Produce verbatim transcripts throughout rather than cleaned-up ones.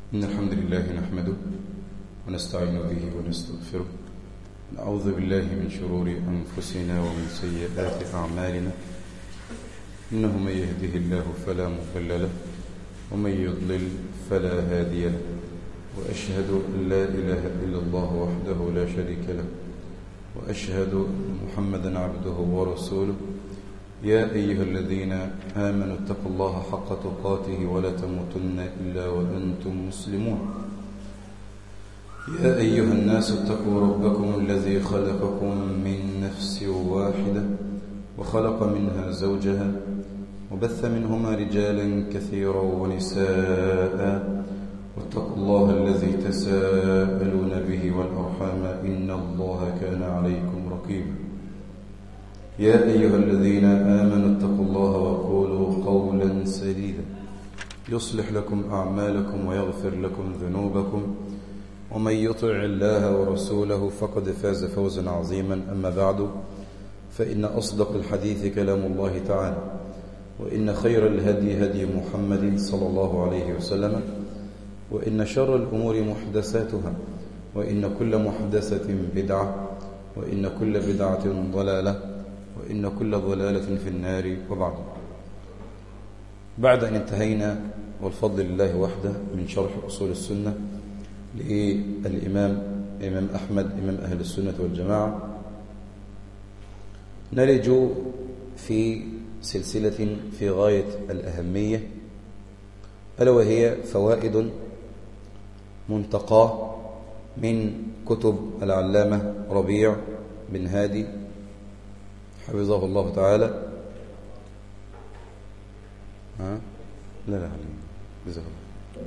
إن الحمد لله نحمده ونستعين به ونستغفره، نعوذ بالله من شرور أنفسنا ومن سيئات أعمالنا، إنه من يهده الله فلا مضل له ومن يضلل فلا هادي له، وأشهد أن لا إله إلا الله وحده لا شريك له، وأشهد أن محمدا عبده ورسوله. يا أيها الذين آمنوا اتقوا الله حق تقاته ولا تموتن إلا وأنتم مسلمون. يا أيها الناس اتقوا ربكم الذي خلقكم من نفس واحدة وخلق منها زوجها وبث منهما رجالا كثيرا ونساء، واتقوا الله الذي تساءلون به والأرحام إن الله كان عليكم رقيبا. يا أيها الذين آمنوا اتقوا الله وقولوا قولا سديدا يصلح لكم أعمالكم ويغفر لكم ذنوبكم، ومن يطع الله ورسوله فقد فاز فوزا عظيما. أما بعد، فإن أصدق الحديث كلام الله تعالى، وإن خير الهدي هدي محمد صلى الله عليه وسلم، وإن شر الأمور محدثاتها، وإن كل محدثة بدعة، وإن كل بدعة ضلالة، وإن كل ضلالة في النار. وبعد، بعد أن انتهينا والفضل لله وحده من شرح أصول السنة للإمام إمام أحمد إمام أهل السنة والجماعة، نلج في سلسلة في غاية الأهمية، ألا وهي فوائد منتقاة من كتب العلامة ربيع بن هادي حفظه الله تعالى. ها؟ لا لا جزاه الله.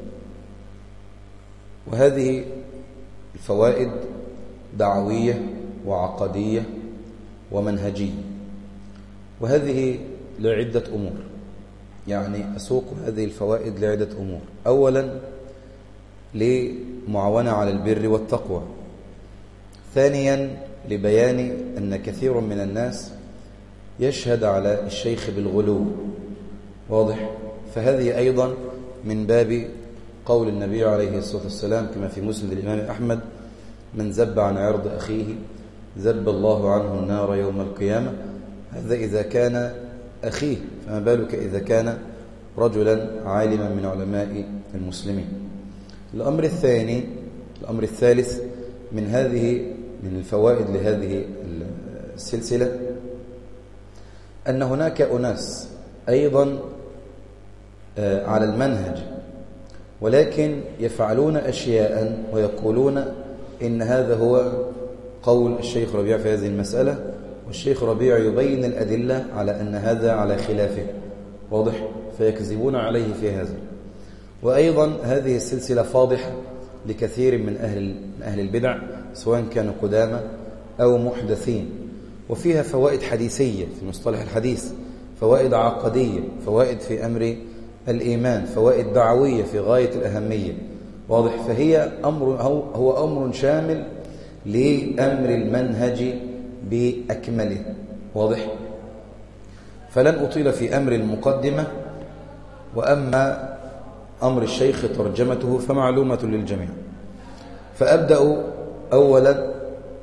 وهذه الفوائد دعوية وعقدية ومنهجية، وهذه لعدة أمور، يعني أسوق هذه الفوائد لعدة أمور. أولا، لمعاونة على البر والتقوى. ثانيا، لبيان أن كثير من الناس يشهد على الشيخ بالغلو، واضح؟ فهذه أيضا من باب قول النبي عليه الصلاة والسلام كما في مسند الإمام أحمد: من زب عن عرض أخيه زب الله عنه النار يوم القيامة. هذا إذا كان أخيه، فما بالك إذا كان رجلا عالما من علماء المسلمين. الأمر الثاني الأمر الثالث من هذه من الفوائد لهذه السلسلة أن هناك أناس أيضا على المنهج، ولكن يفعلون أشياء ويقولون إن هذا هو قول الشيخ ربيع في هذه المسألة، والشيخ ربيع يبين الأدلة على أن هذا على خلافه، واضح؟ فيكذبون عليه في هذا. وأيضا هذه السلسلة فاضحة لكثير من أهل من أهل البدع، سواء كانوا قدامى أو محدثين، وفيها فوائد حديثية في مصطلح الحديث، فوائد عقدية، فوائد في أمر الإيمان، فوائد دعوية في غاية الأهمية، واضح؟ فهي أمر هو أمر شامل لأمر المنهج بأكمله، واضح؟ فلن أطيل في أمر المقدمة، وأما أمر الشيخ ترجمته فمعلومة للجميع. فأبدأ أولا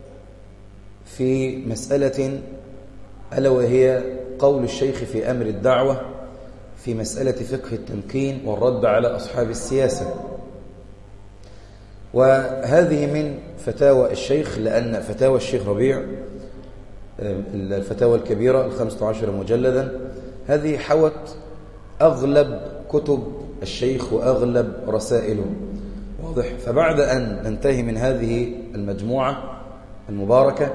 في مسألة ألا وهي قول الشيخ في أمر الدعوة في مسألة فقه التمكين والرد على أصحاب السياسة. وهذه من فتاوى الشيخ، لأن فتاوى الشيخ ربيع الفتاوى الكبيرة الخمسة عشر مجلدا هذه حوت أغلب كتب الشيخ وأغلب رسائله، واضح؟ فبعد أن ننتهي من هذه المجموعة المباركة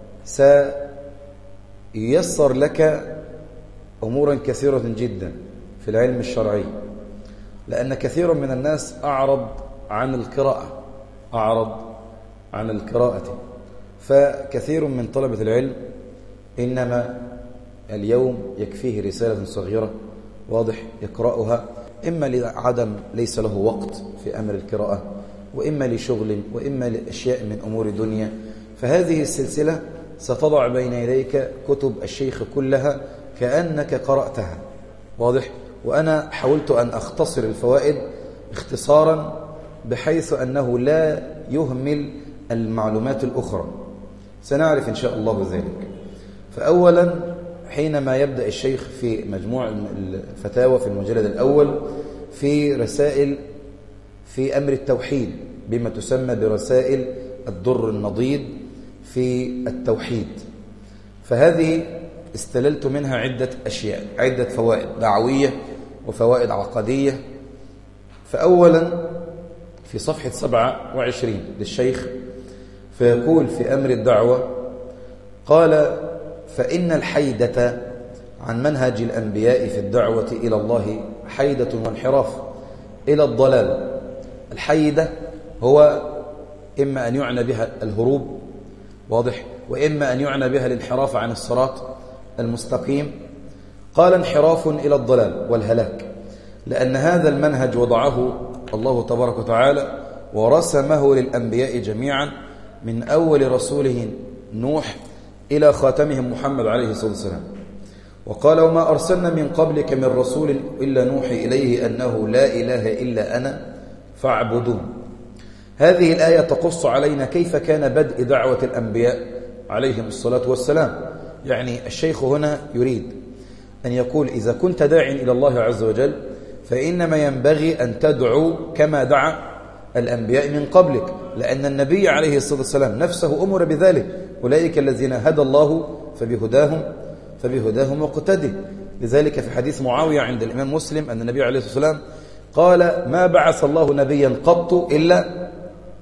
سييسر لك أمورا كثيرة جدا في العلم الشرعي، لأن كثيرا من الناس أعرض عن القراءة أعرض عن القراءة فكثير من طلبة العلم إنما اليوم يكفيه رسالة صغيرة، واضح؟ يقرأها إما لعدم ليس له وقت في أمر القراءة، وإما لشغل، وإما لأشياء من أمور دنيا. فهذه السلسلة ستضع بين يديك كتب الشيخ كلها كأنك قرأتها، واضح؟ وأنا حاولت أن أختصر الفوائد اختصارا بحيث أنه لا يهمل المعلومات الأخرى، سنعرف إن شاء الله ذلك. فأولا حينما يبدأ الشيخ في مجموع الفتاوى في المجلد الأول في رسائل في أمر التوحيد بما تسمى برسائل الدر النضيد في التوحيد، فهذه استللت منها عدة أشياء، عدة فوائد دعوية وفوائد عقدية. فأولا في صفحة سبعة وعشرين للشيخ فيقول في أمر الدعوة، قال: فإن الحيدة عن منهج الأنبياء في الدعوة إلى الله حيدة وانحراف إلى الضلال. الحيدة هو إما أن يعنى بها الهروب، واضح، وإما أن يعنى بها الانحراف عن الصراط المستقيم. قال: انحراف إلى الضلال والهلاك، لأن هذا المنهج وضعه الله تبارك وتعالى ورسمه للأنبياء جميعا من أول رسوله نوح إلى خاتمهم محمد عليه الصلاة والسلام. وقال: وما أرسلنا من قبلك من رسول إلا نوحي إليه أنه لا إله إلا أنا فاعبدون. هذه الآية تقص علينا كيف كان بدء دعوة الأنبياء عليهم الصلاة والسلام. يعني الشيخ هنا يريد أن يقول: إذا كنت داعٍ إلى الله عز وجل فإنما ينبغي أن تدعو كما دعا الأنبياء من قبلك، لأن النبي عليه الصلاة والسلام نفسه أمر بذلك: أولئك الذين هدى الله فبهداهم فبهداهم مقتدي. لذلك في حديث معاوية عند الإمام مسلم أن النبي عليه الصلاة والسلام قال: ما بعث الله نبيا قط إلا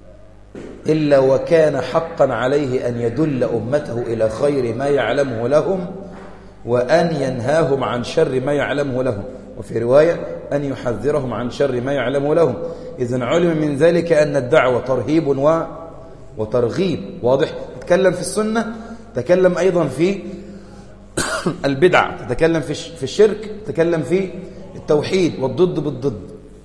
إلا وكان حقا عليه أن يدل أمته إلى خير ما يعلمه لهم وأن ينهاهم عن شر ما يعلمه لهم، وفي رواية أن يحذرهم عن شر ما يعلمه لهم. إذن علم من ذلك أن الدعوة ترهيب و... وترغيب، واضح. تتكلم في السنة، تتكلم أيضا في البدع، تتكلم في في الشرك، تتكلم في التوحيد، والضد بالضد.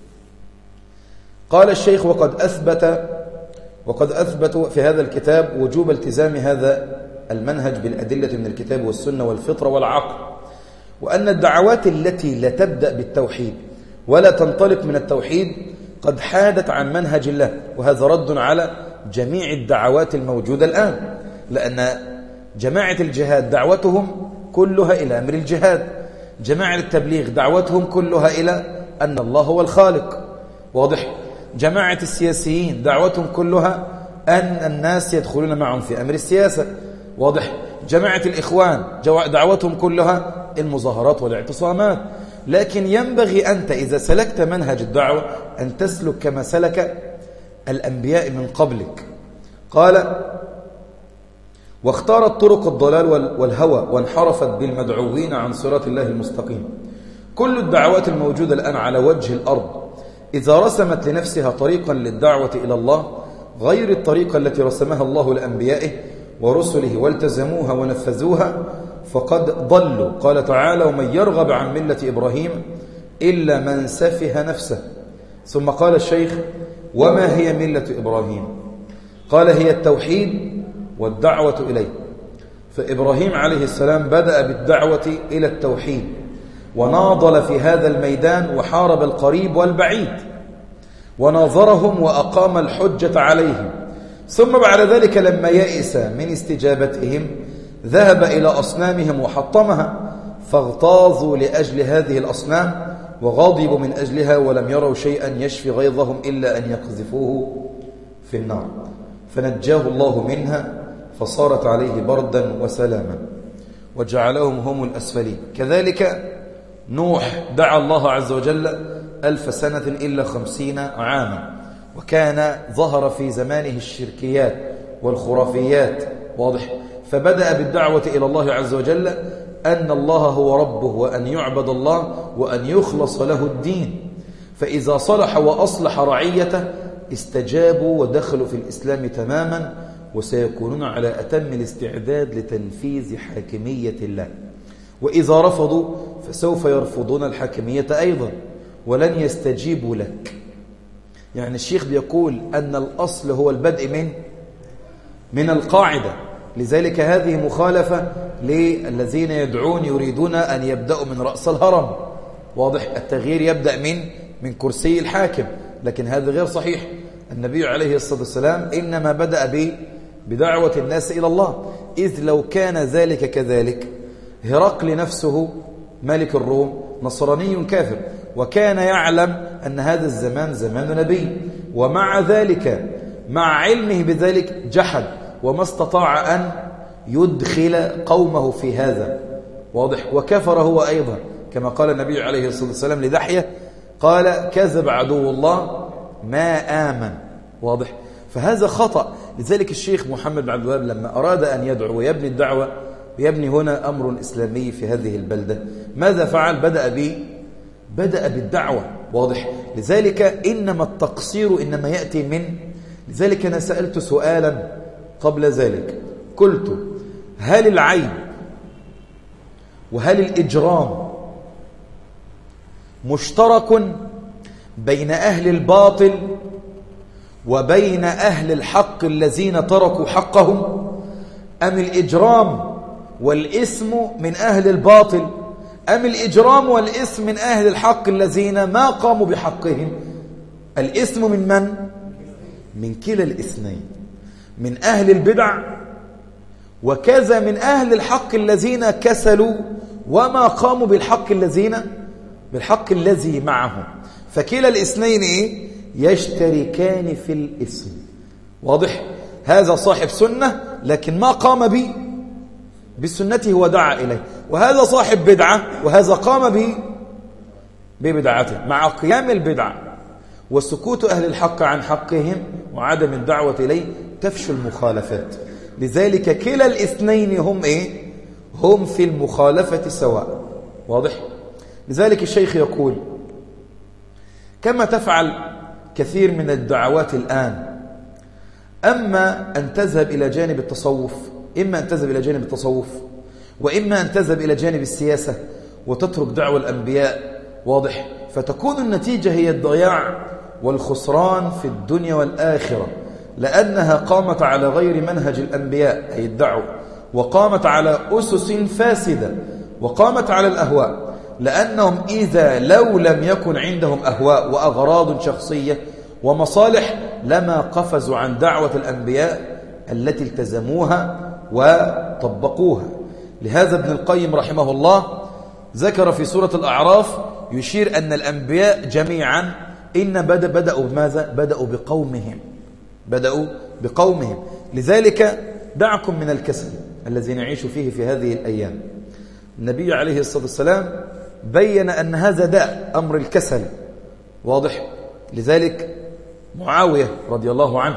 قال الشيخ: وقد أثبت وقد أثبتوا في هذا الكتاب وجوب التزام هذا المنهج بالأدلة من الكتاب والسنة والفطرة والعقل، وأن الدعوات التي لا تبدأ بالتوحيد ولا تنطلق من التوحيد قد حادت عن منهج الله، وهذا رد على جميع الدعوات الموجودة الآن، لأن جماعة الجهاد دعوتهم كلها إلى أمر الجهاد، جماعة التبليغ دعوتهم كلها إلى أن الله هو الخالق، واضح. جماعة السياسيين دعوتهم كلها أن الناس يدخلون معهم في أمر السياسة، واضح. جماعة الإخوان دعوتهم كلها المظاهرات والاعتصامات. لكن ينبغي أنت إذا سلكت منهج الدعوة أن تسلك كما سلك الأنبياء من قبلك. قال: واختارت طرق الضلال والهوى وانحرفت بالمدعوين عن صراط الله المستقيم. كل الدعوات الموجودة الآن على وجه الأرض إذا رسمت لنفسها طريقا للدعوة إلى الله غير الطريقة التي رسمها الله لأنبيائه ورسله والتزموها ونفذوها فقد ضلوا. قال تعالى: ومن يرغب عن ملة إبراهيم إلا من سفه نفسه. ثم قال الشيخ: وما هي ملة إبراهيم؟ قال: هي التوحيد والدعوة إليه. فإبراهيم عليه السلام بدأ بالدعوة إلى التوحيد وناضل في هذا الميدان وحارب القريب والبعيد وناظرهم وأقام الحجة عليهم، ثم بعد ذلك لما يئس من استجابتهم ذهب إلى أصنامهم وحطمها، فاغتاظوا لأجل هذه الأصنام وغضبوا من أجلها ولم يروا شيئا يشفي غيظهم إلا أن يقذفوه في النار، فنجاه الله منها فصارت عليه بردا وسلاما وجعلهم هم الأسفلين. كذلك نوح دعا الله عز وجل ألف سنة إلا خمسين عاما، وكان ظهر في زمانه الشركيات والخرافيات، واضح. فبدأ بالدعوة إلى الله عز وجل أن الله هو ربه وأن يعبد الله وأن يخلص له الدين، فإذا صلح وأصلح رعيته استجابوا ودخلوا في الإسلام تماما، وسيكونون على أتم الاستعداد لتنفيذ حاكمية الله. وإذا رفضوا فسوف يرفضون الحاكمية أيضا ولن يستجيبوا لك. يعني الشيخ بيقول أن الأصل هو البدء من من القاعدة، لذلك هذه مخالفة للذين يدعون يريدون أن يبدأوا من رأس الهرم، واضح. التغيير يبدأ من من كرسي الحاكم، لكن هذا غير صحيح. النبي عليه الصلاة والسلام إنما بدأ ب بدعوة الناس إلى الله، إذ لو كان ذلك كذلك هرقل نفسه ملك الروم نصراني كافر، وكان يعلم أن هذا الزمان زمان نبي، ومع ذلك مع علمه بذلك جحد وما استطاع أن يدخل قومه في هذا، واضح، وكفر هو أيضا كما قال النبي عليه الصلاة والسلام لدحية، قال كذب عدو الله ما آمن، واضح. فهذا خطأ. لذلك الشيخ محمد بن عبد الوهاب لما أراد أن يدعو ويبني الدعوة ويبني هنا أمر إسلامي في هذه البلدة، ماذا فعل؟ بدأ ب بدأ بالدعوة، واضح. لذلك إنما التقصير إنما يأتي من لذلك أنا سألت سؤالا قبل ذلك، قلت هل العيب وهل الإجرام مشترك بين أهل الباطل وبين أهل الحق الذين تركوا حقهم، أم الإجرام والإثم من أهل الباطل، أم الإجرام والإثم من أهل الحق الذين ما قاموا بحقهم؟ الإثم من من؟ من كلا الاثنين، من أهل البدع وكذا من أهل الحق الذين كسلوا وما قاموا بالحق الذين بالحق الذي معهم، فكلا الاثنين إيه؟ يشتركان في الإثم، واضح. هذا صاحب سنة لكن ما قام به بسنته ودعا إليه، وهذا صاحب بدعة وهذا قام به ببدعته. مع قيام البدعة وسكوت أهل الحق عن حقهم وعدم الدعوة إليه تفشل المخالفات. لذلك كلا الاثنين هم إيه؟ هم في المخالفة سواء، واضح. لذلك الشيخ يقول كما تفعل كثير من الدعوات الآن، أما أن تذهب إلى جانب التصوف، إما أن تذهب إلى جانب التصوف وإما أن تذهب إلى جانب السياسة وتترك دعوة الأنبياء، واضح. فتكون النتيجة هي الضياع والخسران في الدنيا والآخرة، لأنها قامت على غير منهج الأنبياء أي الدعوة، وقامت على أسس فاسدة، وقامت على الأهواء، لأنهم إذا لو لم يكن عندهم أهواء وأغراض شخصية ومصالح لما قفزوا عن دعوة الأنبياء التي التزموها وطبقوها. لهذا ابن القيم رحمه الله ذكر في سورة الأعراف يشير أن الأنبياء جميعا إن بدأ بدأوا بماذا؟ بدأوا بقومهم بدأوا بقومهم لذلك دعكم من الكسل الذي نعيش فيه في هذه الأيام. النبي عليه الصلاة والسلام بين أن هذا داء أمر الكسل، واضح. لذلك معاوية رضي الله عنه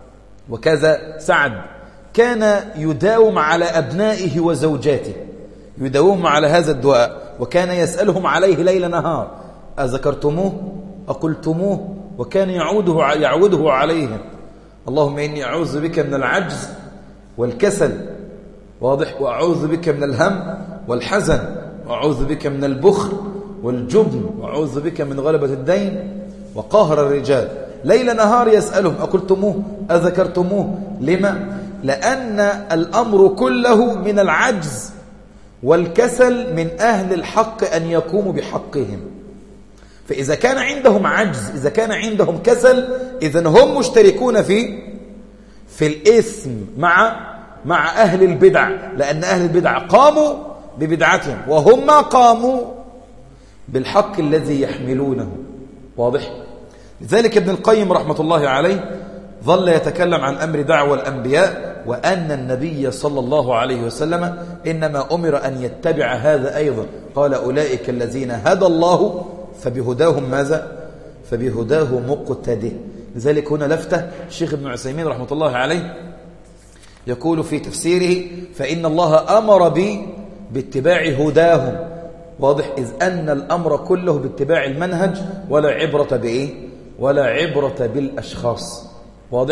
وكذا سعد كان يداوم على أبنائه وزوجاته، يداوم على هذا الدعاء، وكان يسألهم عليه ليل نهار، أذكرتموه أقلتموه، وكان يعوده يعوده عليهم، اللهم إني أعوذ بك من العجز والكسل، واضح، وأعوذ بك من الهم والحزن، وأعوذ بك من البخل والجبن، وأعوذ بك من غلبة الدين وقهر الرجال. ليل نهار يسألهم أقلتموه أذكرتموه. لما؟ لأن الأمر كله من العجز والكسل من أهل الحق أن يقوموا بحقهم. فإذا كان عندهم عجز، إذا كان عندهم كسل، إذن هم مشتركون في في الإثم مع مع أهل البدع، لأن أهل البدع قاموا ببدعتهم وهم ما قاموا بالحق الذي يحملونه، واضح. لذلك ابن القيم رحمة الله عليه ظل يتكلم عن أمر دعوة الأنبياء، وأن النبي صلى الله عليه وسلم إنما أمر أن يتبع هذا أيضا. قال أولئك الذين هدى الله فبهداهم ماذا؟ فبهداه مقتده. لذلك هنا لفتة الشيخ ابن عثيمين رحمة الله عليه يقول في تفسيره فإن الله أمر بي باتباع هداهم، واضح، إذ أن الأمر كله باتباع المنهج ولا عبرة بإيه؟ ولا عبرة بالأشخاص، واضح.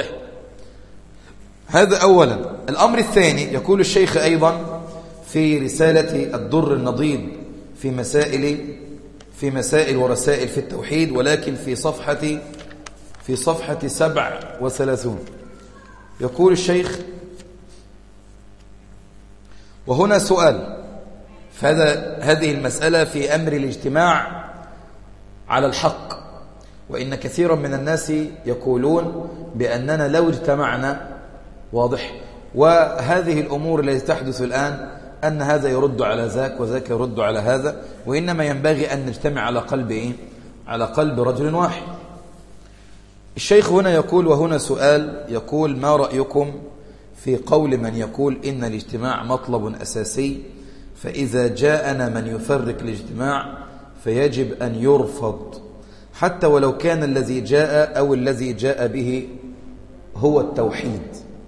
هذا أولا. الأمر الثاني يقول الشيخ أيضا في رسالة الدر النضيد في مسائل في مسائل ورسائل في التوحيد، ولكن في صفحة في صفحة سبع وثلاثون يقول الشيخ، وهنا سؤال، فهذا هذه المسألة في أمر الاجتماع على الحق، وإن كثيرا من الناس يقولون بأننا لو اجتمعنا، واضح، وهذه الأمور التي تحدث الآن أن هذا يرد على ذاك وذاك يرد على هذا، وإنما ينبغي أن نجتمع على قلب إيه؟ على قلب رجل واحد. الشيخ هنا يقول، وهنا سؤال، يقول: ما رأيكم في قول من يقول إن الاجتماع مطلب أساسي، فإذا جاءنا من يفرق الاجتماع فيجب أن يرفض حتى ولو كان الذي جاء أو الذي جاء به هو التوحيد،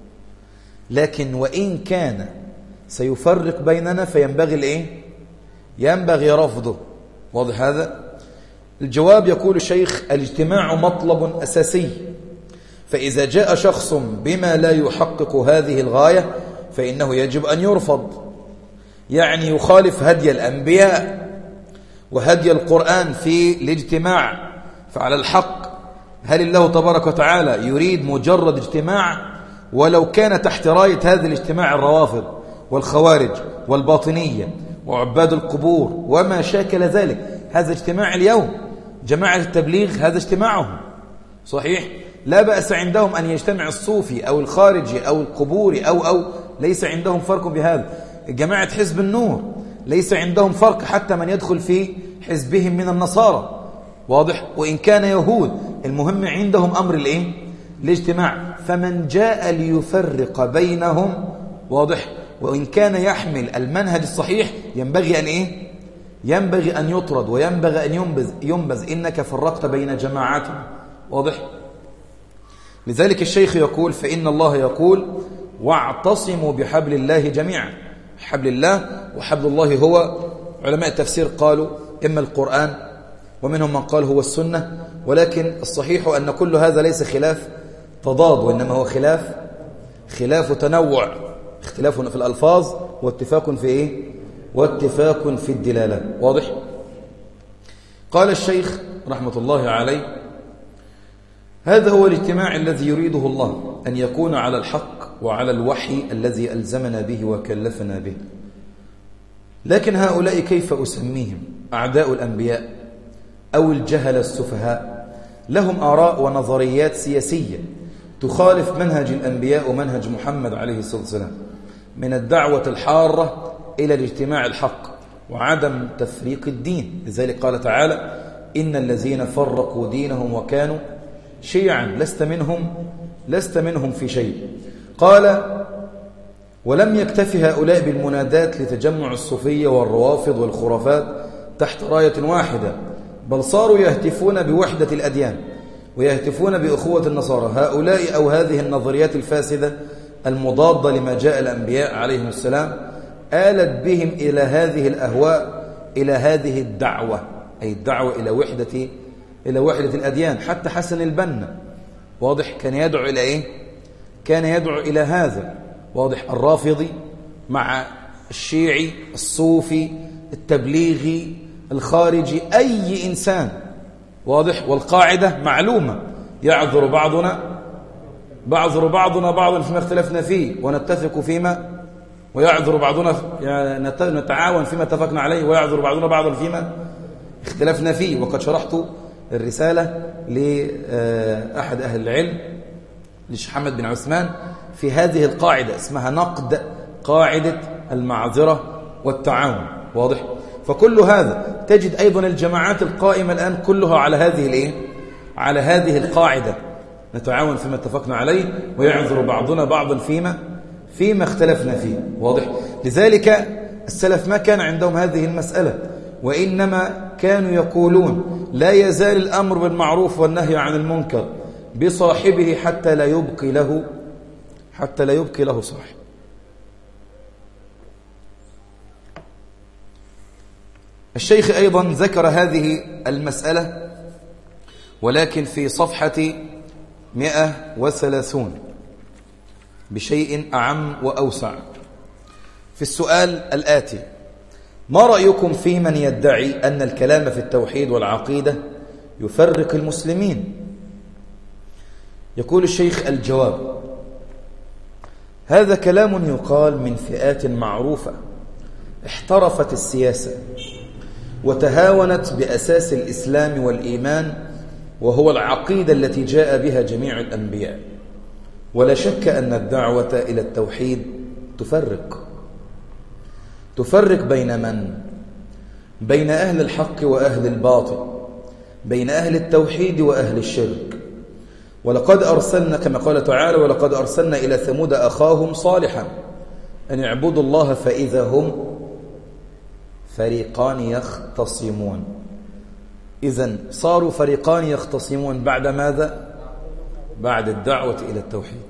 لكن وإن كان سيفرق بيننا فينبغي الإيه؟ ينبغي رفضه. واضح هذا؟ الجواب، يقول الشيخ: الاجتماع مطلب أساسي، فإذا جاء شخص بما لا يحقق هذه الغاية فإنه يجب أن يرفض، يعني يخالف هدي الأنبياء وهدي القرآن في الاجتماع. فعلى الحق هل الله تبارك وتعالى يريد مجرد اجتماع، ولو كان تحت راية هذا الاجتماع الروافض والخوارج والباطنية وعباد القبور وما شاكل ذلك؟ هذا اجتماع اليوم، جماعة التبليغ هذا اجتماعهم صحيح، لا بأس عندهم أن يجتمع الصوفي أو الخارجي أو القبوري أو أو ليس عندهم فرق بهذا. جماعة حزب النور ليس عندهم فرق حتى من يدخل في حزبهم من النصارى، واضح، وإن كان يهود، المهم عندهم أمر الإيه؟ الاجتماع. فمن جاء ليفرق بينهم، واضح، وإن كان يحمل المنهج الصحيح ينبغي أن إيه؟ ينبغي أن يطرد وينبغي أن ينبذ, ينبذ إنك فرقت بين جماعاتهم، واضح. لذلك الشيخ يقول: فإن الله يقول: واعتصموا بحبل الله جميعا. حبل الله وحبل الله هو، علماء التفسير قالوا إما القرآن، ومنهم من قال هو السنة، ولكن الصحيح أن كل هذا ليس خلاف تضاد، وإنما هو خلاف خلاف تنوع، اختلاف في الألفاظ واتفاق في إيه؟ واتفاق في الدلالة، واضح. قال الشيخ رحمة الله عليه: هذا هو الاجتماع الذي يريده الله، أن يكون على الحق وعلى الوحي الذي ألزمنا به وكلفنا به. لكن هؤلاء كيف أسميهم؟ أعداء الأنبياء أو الجهل السفهاء، لهم آراء ونظريات سياسية تخالف منهج الأنبياء ومنهج محمد عليه الصلاة والسلام من الدعوة الحارة إلى الاجتماع الحق وعدم تفريق الدين. لذلك قال تعالى: إن الذين فرقوا دينهم وكانوا شيعا لست منهم لست منهم في شيء. قال: ولم يكتفي هؤلاء بالمنادات لتجمع الصوفية والروافض والخرافات تحت راية واحدة، بل صاروا يهتفون بوحدة الأديان ويهتفون بأخوة النصارى. هؤلاء أو هذه النظريات الفاسدة المضادة لما جاء الأنبياء عليهم السلام آلت بهم إلى هذه الأهواء، إلى هذه الدعوة، أي الدعوة إلى وحدة إلى وحدة الأديان. حتى حسن البنا، واضح، كان يدعو إلى إيه؟ كان يدعو إلى هذا، واضح، الرافضي مع الشيعي الصوفي التبليغي الخارجي، أي إنسان، واضح. والقاعدة معلومة: يعذر بعضنا بعذر بعضنا بعضا فيما اختلفنا فيه ونتفق فيما ويعذر بعضنا، يعني نتعاون فيما اتفقنا عليه ويعذر بعضنا بعضا فيما اختلفنا فيه. وقد شرحت الرسالة لأحد أهل العلم للشيخ محمد بن عثمان في هذه القاعدة، اسمها نقد قاعدة المعذرة والتعاون، واضح. فكل هذا تجد أيضا الجماعات القائمة الآن كلها على هذه الإيه؟ على هذه القاعدة: نتعاون فيما اتفقنا عليه ويعذر بعضنا بعضا فيما فيما اختلفنا فيه، واضح. لذلك السلف ما كان عندهم هذه المسألة، وإنما كانوا يقولون: لا يزال الأمر بالمعروف والنهي عن المنكر بصاحبه حتى لا يبقي له حتى لا يبقي له صاحب. الشيخ أيضا ذكر هذه المسألة، ولكن في صفحة مئة وثلاثين بشيء أعم وأوسع، في السؤال الآتي: ما رأيكم في من يدعي أن الكلام في التوحيد والعقيدة يفرق المسلمين؟ يقول الشيخ: الجواب: هذا كلام يقال من فئات معروفة احترفت السياسة وتهاونت بأساس الإسلام والإيمان وهو العقيدة التي جاء بها جميع الأنبياء. ولا شك أن الدعوة إلى التوحيد تفرق تفرق بين من؟ بين أهل الحق وأهل الباطل، بين أهل التوحيد وأهل الشرك. ولقد أرسلنا كما قال تعالى: ولقد أرسلنا إلى ثمود أخاهم صالحا أن يعبدوا الله فإذا هم فريقان يختصمون. إذن صاروا فريقان يختصمون بعد ماذا؟ بعد الدعوة إلى التوحيد.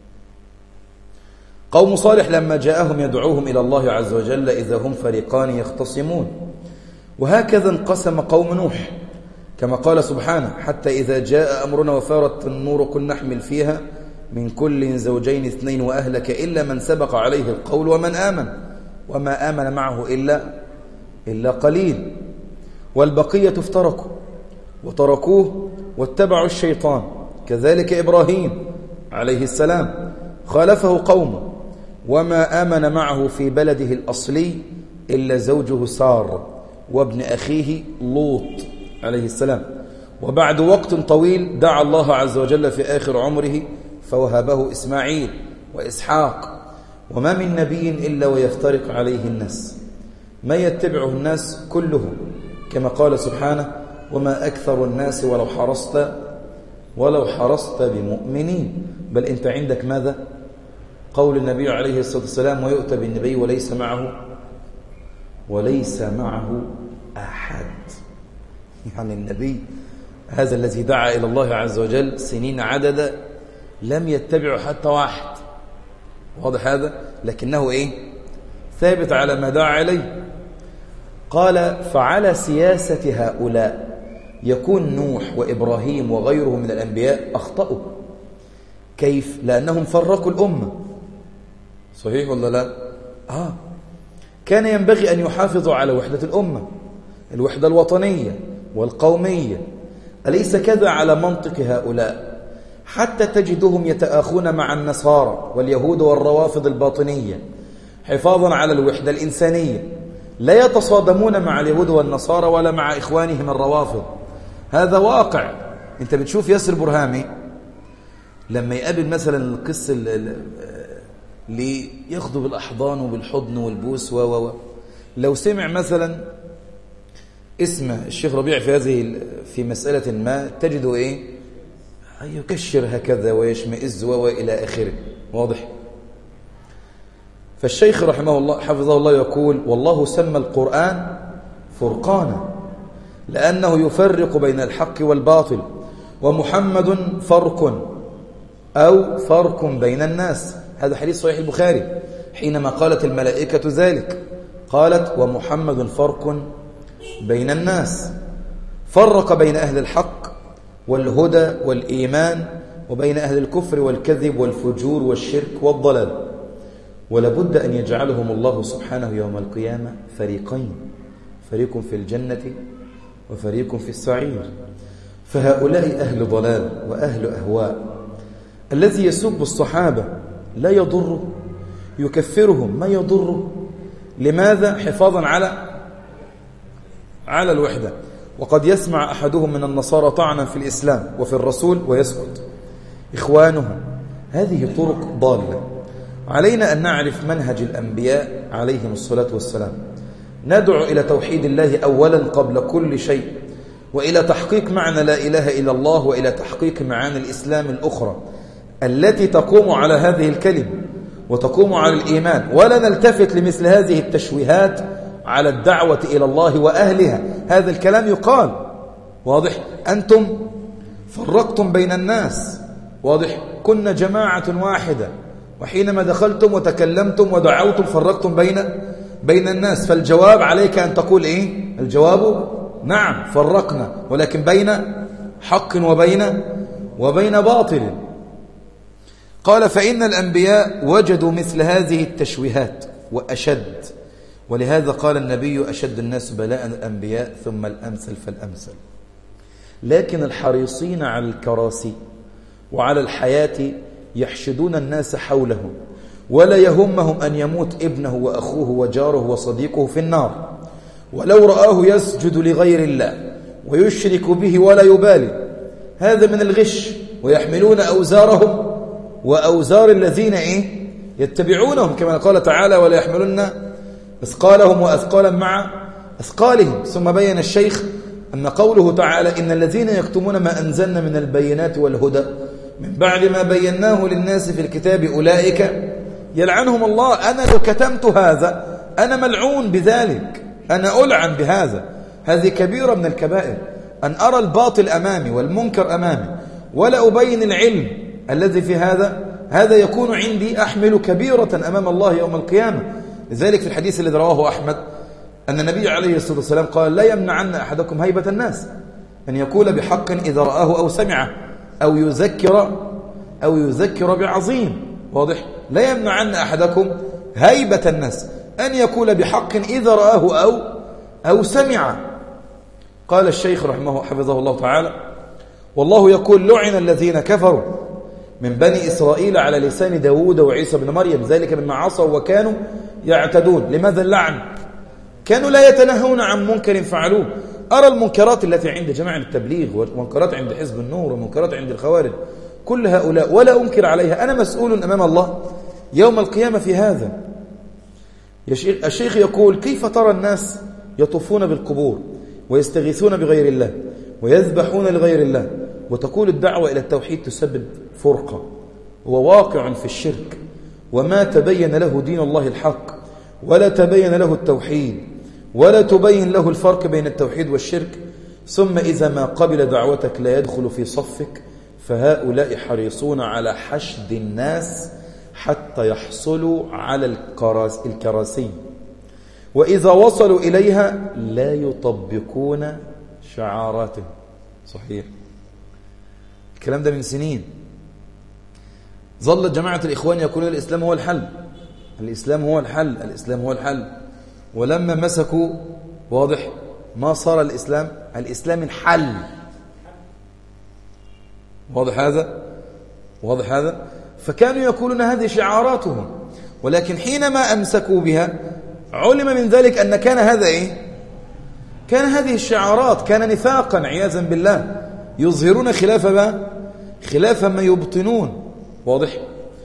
قوم صالح لما جاءهم يدعوهم إلى الله عز وجل إذا هم فريقان يختصمون. وهكذا انقسم قوم نوح كما قال سبحانه: حتى إذا جاء أمرنا وفارت النور قل نحمل فيها من كل زوجين اثنين وأهلك إلا من سبق عليه القول ومن آمن وما آمن معه إلا إلا قليل. والبقية افتركوا وتركوه واتبعوا الشيطان. كذلك إبراهيم عليه السلام خالفه قومه وما آمن معه في بلده الأصلي إلا زوجه سار وابن أخيه لوط عليه السلام. وبعد وقت طويل دعا الله عز وجل في آخر عمره فوهبه إسماعيل وإسحاق. وما من نبي إلا ويفترق عليه الناس، ما يتبعه الناس كلهم، كما قال سبحانه: وما أكثر الناس ولو حرصت ولو حرصت بمؤمنين. بل أنت عندك ماذا؟ قول النبي عليه الصلاة والسلام: ويؤتى بالنبي وليس معه وليس معه أحد. يعني النبي هذا الذي دعا إلى الله عز وجل سنين عددا لم يتبع حتى واحد. واضح هذا؟ لكنه إيه؟ ثابت على ما دعا عليه. قال: فعلى سياسة هؤلاء يكون نوح وإبراهيم وغيرهم من الأنبياء أخطأوا. كيف؟ لأنهم فرقوا الأمة. صحيح ولا لا؟ آه كان ينبغي أن يحافظوا على وحدة الأمة، الوحدة الوطنية والقومية. أليس كذا على منطق هؤلاء؟ حتى تجدهم يتآخون مع النصارى واليهود والروافض الباطنية حفاظا على الوحدة الإنسانية، لا يتصادمون مع اليهود والنصارى ولا مع إخوانهم الروافض. هذا واقع. أنت بتشوف ياسر برهامي لما يقابل مثلا القس اللي ياخده بالأحضان وبالحضن والبوس و و لو سمع مثلا اسم الشيخ ربيع في هذه في مسألة ما تجده إيه؟ يكشر هكذا ويشمئز وإلى آخره. واضح؟ فالشيخ رحمه الله حفظه الله يقول: والله سمى القرآن فرقانا لأنه يفرق بين الحق والباطل، ومحمد فرق أو فرق بين الناس. هذا حديث صحيح البخاري حينما قالت الملائكة ذلك، قالت: ومحمد فرق بين الناس. فرق بين أهل الحق والهدى والإيمان وبين أهل الكفر والكذب والفجور والشرك والضلال. ولابد أن يجعلهم الله سبحانه يوم القيامة فريقين، فريق في الجنة وفريق في السعير. فهؤلاء أهل ضلال وأهل أهواء. الذي يسب الصحابة لا يضره، يكفرهم ما يضره. لماذا؟ حفاظا على على الوحدة. وقد يسمع أحدهم من النصارى طعنا في الإسلام وفي الرسول ويسكت. إخوانهم هذه طرق ضالة. علينا أن نعرف منهج الأنبياء عليهم الصلاة والسلام. ندعو إلى توحيد الله أولا قبل كل شيء، وإلى تحقيق معنى لا إله إلا الله، وإلى تحقيق معاني الإسلام الأخرى التي تقوم على هذه الكلمة وتقوم على الإيمان. ولا نلتفت لمثل هذه التشويهات على الدعوة إلى الله وأهلها. هذا الكلام يقال. واضح؟ أنتم فرقتم بين الناس. واضح؟ كنا جماعة واحدة، وحينما دخلتم وتكلمتم ودعوتم فرقتم بين بين الناس. فالجواب عليك أن تقول إيه؟ الجواب نعم فرقنا، ولكن بين حق وبين وبين باطل. قال: فإن الأنبياء وجدوا مثل هذه التشويهات وأشد، ولهذا قال النبي: أشد الناس بلاء الأنبياء ثم الأمثل فالأمثل. لكن الحريصين على الكراسي وعلى الحياة يحشدون الناس حولهم، ولا يهمهم أن يموت ابنه وأخوه وجاره وصديقه في النار، ولو رآه يسجد لغير الله ويشرك به ولا يبالي. هذا من الغش. ويحملون أوزارهم وأوزار الذين إيه يتبعونهم، كما قال تعالى ولا يحملن أثقالهم وأثقالا مع أثقالهم. ثم بين الشيخ أن قوله تعالى إن الذين يكتمون ما أنزلنا من البينات والهدى من بعد ما بيناه للناس في الكتاب أولئك يلعنهم الله. أنا لو كتمت هذا أنا ملعون بذلك، أنا ألعن بهذا. هذه كبيرة من الكبائر، أن أرى الباطل أمامي والمنكر أمامي ولا أبين العلم الذي في هذا، هذا يكون عندي أحمل كبيرة أمام الله يوم القيامة. لذلك في الحديث الذي رواه أحمد أن النبي عليه الصلاة والسلام قال لا يمنعن أحدكم هيبة الناس أن يقول بحق إذا رآه أو سمعه أو يذكر أو يذكر بعظيم. واضح؟ لا يمنعن أحدكم هيبة الناس أن يقول بحق إذا رآه أو أو سمع. قال الشيخ رحمه حفظه الله تعالى والله يقول لعن الذين كفروا من بني إسرائيل على لسان داود وعيسى بن مريم ذلك مما عصوا وكانوا يعتدون. لماذا اللعن؟ كانوا لا يتنهون عن منكر فعلوه. أرى المنكرات التي عند جماعة التبليغ والمنكرات عند حزب النور والمنكرات عند الخوارج كل هؤلاء ولا أنكر عليها، أنا مسؤول أمام الله يوم القيامة في هذا. الشيخ يقول كيف ترى الناس يطوفون بالقبور ويستغيثون بغير الله ويذبحون لغير الله وتقول الدعوة إلى التوحيد تسبب فرقة، هو واقع في الشرك وما تبين له دين الله الحق ولا تبين له التوحيد ولا تبين له الفرق بين التوحيد والشرك، ثم إذا ما قبل دعوتك لا يدخل في صفك، فهؤلاء حريصون على حشد الناس حتى يحصلوا على الكراسي، وإذا وصلوا إليها لا يطبقون شعاراته. صحيح الكلام ده من سنين. ظلت جماعة الإخوان يقولون الإسلام هو الحل، الإسلام هو الحل، الإسلام هو الحل، ولما مسكوا واضح ما صار الإسلام، الإسلام الحل. واضح هذا؟ واضح هذا؟ فكانوا يقولون هذه شعاراتهم، ولكن حينما أمسكوا بها علم من ذلك أن كان هذا إيه؟ كان هذه الشعارات كان نفاقا عياذا بالله، يظهرون خلاف ما خلاف ما يبطنون. واضح؟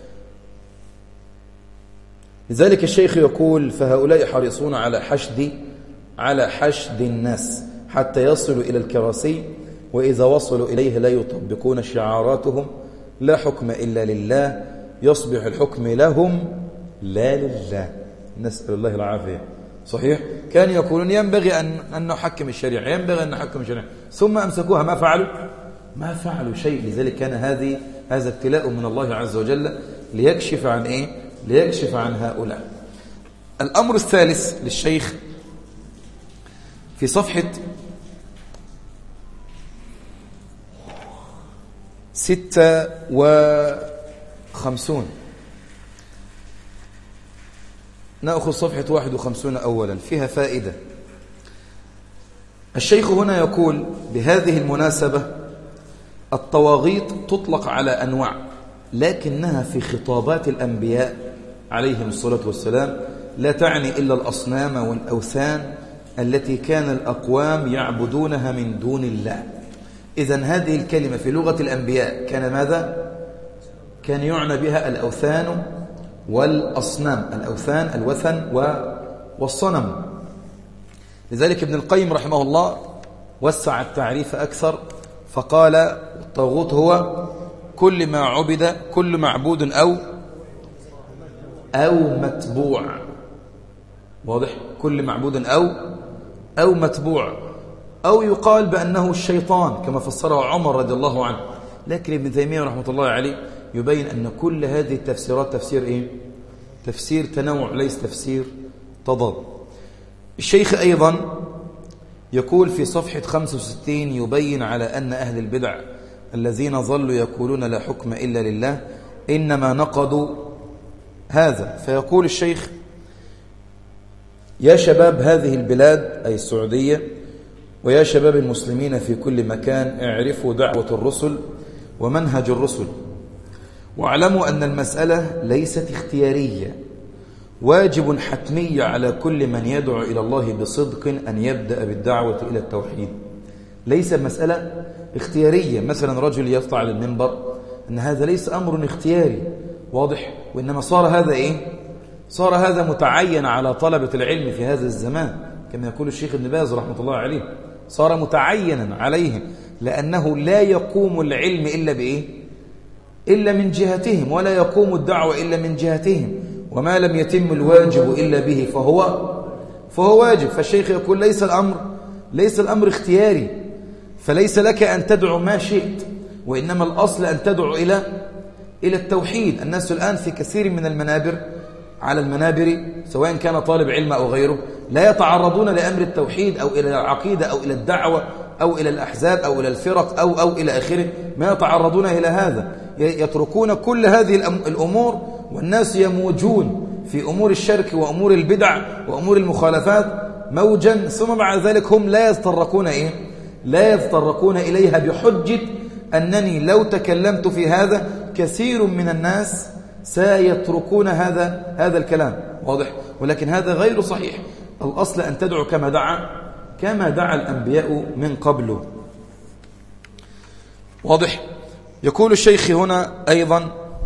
لذلك الشيخ يقول فهؤلاء حريصون على حشد على حشد الناس حتى يصلوا إلى الكراسي، وإذا وصلوا إليه لا يطبقون شعاراتهم، لا حكم إلا لله، يصبح الحكم لهم لا لله، نسأل الله العافية. صحيح؟ كانوا يقولون ينبغي أن, أن نحكم الشريعة، ينبغي أن نحكم الشريعة، ثم أمسكوها ما فعلوا ما فعلوا شيء. لذلك كان هذه هذا ابتلاء من الله عز وجل ليكشف عن إيه؟ ليكشف عن هؤلاء. الأمر الثالث للشيخ في صفحة ستة وخمسون، نأخذ صفحة واحد وخمسون أولا، فيها فائدة. الشيخ هنا يقول بهذه المناسبة الطواغيت تطلق على أنواع، لكنها في خطابات الأنبياء عليهم الصلاة والسلام لا تعني إلا الأصنام والأوثان التي كان الأقوام يعبدونها من دون الله. إذن هذه الكلمة في لغة الأنبياء كان ماذا؟ كان يعنى بها الأوثان والأصنام، الأوثان الوثن والصنم. لذلك ابن القيم رحمه الله وسع التعريف أكثر فقال الطاغوت هو كل ما عبد كل معبود أو أو متبوع. واضح؟ كل معبود أو أو متبوع، أو يقال بأنه الشيطان كما فسره عمر رضي الله عنه. لكن ابن تيمية رحمة الله عليه يبين أن كل هذه التفسيرات تفسير إيه؟ تفسير تنوع ليس تفسير تضاد. الشيخ أيضا يقول في صفحة خمسة وستين يبين على أن أهل البدع الذين ظلوا يقولون لا حكم إلا لله إنما نقضوا هذا. فيقول الشيخ يا شباب هذه البلاد أي السعودية ويا شباب المسلمين في كل مكان اعرفوا دعوة الرسل ومنهج الرسل، واعلموا أن المسألة ليست اختيارية، واجب حتمي على كل من يدعو إلى الله بصدق أن يبدأ بالدعوة إلى التوحيد، ليس مسألة اختيارية. مثلا رجل يطلع على المنبر، أن هذا ليس أمر اختياري، واضح، وإنما صار هذا إيه؟ صار هذا متعين على طلبة العلم في هذا الزمان، كما يقول الشيخ ابن باز رحمة الله عليه، صار متعينا عليهم، لأنه لا يقوم العلم إلا بإيه؟ إلا من جهتهم، ولا يقوم الدعوة إلا من جهتهم، وما لم يتم الواجب إلا به فهو فهو واجب. فالشيخ يقول ليس الأمر ليس الأمر اختياري، فليس لك أن تدعو ما شئت، وإنما الأصل أن تدعو إلى إلى التوحيد. الناس الآن في كثير من المنابر، على المنابر سواء كان طالب علم أو غيره، لا يتعرضون لأمر التوحيد أو إلى العقيدة أو إلى الدعوة أو إلى الأحزاب أو إلى الفرق أو أو إلى آخره، ما يتعرضون إلى هذا، يتركون كل هذه الأمور، والناس يموجون في أمور الشرك وأمور البدع وأمور المخالفات موجا، ثم بعد ذلك هم لا يتطرقون إيه؟ لا يتطرقون إليها بحجة أنني لو تكلمت في هذا كثير من الناس سيتركون هذا هذا الكلام، واضح؟ ولكن هذا غير صحيح. الأصل أن تدعو كما دعا كما دعا الأنبياء من قبله، واضح؟ يقول الشيخ هنا أيضا: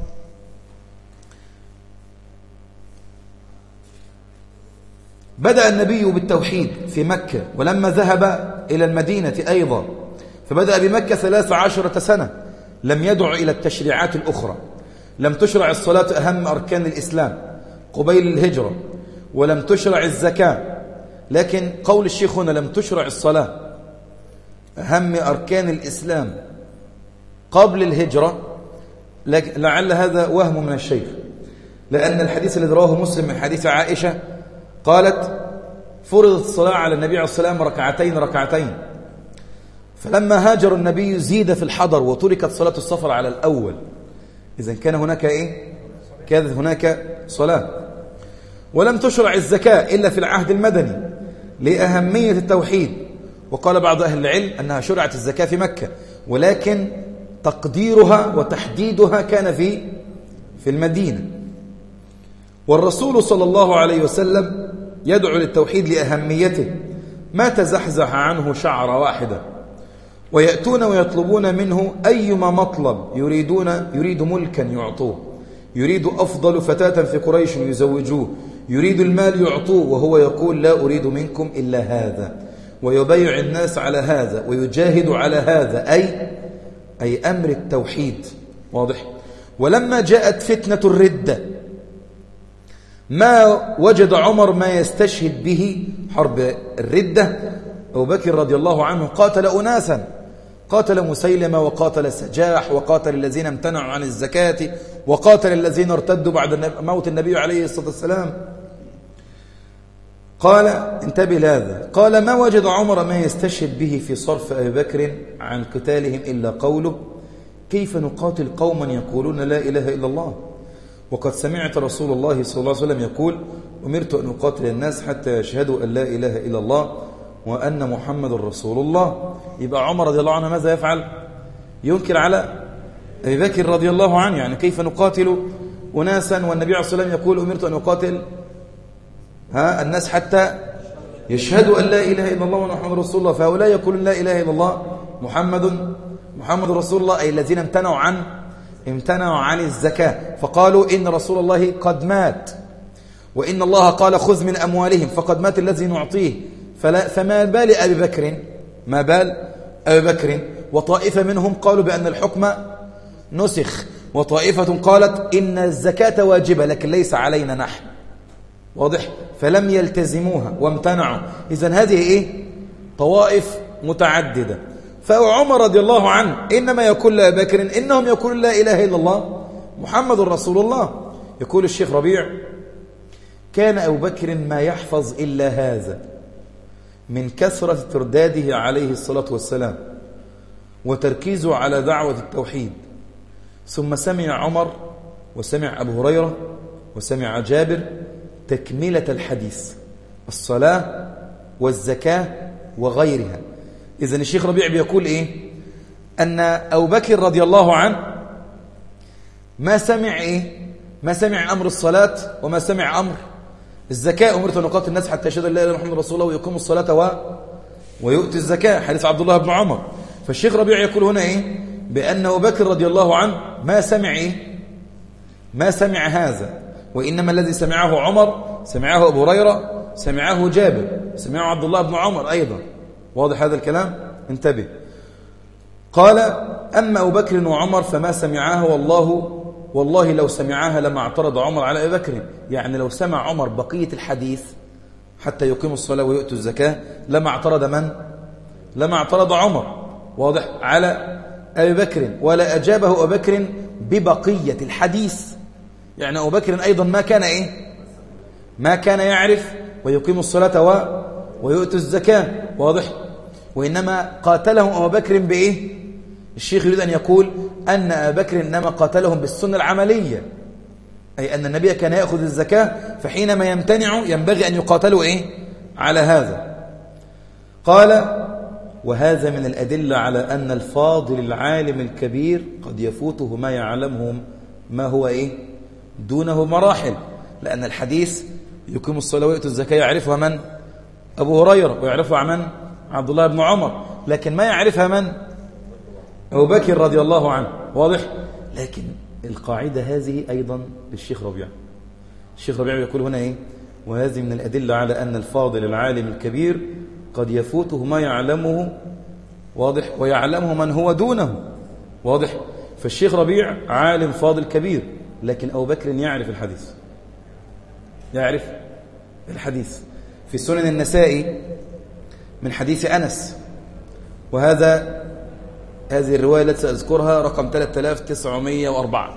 بدأ النبي بالتوحيد في مكة، ولما ذهب إلى المدينة أيضا فبدأ بمكة ثلاث عشرة سنة، لم يدع إلى التشريعات الأخرى، لم تشرع الصلاة أهم أركان الإسلام قبيل الهجرة، ولم تشرع الزكاة. لكن قول الشيخ هنا لم تشرع الصلاة أهم أركان الإسلام قبل الهجرة، لعل هذا وهم من الشيخ، لأن الحديث الذي رواه مسلم من حديث عائشة قالت: فرضت الصلاة على النبي عليه الصلاة والسلام ركعتين ركعتين، فلما هاجر النبي زيد في الحضر وتركت صلاة السفر على الأول. إذن كان هناك إيه؟ كانت هناك صلاة. ولم تشرع الزكاة إلا في العهد المدني لأهمية التوحيد، وقال بعض أهل العلم أنها شرعت الزكاة في مكة، ولكن تقديرها وتحديدها كان في في المدينة. والرسول صلى الله عليه وسلم يدعو للتوحيد لأهميته، ما تزحزح عنه شعرة واحدة، ويأتون ويطلبون منه أيما مطلب يريدون يريد ملكا يعطوه، يريد أفضل فتاة في قريش يزوجوه، يريد المال يعطوه، وهو يقول: لا أريد منكم إلا هذا، ويبايع الناس على هذا ويجاهد على هذا، أي أي أمر التوحيد، واضح؟ ولما جاءت فتنة الردة ما وجد عمر ما يستشهد به حرب الردة. أبو بكر رضي الله عنه قاتل أناسا، قاتل مسيلمة، وقاتل السجاح، وقاتل الذين امتنعوا عن الزكاة، وقاتل الذين ارتدوا بعد موت النبي عليه الصلاة والسلام. قال: انتبه لهذا، قال: ما وجد عمر ما يستشهد به في صرف أبي بكر عن قتالهم إلا قوله: كيف نقاتل قوما يقولون لا إله إلا الله، وقد سمعت رسول الله صلى الله عليه وسلم يقول: أمرت أن أقاتل الناس حتى يشهدوا أن لا إله إلا الله وأن محمد رسول الله. يبقى عمر رضي الله عنه ماذا يفعل؟ ينكر على أبي بكر رضي الله عنه، يعني كيف نقاتل أناسا والنبي عليه الصلاة والسلام يقول: أمرت أن أقاتل ها الناس حتى يشهدوا أن لا إله إلا الله وأن محمد رسول الله. فهؤلاء يقولون لا إله إلا الله محمد محمد رسول الله، أي الذين امتنعوا عن امتنعوا عن الزكاة، فقالوا إن رسول الله قد مات، وإن الله قال: خذ من أموالهم، فقد مات الذي نعطيه. فلا فما بال أبي بكر ما بال أبي بكر وطائفة منهم قالوا بأن الحكم نسخ، وطائفة قالت إن الزكاة واجبة لكن ليس علينا نحن، واضح؟ فلم يلتزموها وامتنعوا. إذن هذه إيه؟ طوائف متعددة. فعمر رضي الله عنه إنما يقول لأبي بكر: إنهم يقولون لا إله إلا الله محمد رسول الله. يقول الشيخ ربيع: كان أبو بكر ما يحفظ إلا هذا من كثرة ترداده عليه الصلاة والسلام وتركيزه على دعوة التوحيد. ثم سمع عمر وسمع أبو هريرة وسمع جابر تكملة الحديث: الصلاة والزكاة وغيرها. إذن الشيخ ربيع بيقول إيه؟ أن أبو بكر رضي الله عنه ما سمع إيه؟ ما سمع أمر الصلاة وما سمع أمر الزكاة. أمرت أن أقاتل الناس حتى يشهدوا أن لا إله إلا الله محمد رسول الله ويقيموا الصلاة ويؤتي الزكاة، حديث عبد الله بن عمر. فالشيخ ربيع يقول هنا إيه؟ بأن أبو بكر رضي الله عنه ما سمع إيه؟ ما سمع هذا، وإنما الذي سمعه عمر، سمعه أبو هريرة، سمعه جابر، سمعه عبد الله بن عمر أيضا. واضح هذا الكلام؟ انتبه. قال: أما أبو بكر وعمر فما سمعاه، والله والله لو سمعاها لما اعترض عمر على أبي بكر. يعني لو سمع عمر بقية الحديث حتى يقيموا الصلاة ويؤتوا الزكاة لما اعترض من؟ لما اعترض عمر، واضح، على أبي بكر، ولا أجابه أبو بكر ببقية الحديث. يعني أبو بكر أيضا ما كان إيه؟ ما كان يعرف ويقيم الصلاة و... ويؤتوا الزكاة، واضح. وإنما قاتلهم أبو بكر بإيه؟ الشيخ يريد أن يقول أن أبا بكر إنما قاتلهم بالسنة العملية، أي أن النبي كان يأخذ الزكاة، فحينما يمتنع ينبغي أن يقاتلوا إيه؟ على هذا. قال: وهذا من الأدلة على أن الفاضل العالم الكبير قد يفوته ما يعلمه ما هو إيه؟ دونه مراحل. لأن الحديث يقيم الصلاة ويؤتي الزكاة يعرفها من؟ أبو هريرة، ويعرفها من؟ عبد الله بن عمر، لكن ما يعرفها من؟ أبو بكر رضي الله عنه، واضح. لكن القاعدة هذه أيضا للشيخ ربيع. الشيخ ربيع يقول هنا إيه؟ وهذه من الأدلة على أن الفاضل العالم الكبير قد يفوته ما يعلمه، واضح، ويعلمه من هو دونه، واضح. فالشيخ ربيع عالم فاضل كبير، لكن أبو بكر يعرف الحديث، يعرف الحديث. في سنن النسائي من حديث أنس، وهذا هذه الرواية التي سأذكرها رقم ثلاثة آلاف وتسعمائة وأربعة.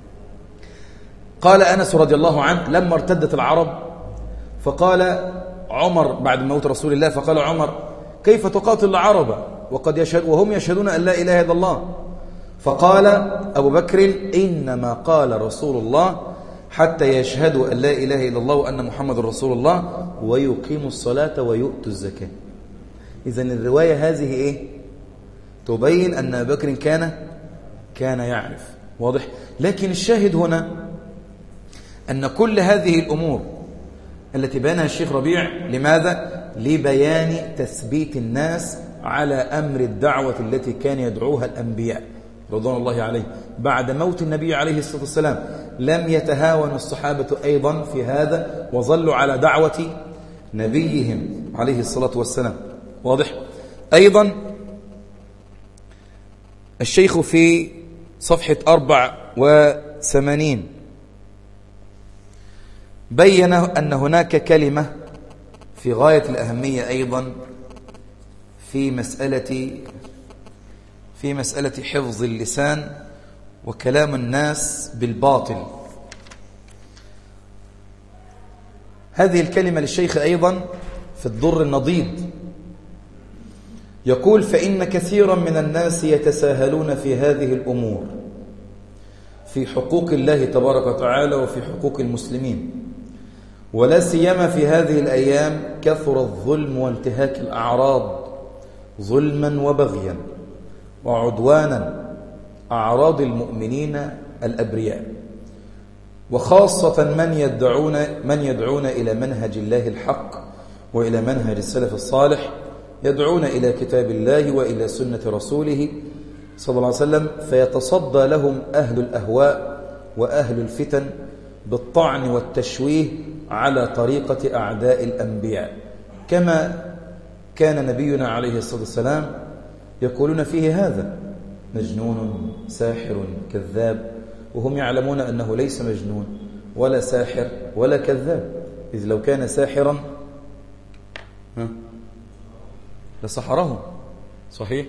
قال أنس رضي الله عنه: لما ارتدت العرب فقال عمر بعد موت رسول الله، فقال عمر: كيف تقاتل العرب وقد يشهد وهم يشهدون أن لا إله إلا الله؟ فقال أبو بكر: إنما قال رسول الله حتى يشهدوا أن لا إله إلا الله وأن محمد رسول الله ويقيموا الصلاة ويؤتوا الزكاة. إذن الرواية هذه إيه؟ تبين أن أبو بكر كان كان يعرف، واضح. لكن الشاهد هنا أن كل هذه الأمور التي بيانها الشيخ ربيع لماذا؟ لبيان تثبيت الناس على أمر الدعوة التي كان يدعوها الأنبياء رضوان الله عليه بعد موت النبي عليه الصلاة والسلام. لم يتهاون الصحابة أيضا في هذا، وظلوا على دعوة نبيهم عليه الصلاة والسلام، واضح. أيضا الشيخ في صفحة أربع وثمانين بين أن هناك كلمة في غاية الأهمية أيضا في مسألة في مسألة حفظ اللسان وكلام الناس بالباطل. هذه الكلمة للشيخ أيضا في الضر النضيد، يقول: فإن كثيرا من الناس يتساهلون في هذه الأمور في حقوق الله تبارك وتعالى وفي حقوق المسلمين، ولا سيما في هذه الأيام كثر الظلم وانتهاك الأعراض ظلما وبغيا وعدوانا أعراض المؤمنين الأبرياء، وخاصة من يدعون من يدعون إلى منهج الله الحق وإلى منهج السلف الصالح، يدعون إلى كتاب الله وإلى سنة رسوله صلى الله عليه وسلم، فيتصدى لهم أهل الأهواء وأهل الفتن بالطعن والتشويه على طريقة أعداء الأنبياء، كما كان نبينا عليه الصلاة والسلام يقولون فيه هذا: مجنون، ساحر، كذاب، وهم يعلمون أنه ليس مجنون ولا ساحر ولا كذاب، إذ لو كان ساحرا لسحرهم، صحيح.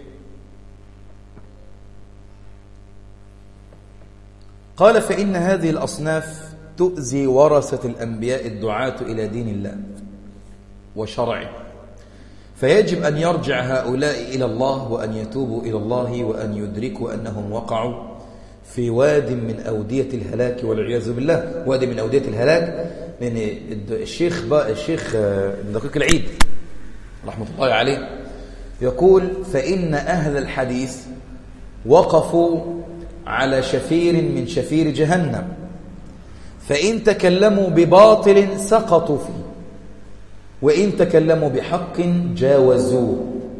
قال: فإن هذه الأصناف تؤذي ورثة الأنبياء الدعاة إلى دين الله وشرعه، فيجب أن يرجع هؤلاء إلى الله وأن يتوبوا إلى الله وأن يدركوا أنهم وقعوا في واد من أودية الهلاك والعياذ بالله. واد من أودية الهلاك، لأن الشيخ الشيخ دقيق العيد رحمة الله عليه يقول: فإن أهل الحديث وقفوا على شفير من شفير جهنم، فإن تكلموا بباطل سقطوا فيه، وإن تكلموا بحق جاوزوه.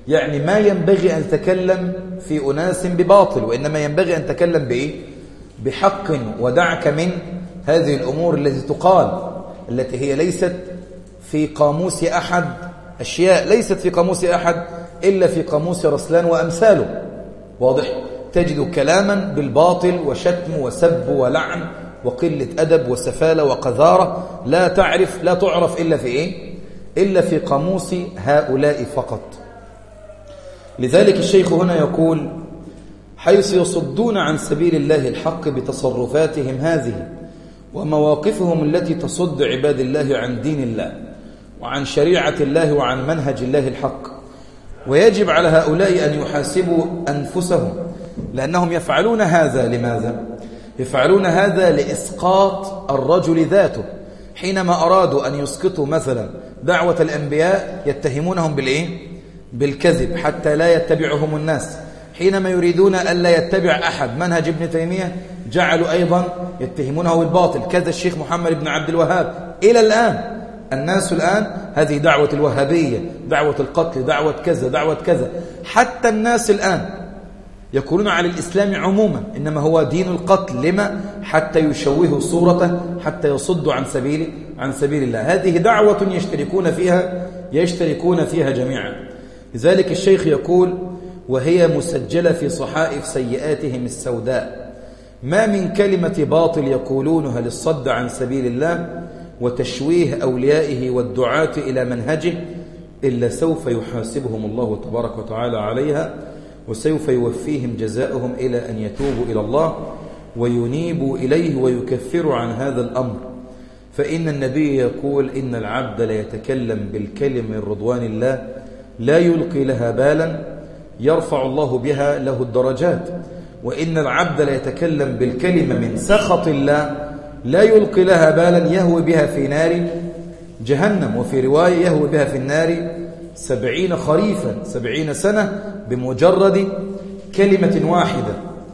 يعني ما ينبغي أن تتكلم في أناس بباطل، وإنما ينبغي أن تتكلم بإيه؟ بحق. ودعك من هذه الأمور التي تقال، التي هي ليست في قاموس أحد، أشياء ليست في قاموس أحد إلا في قاموس رسلان وأمثاله. واضح؟ تجد كلاما بالباطل وشتم وسب ولعن وقلة أدب وسفالة وقذارة لا تعرف لا تعرف إلا في إيه؟ إلا في قاموس هؤلاء فقط. لذلك الشيخ هنا يقول: حيث يصدون عن سبيل الله الحق بتصرفاتهم هذه ومواقفهم التي تصد عباد الله عن دين الله وعن شريعة الله وعن منهج الله الحق. ويجب على هؤلاء أن يحاسبوا أنفسهم، لأنهم يفعلون هذا لماذا؟ يفعلون هذا لإسقاط الرجل ذاته. حينما أرادوا أن يسقطوا مثلا دعوة الأنبياء يتهمونهم بالإيه؟ بالكذب حتى لا يتبعهم الناس. حينما يريدون ألا يتبع أحد منهج ابن تيمية جعلوا أيضا يتهمونه بالباطل، كذا الشيخ محمد بن عبد الوهاب. إلى الآن الناس الآن هذه دعوة الوهابية، دعوة القتل، دعوة كذا، دعوة كذا. حتى الناس الآن يقولون على الإسلام عموما إنما هو دين القتل. لما؟ حتى يشوهوا صورته، حتى يصدوا عن سبيل عن سبيل الله. هذه دعوة يشتركون فيها يشتركون فيها جميعا. لذلك الشيخ يقول: وهي مسجلة في صحائف سيئاتهم السوداء. ما من كلمة باطل يقولونها للصد عن سبيل الله وتشويه أوليائه والدعاة إلى منهجه إلا سوف يحاسبهم الله تبارك وتعالى عليها، وسوف يوفيهم جزاؤهم إلى أن يتوبوا إلى الله وينيبوا إليه ويكفروا عن هذا الأمر. فإن النبي يقول: إن العبد لا يتكلم بالكلم من رضوان الله لا يلقي لها بالا يرفع الله بها له الدرجات، وإن العبد لا يتكلم بالكلمة من سخط الله لا يلقي لها بالا يهوي بها في نار جهنم. وفي رواية: يهوي بها في النار سبعين خريفا، سبعين سنة، بمجرد كلمة واحدة.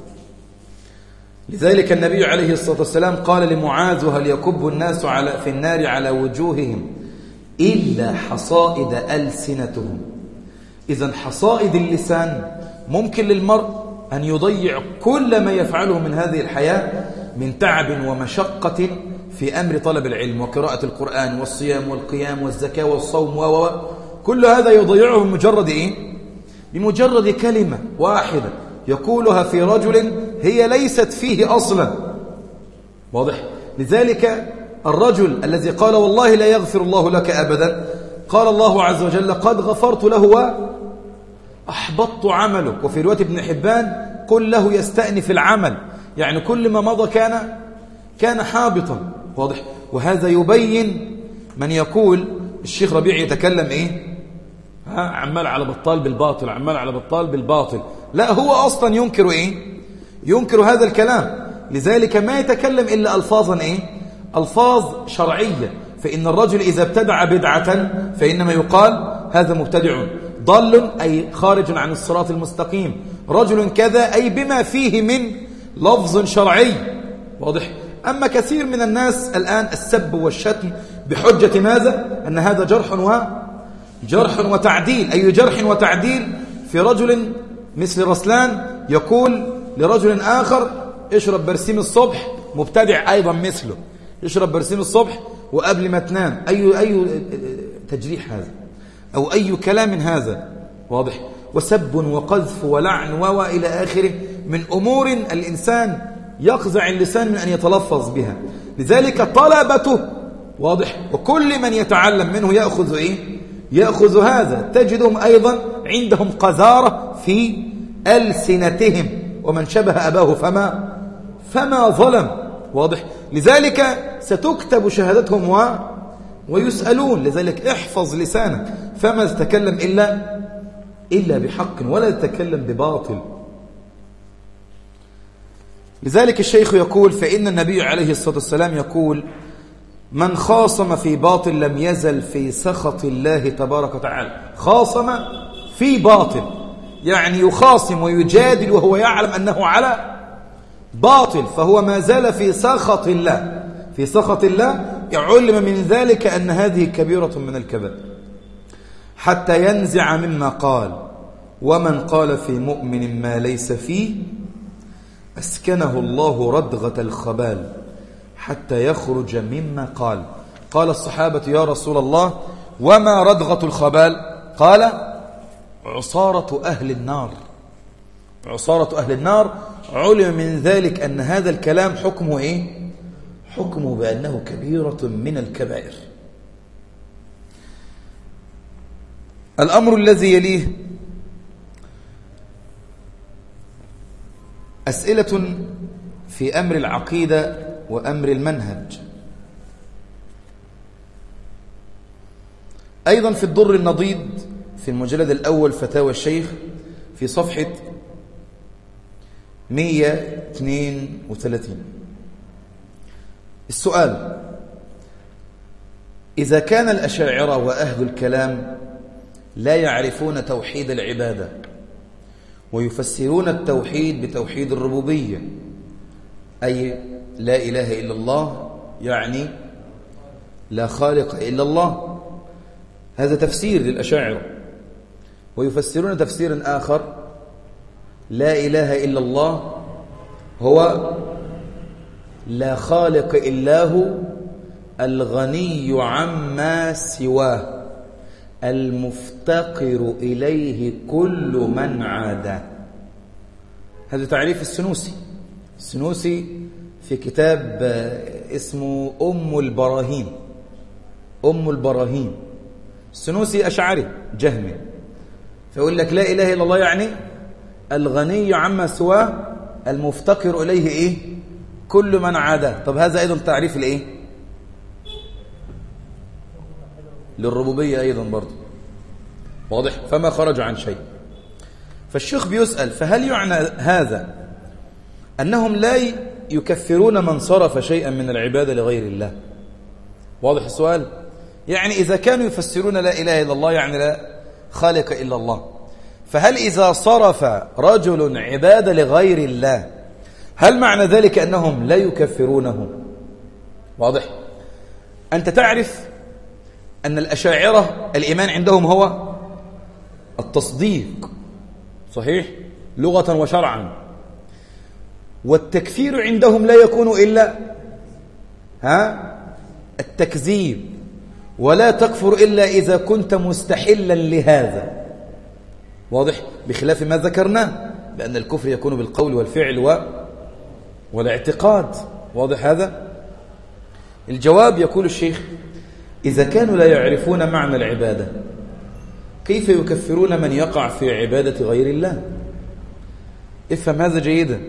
لذلك النبي عليه الصلاة والسلام قال لمعاذ: هل يكب الناس على في النار على وجوههم إلا حصائد ألسنتهم. إذن حصائد اللسان ممكن للمرء أن يضيع كل ما يفعله من هذه الحياة من تعب ومشقة في أمر طلب العلم وقراءة القرآن والصيام والقيام والزكاة والصوم و كل هذا يضيعه بمجرد إيه؟ بمجرد كلمة واحدة يقولها في رجل هي ليست فيه أصلا. واضح؟ لذلك الرجل الذي قال: والله لا يغفر الله لك أبدا، قال الله عز وجل: قد غفرت له وأحبطت عمله. وفي رواية ابن حبان: قل له يستأنف العمل، يعني كل ما مضى كان كان حابطا. واضح؟ وهذا يبين من يقول الشيخ ربيع يتكلم إيه؟ ها عمال على بطال بالباطل، عمال على بطال بالباطل. لا، هو أصلا ينكر إيه؟ ينكر هذا الكلام. لذلك ما يتكلم إلا ألفاظا إيه؟ ألفاظ شرعية. فإن الرجل إذا ابتدع بدعة فإنما يقال: هذا مبتدع ضل، أي خارج عن الصراط المستقيم. رجل كذا، أي بما فيه من لفظ شرعي. واضح؟ أما كثير من الناس الآن السب والشتم بحجة ماذا؟ أن هذا جرح و جرح وتعديل. أي جرح وتعديل في رجل مثل رسلان يقول لرجل آخر: اشرب برسيم الصبح، مبتدع أيضا مثله، اشرب برسيم الصبح وقبل ما تنام. أي أي تجريح هذا؟ أو أي كلام هذا؟ واضح؟ وسب وقذف ولعن وإلى آخره من أمور الإنسان يقزع اللسان من أن يتلفظ بها. لذلك طلبته، واضح، وكل من يتعلم منه يأخذ إيه؟ يأخذ هذا. تجدهم أيضا عندهم قذارة في ألسنتهم، ومن شبه أباه فما فما ظلم. واضح؟ لذلك ستكتب شهادتهم و... ويسألون. لذلك احفظ لسانك، فما تتكلم إلا إلا بحق ولا تتكلم بباطل. لذلك الشيخ يقول: فإن النبي عليه الصلاة والسلام يقول: من خاصم في باطل لم يزل في سخط الله تبارك وتعالى. خاصم في باطل يعني يخاصم ويجادل وهو يعلم أنه على باطل، فهو ما زال في سخط الله. في سخط الله علم من ذلك أن هذه كبيرة من الكبائر، حتى ينزع مما قال ومن قال في مؤمن ما ليس فيه أسكنه الله ردغة الخبال حتى يخرج مما قال. قال الصحابة يا رسول الله وما ردغة الخبال؟ قال عصارة أهل النار. عصارة أهل النار. علم من ذلك أن هذا الكلام حكمه إيه؟ حكمه بأنه كبيرة من الكبائر. الأمر الذي يليه أسئلة في أمر العقيدة وأمر المنهج. أيضا في الضر النضيد في المجلد الأول فتاوى الشيخ في صفحة مئة واثنين وثلاثين السؤال: إذا كان الأشاعرة وأهل الكلام لا يعرفون توحيد العبادة ويفسرون التوحيد بتوحيد الربوبية، أي لا إله إلا الله يعني لا خالق إلا الله، هذا تفسير للأشاعرة، ويفسرون تفسيرا آخر لا إله إلا الله هو لا خالق إلا هو الغني عما سواه المفتقر إليه كل من عاداه. هذا تعريف السنوسي. السنوسي في كتاب اسمه أم البراهين. أم البراهين. السنوسي أشعري جهمي، فيقول لك لا إله إلا الله يعني الغني عما سواه المفتقر إليه إيه؟ كل من عاداه. طب هذا أيضا تعريف الإيه؟ للربوبية أيضا برضه، واضح؟ فما خرج عن شيء. فالشيخ بيسأل: فهل يعني هذا أنهم لا يكفرون من صرف شيئا من العبادة لغير الله؟ واضح السؤال؟ يعني إذا كانوا يفسرون لا إله إلا الله يعني لا خالق إلا الله، فهل إذا صرف رجل عبادة لغير الله هل معنى ذلك أنهم لا يكفرونه؟ واضح؟ أنت تعرف أن الأشاعرة الإيمان عندهم هو التصديق، صحيح؟ لغة وشرعا. والتكفير عندهم لا يكون إلا ها التكذيب، ولا تكفر إلا إذا كنت مستحلا لهذا، واضح؟ بخلاف ما ذكرناه بأن الكفر يكون بالقول والفعل و... والاعتقاد، واضح هذا؟ الجواب يقول الشيخ: إذا كانوا لا يعرفون معنى العبادة كيف يكفرون من يقع في عبادة غير الله؟ افهم هذا جيدا،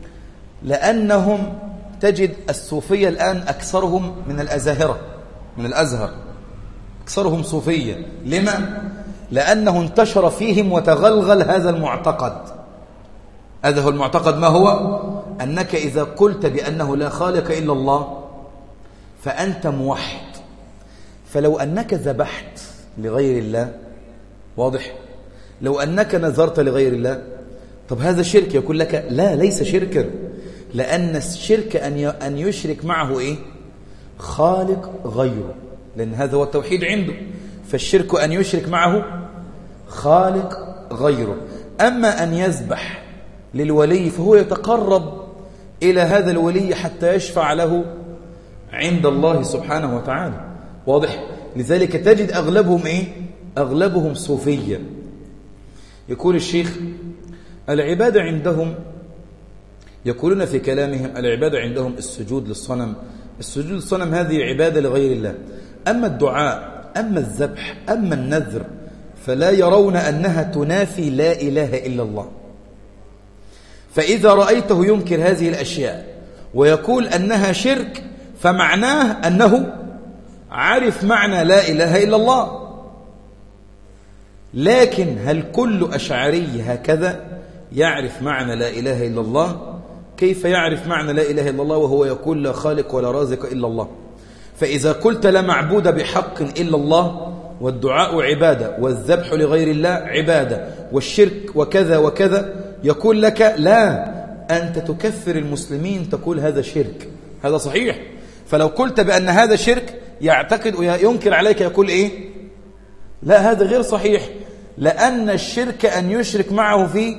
لأنهم تجد الصوفية الآن أكثرهم من الأزاهرة من الأزهر، أكثرهم صوفية. لما؟ لأنه انتشر فيهم وتغلغل هذا المعتقد. هذا هو المعتقد. ما هو؟ أنك إذا قلت بأنه لا خالق إلا الله فأنت موحد، فلو أنك ذبحت لغير الله، واضح؟ لو أنك نذرت لغير الله، طب هذا شرك؟ يقول لك لا، ليس شركا، لأن الشرك أن يشرك معه إيه؟ خالق غيره، لأن هذا هو التوحيد عنده. فالشرك أن يشرك معه خالق غيره. أما أن يذبح للولي فهو يتقرب إلى هذا الولي حتى يشفع له عند الله سبحانه وتعالى، واضح؟ لذلك تجد أغلبهم إيه؟ أغلبهم صوفية. يقول الشيخ: العبادة عندهم، يقولون في كلامهم العبادة عندهم السجود للصنم. السجود للصنم هذه عبادة لغير الله. أما الدعاء، أما الذبح، أما النذر فلا يرون أنها تنافي لا إله إلا الله. فإذا رأيته ينكر هذه الأشياء ويقول أنها شرك فمعناه أنه عارف معنى لا إله إلا الله. لكن هل كل أشعري هكذا يعرف معنى لا إله إلا الله؟ كيف يعرف معنى لا إله إلا الله وهو يقول لا خالق ولا رازق إلا الله؟ فإذا قلت لا معبود بحق إلا الله، والدعاء عبادة، والذبح لغير الله عبادة، والشرك وكذا وكذا، يقول لك لا، أنت تكفر المسلمين، تقول هذا شرك. هذا صحيح. فلو قلت بأن هذا شرك يعتقد وينكر عليك، يقول إيه؟ لا، هذا غير صحيح، لأن الشرك أن يشرك معه في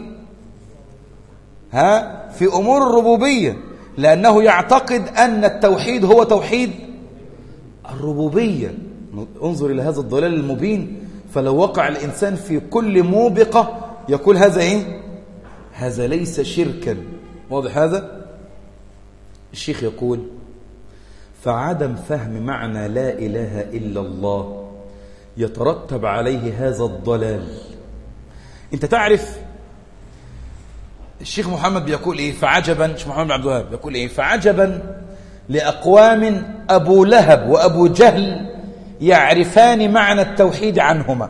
ها في أمور الربوبية، لأنه يعتقد أن التوحيد هو توحيد الربوبية. انظر إلى هذا الضلال المبين. فلو وقع الإنسان في كل موبقة يقول هذا إيه؟ هذا ليس شركا. واضح هذا؟ الشيخ يقول فعدم فهم معنى لا إله إلا الله يترتب عليه هذا الضلال. أنت تعرف الشيخ محمد بيقول إيه؟ فعجبا، الشيخ محمد بن عبد الوهاب يقول إيه؟ فعجبا لأقوام أبو لهب وأبو جهل يعرفان معنى التوحيد عنهما.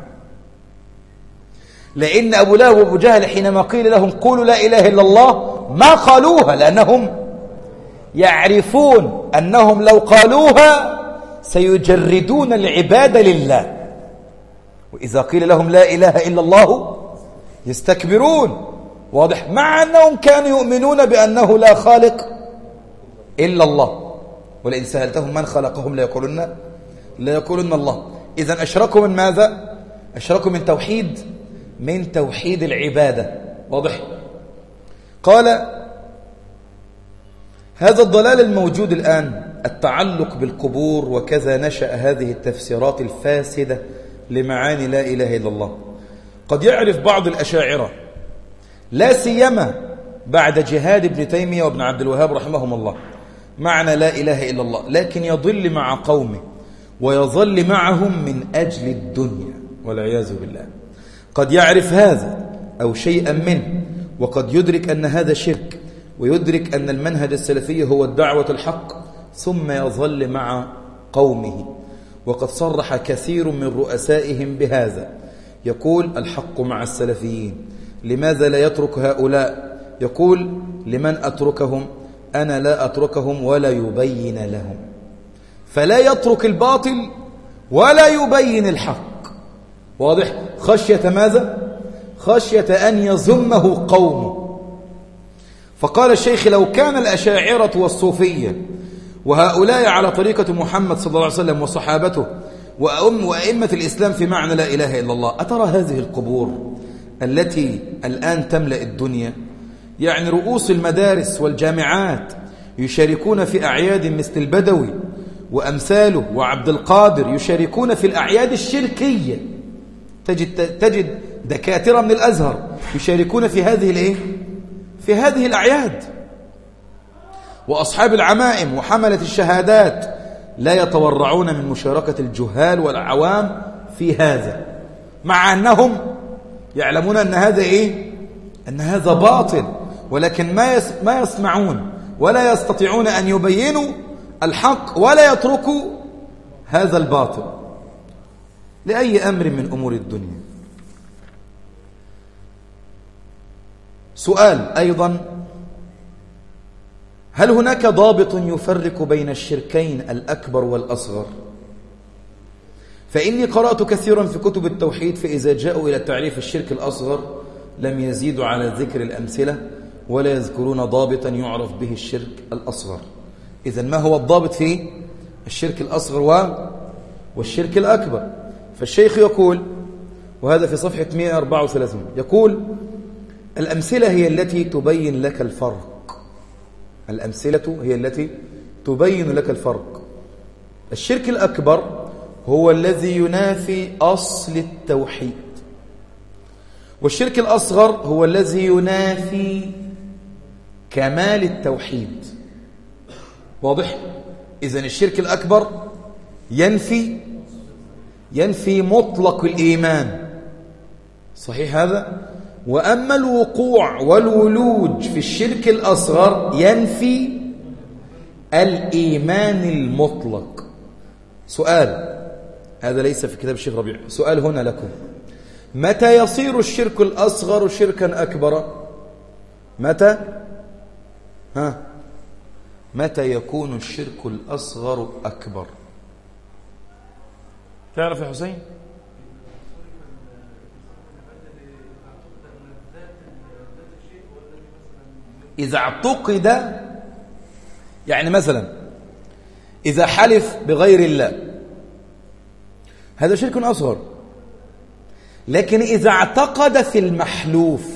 لأن أبو لهب وأبو جهل حينما قيل لهم قولوا لا إله إلا الله ما قالوها، لأنهم يعرفون أنهم لو قالوها سيجردون العبادة لله، وإذا قيل لهم لا إله إلا الله يستكبرون. واضح؟ مع أنهم كانوا يؤمنون بأنه لا خالق إلا الله، ولئن سألتهم من خلقهم لا يقولون لا يقولون الله. إذن أشركوا من ماذا؟ أشركوا من توحيد من توحيد العبادة. واضح؟ قال هذا الضلال الموجود الآن التعلق بالقبور، وكذا نشأ هذه التفسيرات الفاسدة لمعاني لا إله إلا الله. قد يعرف بعض الأشاعرة لا سيما بعد جهاد ابن تيمية وابن عبد الوهاب رحمهم الله معنى لا إله إلا الله، لكن يضل مع قومه ويظل معهم من أجل الدنيا والعياذ بالله. قد يعرف هذا أو شيئا منه، وقد يدرك أن هذا شرك، ويدرك أن المنهج السلفي هو الدعوة الحق، ثم يظل مع قومه. وقد صرح كثير من رؤسائهم بهذا، يقول الحق مع السلفيين. لماذا لا يترك هؤلاء؟ يقول لمن أتركهم؟ أنا لا أتركهم ولا يبين لهم. فلا يترك الباطل ولا يبين الحق. واضح؟ خشية ماذا؟ خشية أن يذمه قومه. فقال الشيخ لو كان الأشاعرة والصوفية وهؤلاء على طريقة محمد صلى الله عليه وسلم وصحابته وأم وأئمة الإسلام في معنى لا إله إلا الله، أترى هذه القبور التي الآن تملأ الدنيا، يعني رؤوس المدارس والجامعات يشاركون في أعياد مثل البدوي وأمثاله وعبد القادر، يشاركون في الأعياد الشركية. تجد تجد دكاترة من الأزهر يشاركون في هذه الإيه؟ في هذه الأعياد. وأصحاب العمائم وحملة الشهادات لا يتورعون من مشاركة الجهال والعوام في هذا، مع أنهم يعلمون أن هذا إيه؟ أن هذا باطل، ولكن ما يس ما يسمعون ولا يستطيعون أن يبينوا الحق ولا يتركوا هذا الباطل لأي أمر من أمور الدنيا. سؤال أيضا: هل هناك ضابط يفرق بين الشركين الأكبر والأصغر؟ فإني قرأت كثيرا في كتب التوحيد، فإذا جاءوا إلى تعريف الشرك الأصغر لم يزيدوا على ذكر الأمثلة ولا يذكرون ضابطا يعرف به الشرك الأصغر. إذن ما هو الضابط في الشرك الأصغر والشرك الأكبر؟ فالشيخ يقول، وهذا في صفحة مئة وأربعة وثلاثين، يقول: الأمثلة هي التي تبين لك الفرق. الأمثلة هي التي تبين لك الفرق. الشرك الأكبر هو الذي ينافي أصل التوحيد، والشرك الأصغر هو الذي ينافي كمال التوحيد. واضح؟ إذن الشرك الأكبر ينفي ينفي مطلق الإيمان، صحيح هذا؟ وأما الوقوع والولوج في الشرك الأصغر ينفي الإيمان المطلق. سؤال، هذا ليس في كتاب الشيخ ربيع، سؤال هنا لكم: متى يصير الشرك الأصغر شركا أكبر؟ متى؟ ها؟ متى يكون الشرك الأصغر أكبر؟ تعرف يا حسين؟ إذا اعتقد، يعني مثلا إذا حلف بغير الله، هذا شرك أصغر. لكن إذا اعتقد في المحلوف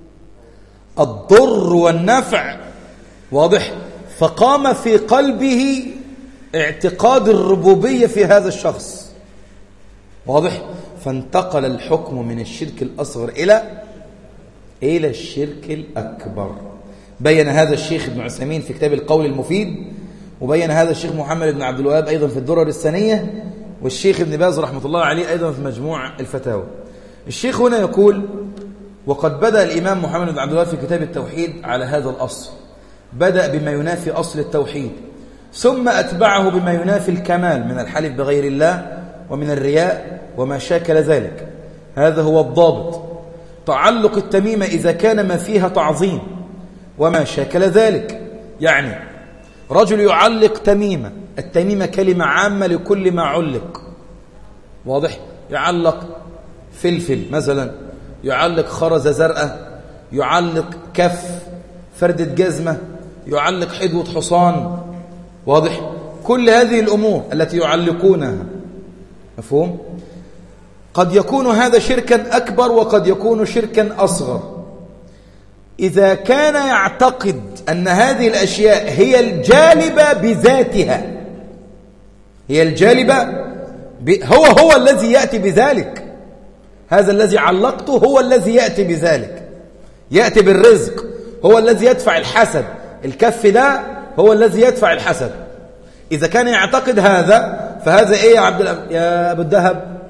الضر والنفع، واضح، فقام في قلبه اعتقاد الربوبية في هذا الشخص، واضح، فانتقل الحكم من الشرك الأصغر إلى إلى الشرك الأكبر. بين هذا الشيخ ابن عثيمين في كتاب القول المفيد، وبين هذا الشيخ محمد بن عبد الوهاب أيضا في الدرر الثانية، والشيخ ابن باز رحمة الله عليه أيضا في مجموع الفتاوى. الشيخ هنا يقول: وقد بدأ الإمام محمد بن عبد الوهاب في كتاب التوحيد على هذا الأصل، بدأ بما ينافي أصل التوحيد، ثم أتبعه بما ينافي الكمال من الحلف بغير الله ومن الرياء وما شاكل ذلك. هذا هو الضابط. تعلق التميمة إذا كان ما فيها تعظيم وما شاكل ذلك، يعني رجل يعلق تميمة، التميمة كلمة عامة لكل ما علق، واضح، يعلق فلفل مثلا، يعلق خرزة زرقاء، يعلق كف فردة جزمة، يعلق حدوة حصان، واضح، كل هذه الأمور التي يعلقونها، مفهوم؟ قد يكون هذا شركا أكبر وقد يكون شركا أصغر. إذا كان يعتقد أن هذه الأشياء هي الجالبة بذاتها، هي الجالبة ب... هو هو الذي يأتي بذلك، هذا الذي علقته هو الذي يأتي بذلك، يأتي بالرزق، هو الذي يدفع الحسد، الكف ده هو الذي يدفع الحسد. إذا كان يعتقد هذا فهذا إيه يا عبد الأب... يا أبو الذهب،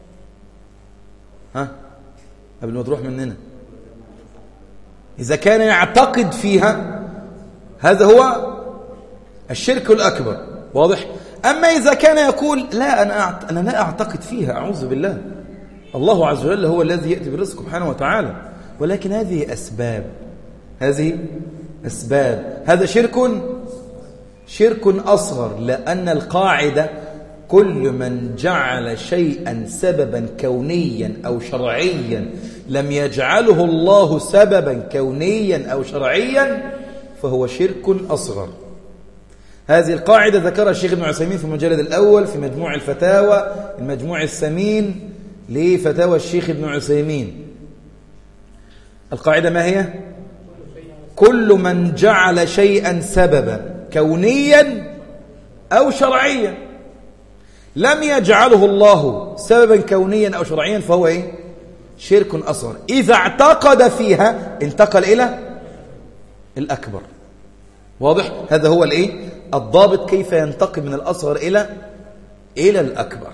ها قبل ما تروح مننا، إذا كان يعتقد فيها هذا هو الشرك الأكبر، واضح. أما إذا كان يقول لا أنا أعت... أنا لا أعتقد فيها، أعوذ بالله، الله عز وجل هو الذي يأتي بالرزق سبحانه وتعالى، ولكن هذه أسباب، هذه أسباب، هذا شرك شرك أصغر، لأن القاعدة كل من جعل شيئا سببا كونيا أو شرعيا لم يجعله الله سببا كونيا أو شرعيا فهو شرك أصغر. هذه القاعدة ذكرها الشيخ ابن عثيمين في المجلد الأول في مجموع الفتاوى، المجموع الثمين لفتاوى الشيخ ابن عثيمين. القاعدة ما هي؟ كل من جعل شيئا سببا كونيا أو شرعيا لم يجعله الله سببا كونيا أو شرعيا فهو إيه؟ شرك أصغر. إذا اعتقد فيها انتقل إلى الأكبر، واضح؟ هذا هو الإيه؟ الضابط، كيف ينتقل من الأصغر إلى إلى الأكبر،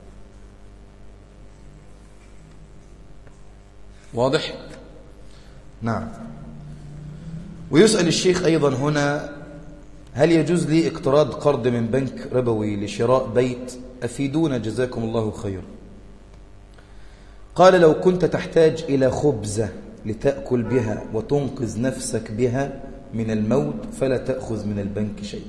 واضح؟ نعم. ويسأل الشيخ أيضا هنا: هل يجوز لي اقتراض قرض من بنك ربوي لشراء بيت؟ أفيدونا جزاكم الله خير. قال: لو كنت تحتاج إلى خبزة لتأكل بها وتنقذ نفسك بها من الموت فلا تأخذ من البنك شيء،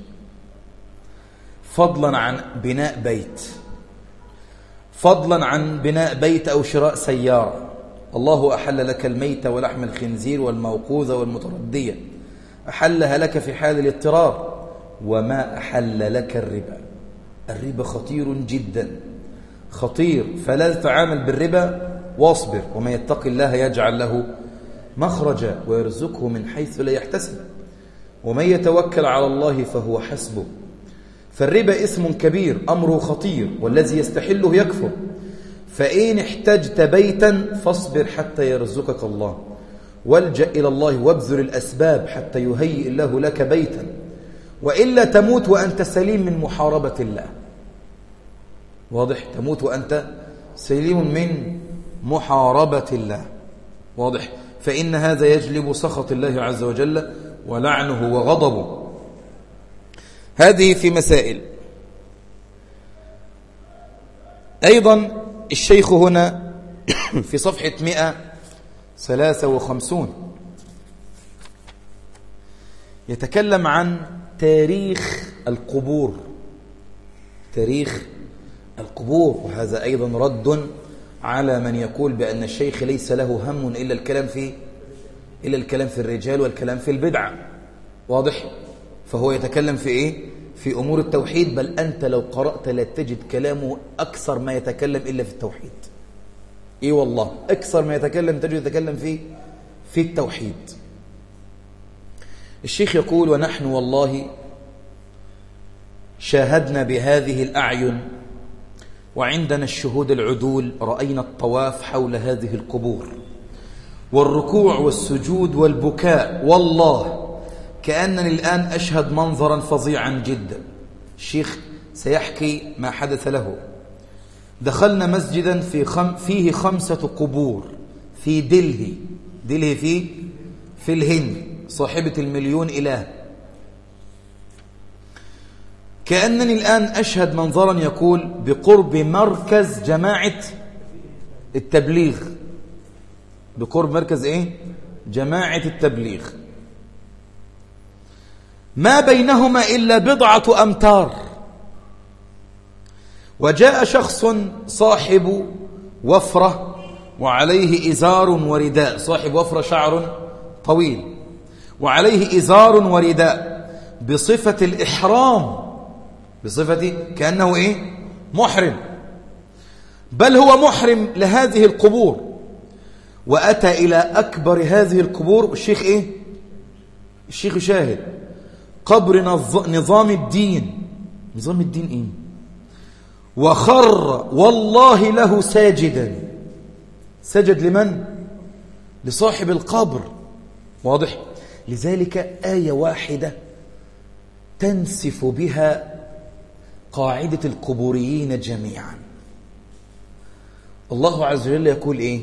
فضلا عن بناء بيت، فضلا عن بناء بيت أو شراء سيارة. الله أحل لك الميت ولحم الخنزير والموقوذة والمتردية، أحلها لك في حال الاضطرار، وما أحل لك الربا. الربا خطير جدا، خطير، فلا تتعامل بالربا، واصبر، ومن يتق الله يجعل له مخرجا ويرزقه من حيث لا يحتسب، ومن يتوكل على الله فهو حسبه. فالربا اسم كبير، أمره خطير، والذي يستحله يكفر. فإن احتجت بيتا فاصبر حتى يرزقك الله، والجأ إلى الله وابذل الأسباب حتى يهيئ الله لك بيتا، وإلا تموت وأنت سليم من محاربة الله، واضح؟ تموت وأنت سليم من محاربة الله، واضح؟ فإن هذا يجلب سخط الله عز وجل ولعنه وغضبه. هذه في مسائل. أيضا الشيخ هنا في صفحة مئة وثلاثة وخمسين يتكلم عن تاريخ القبور، تاريخ القبور، وهذا أيضا رد على من يقول بأن الشيخ ليس له هم إلا الكلام في إلا الكلام في الرجال والكلام في البدعة، واضح؟ فهو يتكلم في إيه؟ في أمور التوحيد، بل أنت لو قرأت لا تجد كلامه أكثر ما يتكلم إلا في التوحيد، إيه والله أكثر ما يتكلم تجد يتكلم فيه في التوحيد. الشيخ يقول: ونحن والله شاهدنا بهذه الأعين وعندنا الشهود العدول، رأينا الطواف حول هذه القبور والركوع والسجود والبكاء، والله كأنني الآن أشهد منظرا فظيعا جدا. الشيخ سيحكي ما حدث له. دخلنا مسجدا في خم فيه خمسة قبور في دلهي. دلهي في في الهند، صاحبة المليون إله. كأنني الآن أشهد منظرا يقول بقرب مركز جماعة التبليغ. بقرب مركز إيه؟ جماعة التبليغ. ما بينهما إلا بضعة أمتار. وجاء شخص صاحب وفرة وعليه إزار ورداء، صاحب وفرة شعر طويل وعليه إزار ورداء بصفة الإحرام، بصفة كأنه إيه؟ محرم، بل هو محرم لهذه القبور. وأتى إلى أكبر هذه القبور. الشيخ إيه؟ الشيخ شاهد قبر نظام الدين. نظام الدين إيه؟ وخر والله له ساجدا. سجد لمن؟ لصاحب القبر. واضح؟ لذلك آية واحدة تنسف بها قاعدة القبوريين جميعا. الله عز وجل يقول إيه؟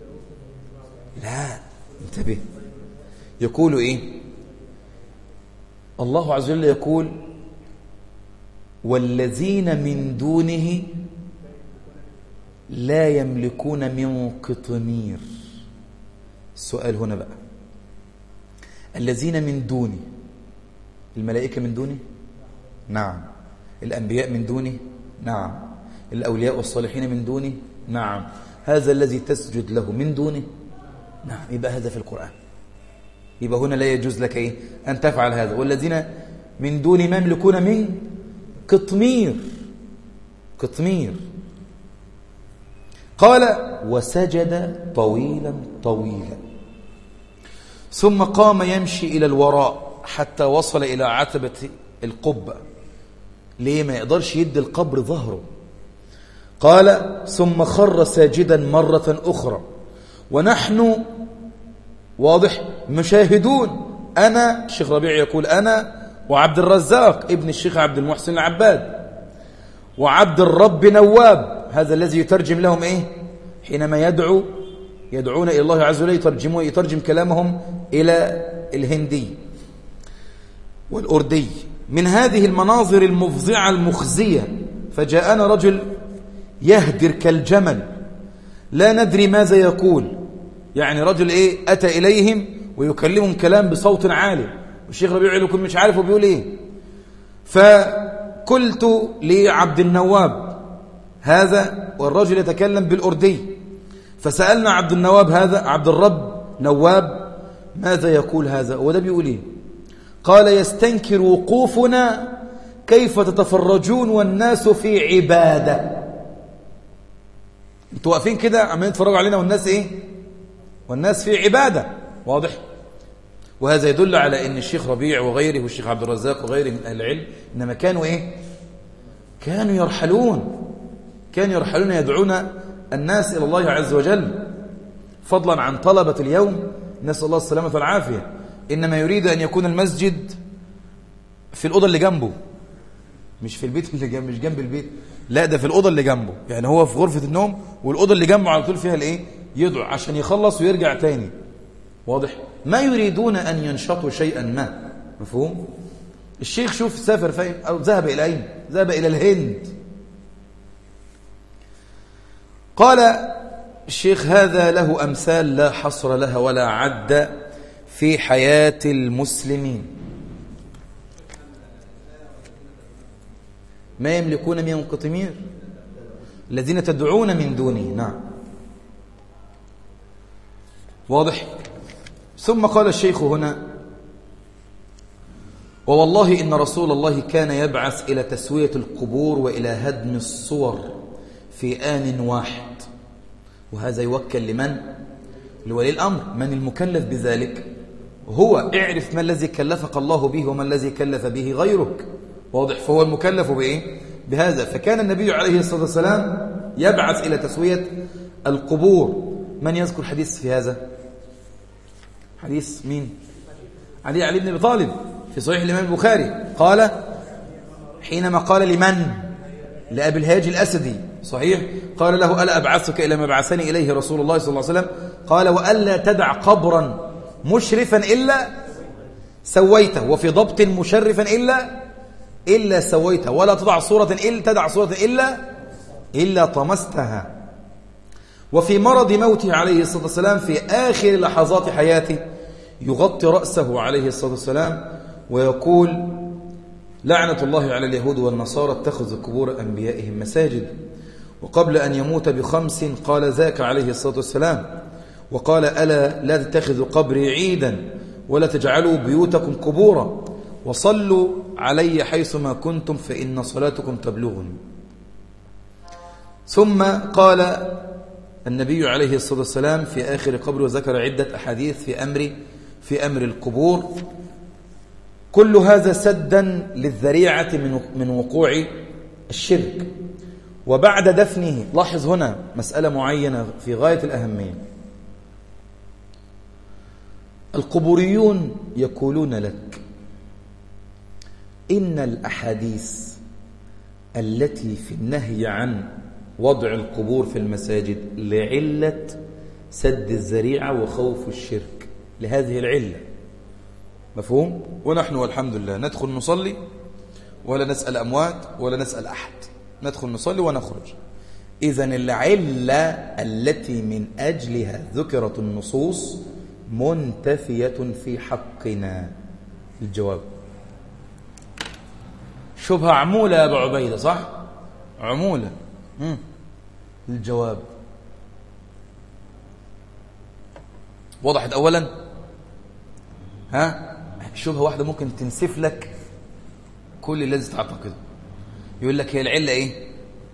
لا انتبه، يقول إيه؟ الله عز وجل يقول: والذين من دونه لا يملكون من قطمير. السؤال هنا بقى: الذين من دونه، الملائكة من دونه؟ نعم. الأنبياء من دونه؟ نعم. الأولياء والصالحين من دونه؟ نعم. هذا الذي تسجد له من دونه؟ نعم. يبقى هذا في القرآن. يبقى هنا لا يجوز لك إيه؟ أن تفعل هذا. والذين من دونه ما يملكون من قطمير. قطمير. قال: وسجد طويلا طويلا ثم قام يمشي إلى الوراء حتى وصل إلى عتبة القبة. ليه؟ ما يقدرش يدي القبر ظهره. قال: ثم خر ساجدا مرة أخرى ونحن واضح مشاهدون. أنا الشيخ ربيع يقول: أنا وعبد الرزاق ابن الشيخ عبد المحسن العباد وعبد الرب نواب، هذا الذي يترجم لهم إيه؟ حينما يدعو يدعون إلى الله عز وجل يترجمون يترجم كلامهم إلى الهندي والأردي. من هذه المناظر المفظعة المخزية فجاءنا رجل يهدر كالجمل لا ندري ماذا يقول. يعني رجل إيه؟ أتى إليهم ويكلمهم كلام بصوت عالي، والشيخ ربيع يقول مش عارف بيقول إيه. فقلت لعبد النواب هذا، والرجل يتكلم بالأردي، فسألنا عبد النواب هذا عبد الرب نواب ماذا يقول هذا، وده بيقول إيه؟ قال: يستنكر وقوفنا كيف تتفرجون والناس في عبادة. انتوا واقفين كده عمالين يتفرجوا علينا والناس إيه؟ والناس في عبادة. واضح؟ وهذا يدل على أن الشيخ ربيع وغيره والشيخ عبد الرزاق وغيره من أهل العلم إنما كانوا إيه؟ كانوا يرحلون كانوا يرحلون يدعون الناس إلى الله عز وجل، فضلا عن طلبة اليوم، نسأل الله السلامة والعافية. إنما يريد أن يكون المسجد في الأوضة اللي جنبه، مش في البيت اللي جنب، مش جنب البيت، لا ده في الأوضة اللي جنبه. يعني هو في غرفة النوم والأوضة اللي جنبه على طول فيها الإيه؟ يدعو عشان يخلص ويرجع تاني. واضح؟ ما يريدون أن ينشطوا شيئا ما. مفهوم؟ الشيخ شوف سافر فين أو ذهب إلى أين؟ ذهب إلى الهند. قال الشيخ: هذا له أمثال لا حصر لها ولا عد في حياة المسلمين. ما يملكون من قطمير الذين تدعون من دونه. نعم. واضح؟ ثم قال الشيخ هنا: ووالله إن رسول الله كان يبعث إلى تسوية القبور وإلى هدم الصور في آن واحد. وهذا يوكل لمن؟ لولي الأمر. من المكلف بذلك؟ هو. اعرف ما الذي كلفك الله به وما الذي كلف به غيرك. واضح؟ فهو المكلف بإيه؟ بهذا. فكان النبي عليه الصلاة والسلام يبعث إلى تسوية القبور. من يذكر حديث في هذا؟ حديث مين؟ علي علي بن أبي طالب في صحيح الإمام البخاري. قال حينما قال لمن؟ لأبي الهاج الأسدي. صحيح؟ قال له ألا أبعثك إلى ما بعثني إليه رسول الله صلى الله عليه وسلم؟ قال وألا تدع قبرا مشرفا إلا سويته، وفي ضبط مشرفا إلا إلا سويته، ولا تضع صورة إلا تدع صورة إلا إلا طمستها. وفي مرض موته عليه الصلاة والسلام في آخر لحظات حياته يغطي رأسه عليه الصلاة والسلام ويقول لعنة الله على اليهود والنصارى اتخذوا قبور أنبيائهم مساجد. وقبل أن يموت بخمس قال ذاك عليه الصلاة والسلام، وقال ألا لا تتخذوا قبري عيدا ولا تجعلوا بيوتكم قبورا وصلوا علي حيثما كنتم فإن صلاتكم تبلغني. ثم قال النبي عليه الصلاة والسلام في آخر قبره وذكر عدة أحاديث في أمر في أمر القبور، كل هذا سدا للذريعة من من وقوع الشرك. وبعد دفنه، لاحظ هنا مسألة معينة في غاية الأهمية، القبوريون يقولون لك إن الأحاديث التي في النهي عن وضع القبور في المساجد لعلة سد الذريعة وخوف الشرك، لهذه العلة. مفهوم؟ ونحن والحمد لله ندخل نصلي ولا نسأل أموات ولا نسأل أحد، ندخل نصلي ونخرج. إذن العلة التي من أجلها ذكرت النصوص منتفية في حقنا. الجواب شبهة عمولة يا أبو عبيدة، صح؟ عمولة. مم. الجواب وضحت أولا؟ ها؟ شبهة واحدة ممكن تنسف لك كل الذي تعتقده. يقول لك هي العلة إيه؟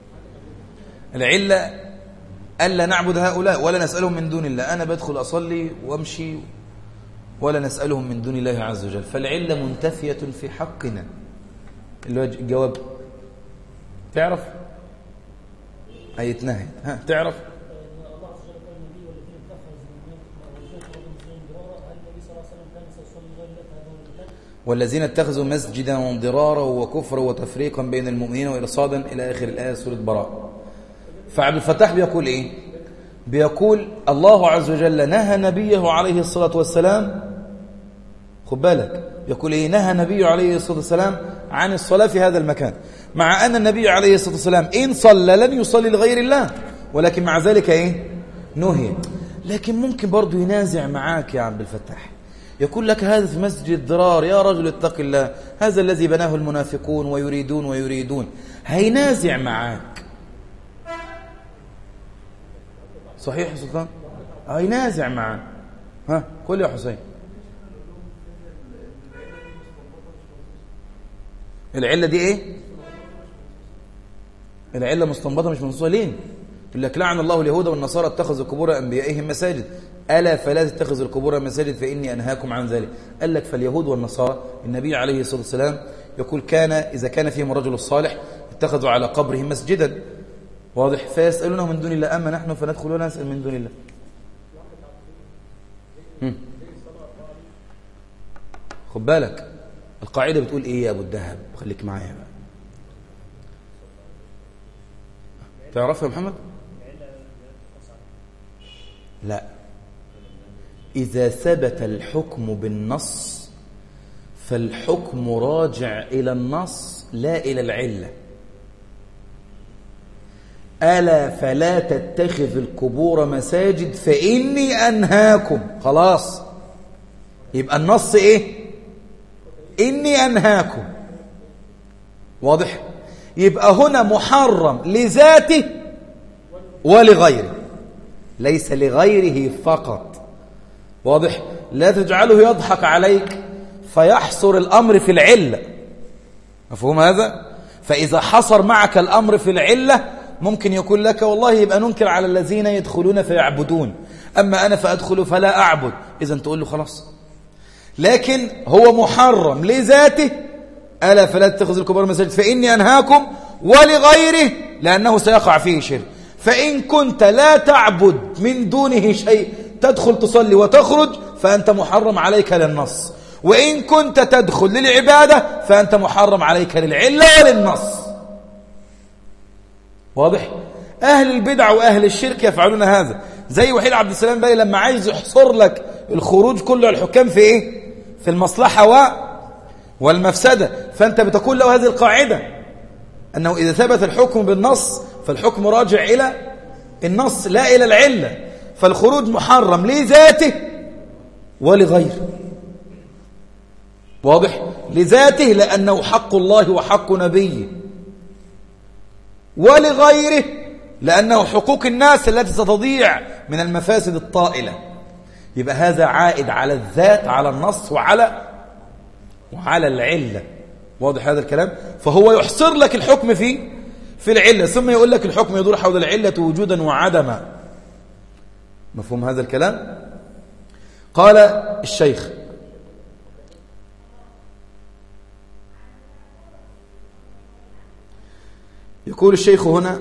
العلة ألا نعبد هؤلاء ولا نسألهم من دون الله. أنا بدخل أصلي وأمشي ولا نسألهم من دون الله عز وجل، فالعلة منتفية في حقنا. الجواب تعرف؟ هيتنهي. ها تعرف؟ والذين اتخذوا مسجدا ضرارا وكفرا وتفريقا بين المؤمنين وإرصادا إلى آخر الآية سورة براء. فعبد الفتاح بيقول إيه؟ بيقول الله عز وجل نهى نبيه عليه الصلاة والسلام، خد بالك، يقول إيه؟ نهى نبيه عليه الصلاة والسلام عن الصلاة في هذا المكان، مع أن النبي عليه الصلاة والسلام إن صلى لن يصلي لغير الله، ولكن مع ذلك إيه؟ نهي. لكن ممكن برضو ينازع معاك يا عبد الفتاح، يقول لك هذا في مسجد الضرار، يا رجل اتق الله، هذا الذي بناه المنافقون ويريدون ويريدون. هينازع معاك. صحيح يا سلطان؟ هينازع معاك. ها قول يا حسين. العلة دي ايه؟ العلة مستنبطة مش منصوصة. ليه؟ يقول لك لعن الله اليهود والنصارى اتخذوا قبور انبيائهم مساجد، ألا فلا تتخذوا القبور مساجد فإني أنهاكم عن ذلك. قال لك فاليهود والنصارى النبي عليه الصلاة والسلام يقول كان إذا كان فيهم الرجل الصالح اتخذوا على قبره مسجدا. واضح؟ فيسألونه من دون الله، أما نحن فندخل ولا نسأل من دون الله. هم. خد بالك القاعدة بتقول إيه يا أبو الدهب؟ خليك معايا بقى. تعرفها يا محمد؟ لا، إذا ثبت الحكم بالنص فالحكم راجع إلى النص لا إلى العلة. ألا فلا تتخذ القبور مساجد فإني أنهاكم. خلاص، يبقى النص إيه؟ إني أنهاكم. واضح؟ يبقى هنا محرم لذاته ولغيره، ليس لغيره فقط. واضح؟ لا تجعله يضحك عليك فيحصر الأمر في العلة. مفهوم هذا؟ فإذا حصر معك الأمر في العلة ممكن يقول لك والله يبقى ننكر على الذين يدخلون فيعبدون، أما أنا فأدخل فلا أعبد، إذن تقول له خلاص. لكن هو محرم لذاته، ألا فلا تتخذوا الكبار مساجد فإني أنهاكم، ولغيره لأنه سيقع فيه شرك. فإن كنت لا تعبد من دونه شيء، تدخل تصلي وتخرج، فأنت محرم عليك للنص. وإن كنت تدخل للعبادة فأنت محرم عليك للعلة وللنص. واضح؟ أهل البدع وأهل الشرك يفعلون هذا، زي وحيد عبد السلام باي لما عايز يحصر لك الخروج كله الحكام في إيه؟ في المصلحة و... والمفسدة. فأنت بتقول له هذه القاعدة، أنه إذا ثبت الحكم بالنص فالحكم راجع إلى النص لا إلى العلة. فالخروج محرم لذاته ولغيره. واضح؟ لذاته لأنه حق الله وحق نبيه، ولغيره لأنه حقوق الناس التي ستضيع من المفاسد الطائلة. يبقى هذا عائد على الذات، على النص، وعلى وعلى العلة. واضح هذا الكلام؟ فهو يحصر لك الحكم في في العلة، ثم يقول لك الحكم يدور حول العلة وجودا وعدما. مفهوم هذا الكلام؟ قال الشيخ: يقول الشيخ هنا: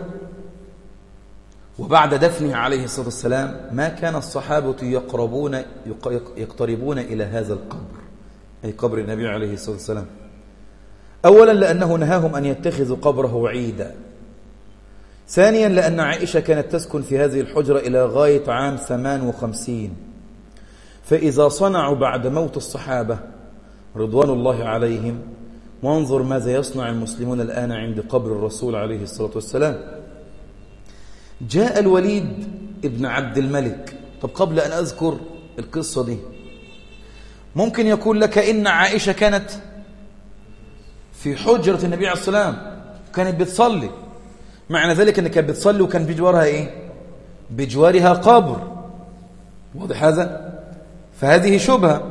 وبعد دفنه عليه الصلاة والسلام ما كان الصحابة يقربون يقتربون إلى هذا القبر، أي قبر النبي عليه الصلاة والسلام. أولا لأنه نهاهم أن يتخذوا قبره عيدا. ثانيا لأن عائشة كانت تسكن في هذه الحجرة إلى غاية عام ثمان وخمسين، فإذا صنعوا بعد موت الصحابة رضوان الله عليهم، وانظر ماذا يصنع المسلمون الآن عند قبر الرسول عليه الصلاة والسلام. جاء الوليد ابن عبد الملك. طب قبل أن أذكر القصة دي، ممكن يقول لك إن عائشة كانت في حجرة النبي عليه الصلاة والسلام، كانت بتصلي، معنى ذلك أن كانت بتصلي وكان بجوارها إيه؟ بجوارها قبر. واضح هذا؟ فهذه شبهة.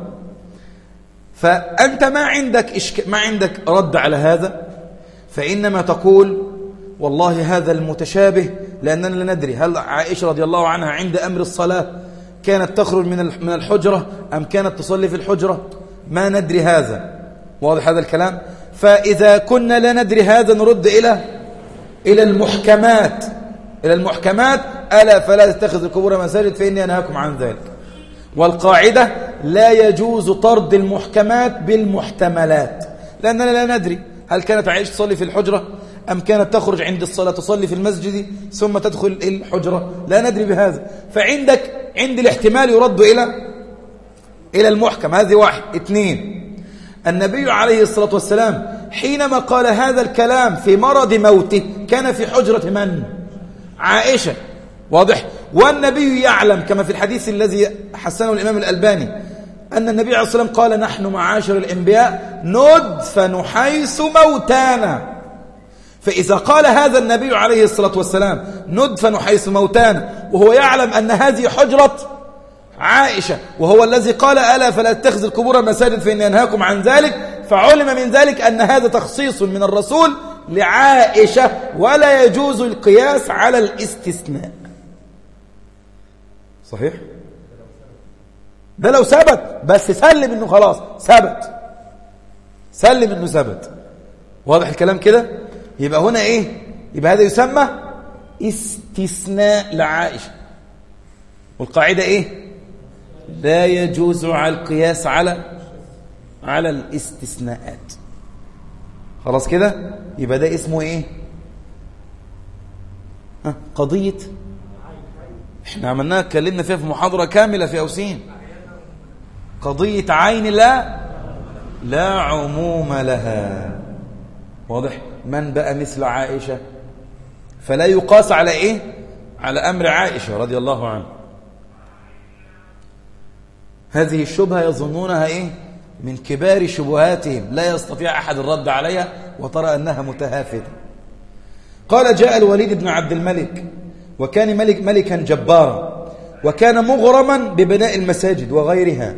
فأنت ما عندك إشك... ما عندك رد على هذا، فإنما تقول والله هذا المتشابه، لأننا لا ندري هل عائشة رضي الله عنها عند أمر الصلاة كانت تخرج من من الحجرة أم كانت تصلي في الحجرة، ما ندري هذا. واضح هذا الكلام؟ فإذا كنا لا ندري هذا نرد إلى إلى المحكمات إلى المحكمات ألا فلا تتخذوا القبور مساجد فإني أنهاكم عن ذلك. والقاعدة لا يجوز طرد المحكمات بالمحتملات، لأننا لا ندري هل كانت عائشة تصلي في الحجرة أم كانت تخرج عند الصلاة تصلي في المسجد ثم تدخل الحجرة، لا ندري بهذا. فعندك عند الاحتمال يرد إلى إلى المحكم. هذه واحد. اثنين، النبي عليه الصلاة والسلام حينما قال هذا الكلام في مرض موته كان في حجرة من؟ عائشة. واضح؟ والنبي يعلم كما في الحديث الذي حسنه الإمام الألباني أن النبي عليه الصلاة والسلام قال: نحن معاشر الأنبياء ندفن حيث موتانا. فإذا قال هذا النبي عليه الصلاة والسلام ندفن حيث موتانا وهو يعلم أن هذه حجرة عائشة، وهو الذي قال: ألا فلا تتخذوا القبور مساجد فإني أنهاكم عن ذلك، فعلم من ذلك أن هذا تخصيص من الرسول لعائشة، ولا يجوز القياس على الاستثناء. صحيح؟ ده لو ثبت، بس سلم انه خلاص ثبت، سلم انه ثبت. واضح الكلام كده؟ يبقى هنا ايه؟ يبقى هذا يسمى استثناء لعائشة. والقاعدة ايه؟ لا يجوز على القياس على على الاستثناءات. خلاص كده؟ يبقى ده اسمه ايه؟ ها قضية احنا عملناها اتكلمنا فيها في محاضرة كاملة في أوسين. قضية عين لا لا عموم لها. واضح؟ من بقى مثل عائشة فلا يقاس على ايه؟ على أمر عائشة رضي الله عنها. هذه الشبهة يظنونها ايه؟ من كبار شبهاتهم، لا يستطيع أحد الرد عليها، وترى أنها متهافتة. قال: جاء الوليد بن عبد الملك، وكان ملك ملكا جبارا، وكان مغرما ببناء المساجد وغيرها،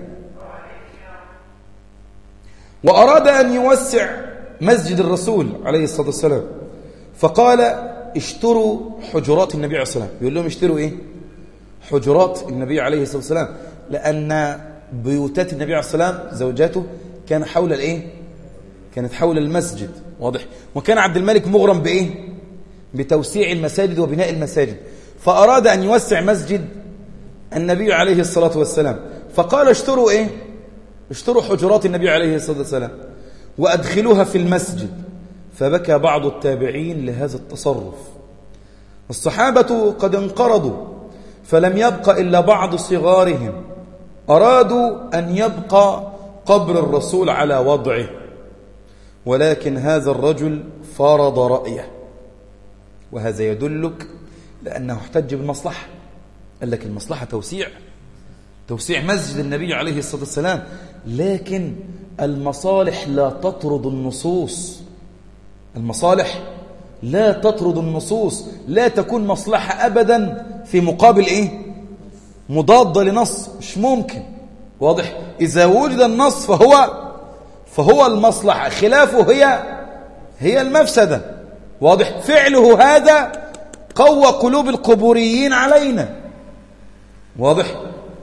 وأراد أن يوسع مسجد الرسول عليه الصلاة والسلام، فقال: اشتروا حجرات النبي عليه الصلاة والسلام. يقول لهم اشتروا ايه؟ حجرات النبي عليه الصلاة والسلام، لأن بيوتات النبي عليه الصلاة والسلام زوجاته كان حول الايه؟ كانت حول المسجد. واضح؟ وكان عبد الملك مغرم بايه؟ بتوسيع المساجد وبناء المساجد، فأراد أن يوسع مسجد النبي عليه الصلاة والسلام، فقال اشتروا ايه؟ اشتروا حجرات النبي عليه الصلاة والسلام وأدخلوها في المسجد. فبكى بعض التابعين لهذا التصرف. الصحابة قد انقرضوا، فلم يبق إلا بعض صغارهم أرادوا أن يبقى قبر الرسول على وضعه، ولكن هذا الرجل فرض رأيه، وهذا يدلك لأنه احتج بالمصلحة. قال لك المصلحة توسيع توسيع مسجد النبي عليه الصلاة والسلام، لكن المصالح لا تطرد النصوص. المصالح لا تطرد النصوص، لا تكون مصلحة أبدا في مقابل إيه؟ مضادة لنص، مش ممكن. واضح؟ إذا وجد النص فهو فهو المصلحة، خلافه هي هي المفسدة. واضح؟ فعله هذا قوى قلوب القبوريين علينا. واضح؟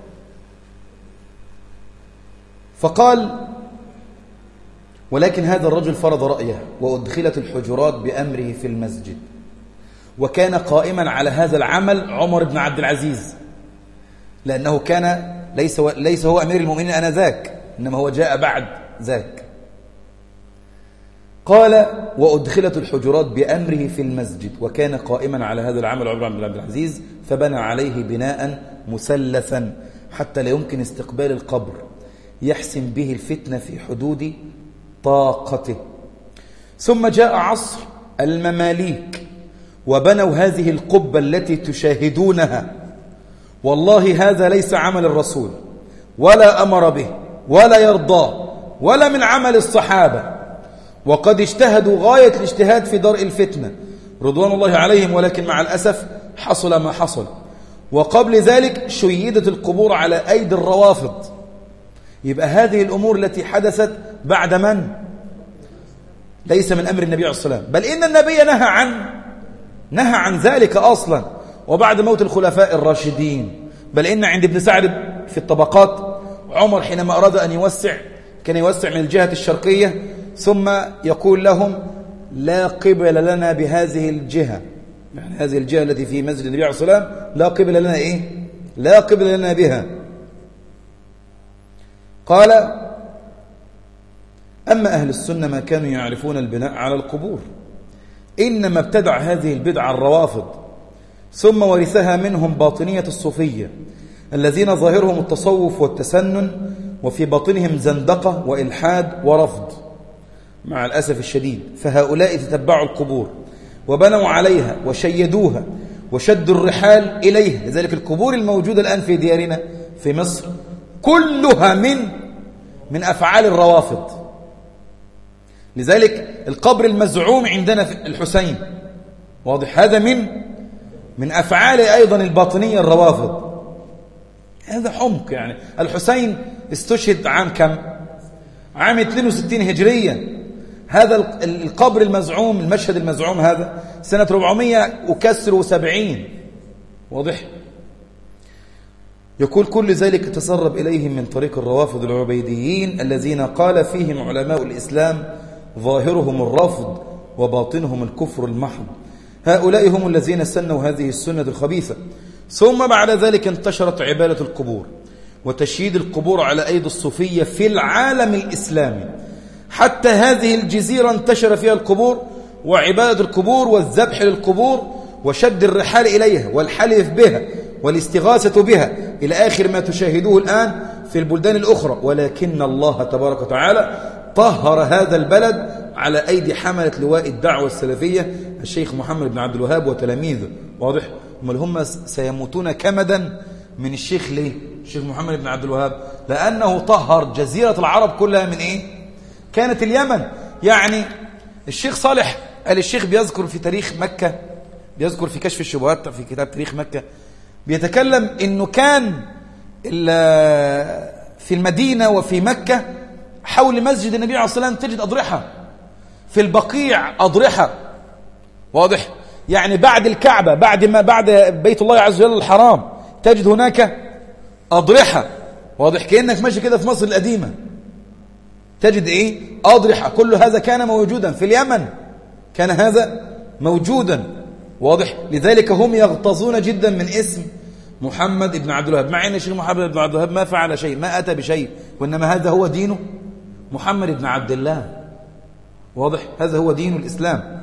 فقال ولكن هذا الرجل فرض رأيه وأدخلت الحجرات بأمره في المسجد. وكان قائما على هذا العمل عمر بن عبد العزيز، لأنه كان ليس ليس هو أمير المؤمنين آنذاك، إنما هو جاء بعد ذاك. قال وأدخلت الحجرات بأمره في المسجد، وكان قائما على هذا العمل عمر بن عبد العزيز، فبنى عليه بناء مثلثا حتى لا يمكن استقبال القبر، يحسم به الفتنة في حدود طاقته. ثم جاء عصر المماليك وبنوا هذه القبة التي تشاهدونها. والله هذا ليس عمل الرسول ولا أمر به ولا يرضاه ولا من عمل الصحابة، وقد اجتهدوا غاية الاجتهاد في درء الفتنة رضوان الله عليهم، ولكن مع الأسف حصل ما حصل. وقبل ذلك شيدت القبور على أيدي الروافض. يبقى هذه الأمور التي حدثت بعد من؟ ليس من أمر النبي عليه الصلاة والسلام، بل إن النبي نهى عن نهى عن ذلك أصلا، وبعد موت الخلفاء الراشدين. بل إن عند ابن سعد في الطبقات عمر حينما أراد أن يوسع كان يوسع من الجهة الشرقية، ثم يقول لهم لا قبل لنا بهذه الجهة، يعني هذه الجهة التي في مسجد النبي عليه الصلاة والسلام لا قبل لنا إيه؟ لا قبل لنا بها. قال أما أهل السنة ما كانوا يعرفون البناء على القبور، إنما ابتدع هذه البدعة الروافض، ثم ورثها منهم باطنية الصوفية الذين ظاهرهم التصوف والتسنن، وفي باطنهم زندقة وإلحاد ورفض مع الأسف الشديد. فهؤلاء تتبعوا القبور وبنوا عليها وشيدوها وشدوا الرحال إليها. لذلك القبور الموجودة الآن في ديارنا في مصر كلها من من أفعال الروافض. لذلك القبر المزعوم عندنا في الحسين، واضح، هذا من من أفعال أيضا الباطنية الروافض. هذا حمق. يعني الحسين استشهد عام كم؟ عام اثنين وستين هجرية. هذا القبر المزعوم، المشهد المزعوم هذا سنة أربعمائة وكسر وسبعين. واضح؟ يقول كل ذلك تسرب إليهم من طريق الروافض العبيديين الذين قال فيهم علماء الإسلام ظاهرهم الرفض وباطنهم الكفر المحض. هؤلاء هم الذين سنوا هذه السنة الخبيثة. ثم بعد ذلك انتشرت عبادة القبور وتشييد القبور على أيدي الصوفية في العالم الإسلامي، حتى هذه الجزيرة انتشر فيها القبور وعبادة القبور والذبح للقبور وشد الرحال إليها والحلف بها والاستغاثة بها إلى آخر ما تشاهدوه الآن في البلدان الأخرى. ولكن الله تبارك وتعالى طهر هذا البلد على أيدي حملة لواء الدعوة السلفية الشيخ محمد بن عبد الوهاب وتلاميذه. واضح؟ هم هم سيموتون كمدا من الشيخ. ليه؟ الشيخ محمد بن عبد الوهاب لأنه طهر جزيرة العرب كلها من إيه؟ كانت اليمن. يعني الشيخ صالح قال الشيخ بيذكر في تاريخ مكة، بيذكر في كشف الشبهات في كتاب تاريخ مكة، بيتكلم إنه كان في المدينة وفي مكة حول مسجد النبي عليه الصلاة والسلام تجد أضرحة، في البقيع أضرحة. واضح؟ يعني بعد الكعبة، بعد ما بعد بيت الله عز وجل الحرام، تجد هناك أضرحة. واضح؟ كأنك ماشي كده في مصر القديمة تجد إيه؟ أضرحة. كل هذا كان موجودا في اليمن، كان هذا موجودا. واضح؟ لذلك هم يغتظون جدا من اسم محمد بن عبد الوهاب، مع أن الشيخ محمد بن عبد الوهاب ما فعل شيء، ما أتى بشيء، وإنما هذا هو دينه محمد بن عبد الله. واضح؟ هذا هو دين الإسلام.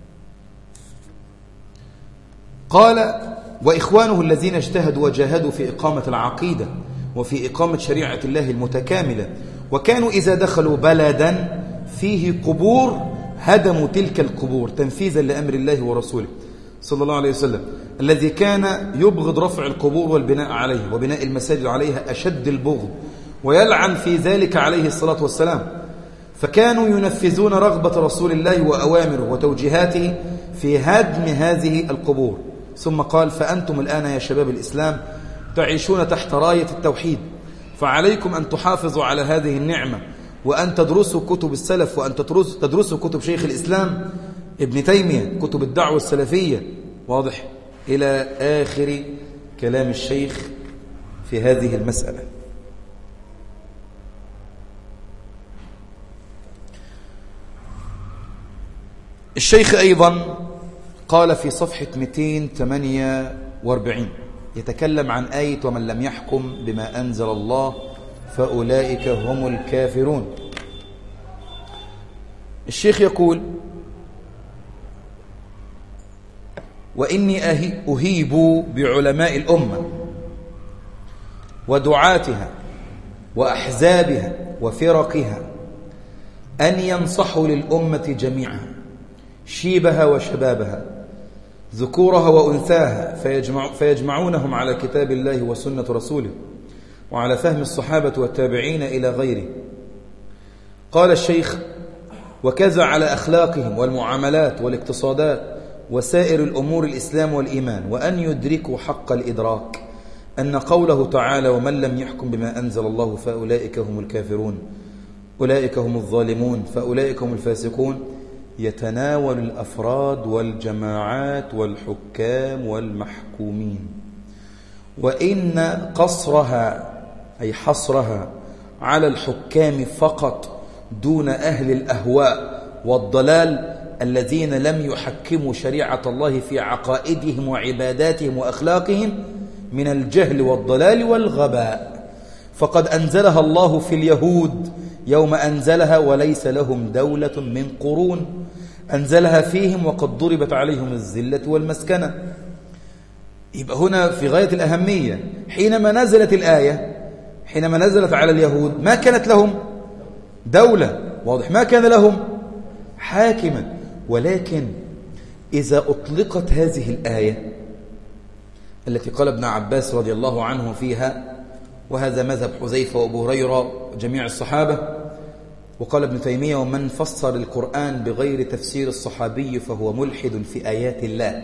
قال: وإخوانه الذين اجتهدوا وجاهدوا في إقامة العقيدة وفي إقامة شريعة الله المتكاملة، وكانوا إذا دخلوا بلدا فيه قبور هدموا تلك القبور تنفيذا لأمر الله ورسوله صلى الله عليه وسلم، الذي كان يبغض رفع القبور والبناء عليه وبناء المساجد عليها أشد البغض، ويلعن في ذلك عليه الصلاة والسلام. فكانوا ينفذون رغبة رسول الله وأوامره وتوجيهاته في هدم هذه القبور. ثم قال: فأنتم الآن يا شباب الإسلام تعيشون تحت راية التوحيد، فعليكم أن تحافظوا على هذه النعمة، وأن تدرسوا كتب السلف، وأن تدرسوا كتب شيخ الإسلام ابن تيمية، كتب الدعوة السلفية. واضح؟ إلى آخر كلام الشيخ في هذه المسألة. الشيخ أيضا قال في صفحة مئتين وثمانية وأربعين يتكلم عن آية: ومن لم يحكم بما أنزل الله فأولئك هم الكافرون. الشيخ يقول: وإني أهيب بعلماء الأمة ودعاتها وأحزابها وفرقها أن ينصحوا للأمة جميعها شيبها وشبابها ذكورها وأنثاها، فيجمع فيجمعونهم على كتاب الله وسنة رسوله وعلى فهم الصحابة والتابعين إلى غيره. قال الشيخ: وكذا على أخلاقهم والمعاملات والاقتصادات وسائر الأمور الإسلام والإيمان، وأن يدركوا حق الإدراك أن قوله تعالى: ومن لم يحكم بما أنزل الله فأولئك هم الكافرون، أولئك هم الظالمون، فأولئك هم الفاسقون، يتناول الأفراد والجماعات والحكام والمحكومين، وإن قصرها أي حصرها على الحكام فقط دون أهل الأهواء والضلال الذين لم يحكموا شريعة الله في عقائدهم وعباداتهم وأخلاقهم من الجهل والضلال والغباء، فقد أنزلها الله في اليهود يوم أنزلها وليس لهم دولة من قرون، أنزلها فيهم وقد ضربت عليهم الذلة والمسكنة. يبقى هنا في غاية الأهمية، حينما نزلت الآية، حينما نزلت على اليهود ما كانت لهم دولة، واضح؟ ما كان لهم حاكما، ولكن إذا أطلقت هذه الآية التي قال ابن عباس رضي الله عنه فيها، وهذا مذهب حذيفة وأبو هريرة وجميع الصحابة، وقال ابن تيمية: ومن فسر القرآن بغير تفسير الصحابي فهو ملحد في آيات الله.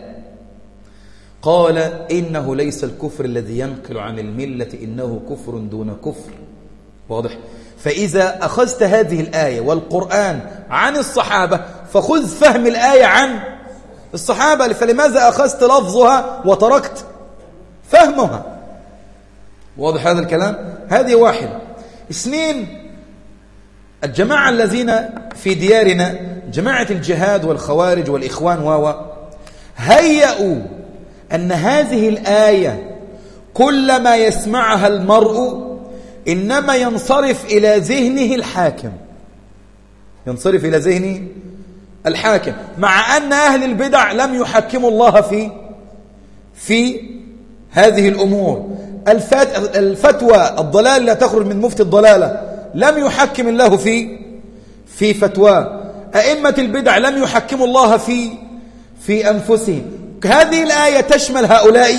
قال: إنه ليس الكفر الذي ينقل عن الملة، إنه كفر دون كفر. واضح؟ فإذا أخذت هذه الآية والقرآن عن الصحابة فخذ فهم الآية عن الصحابة، فلماذا أخذت لفظها وتركت فهمها؟ واضح هذا الكلام؟ هذه واحدة. اثنين، الجماعة الذين في ديارنا، جماعة الجهاد والخوارج والإخوان واو هيئوا أن هذه الآية كلما يسمعها المرء إنما ينصرف إلى ذهنه الحاكم، ينصرف إلى ذهنه الحاكم، مع أن أهل البدع لم يحكموا الله في في هذه الأمور. الفتوى الضلال لا تخرج من مفتي الضلالة لم يحكم الله في في فتوى. أئمة البدع لم يحكموا الله في في أنفسهم. هذه الآية تشمل هؤلاء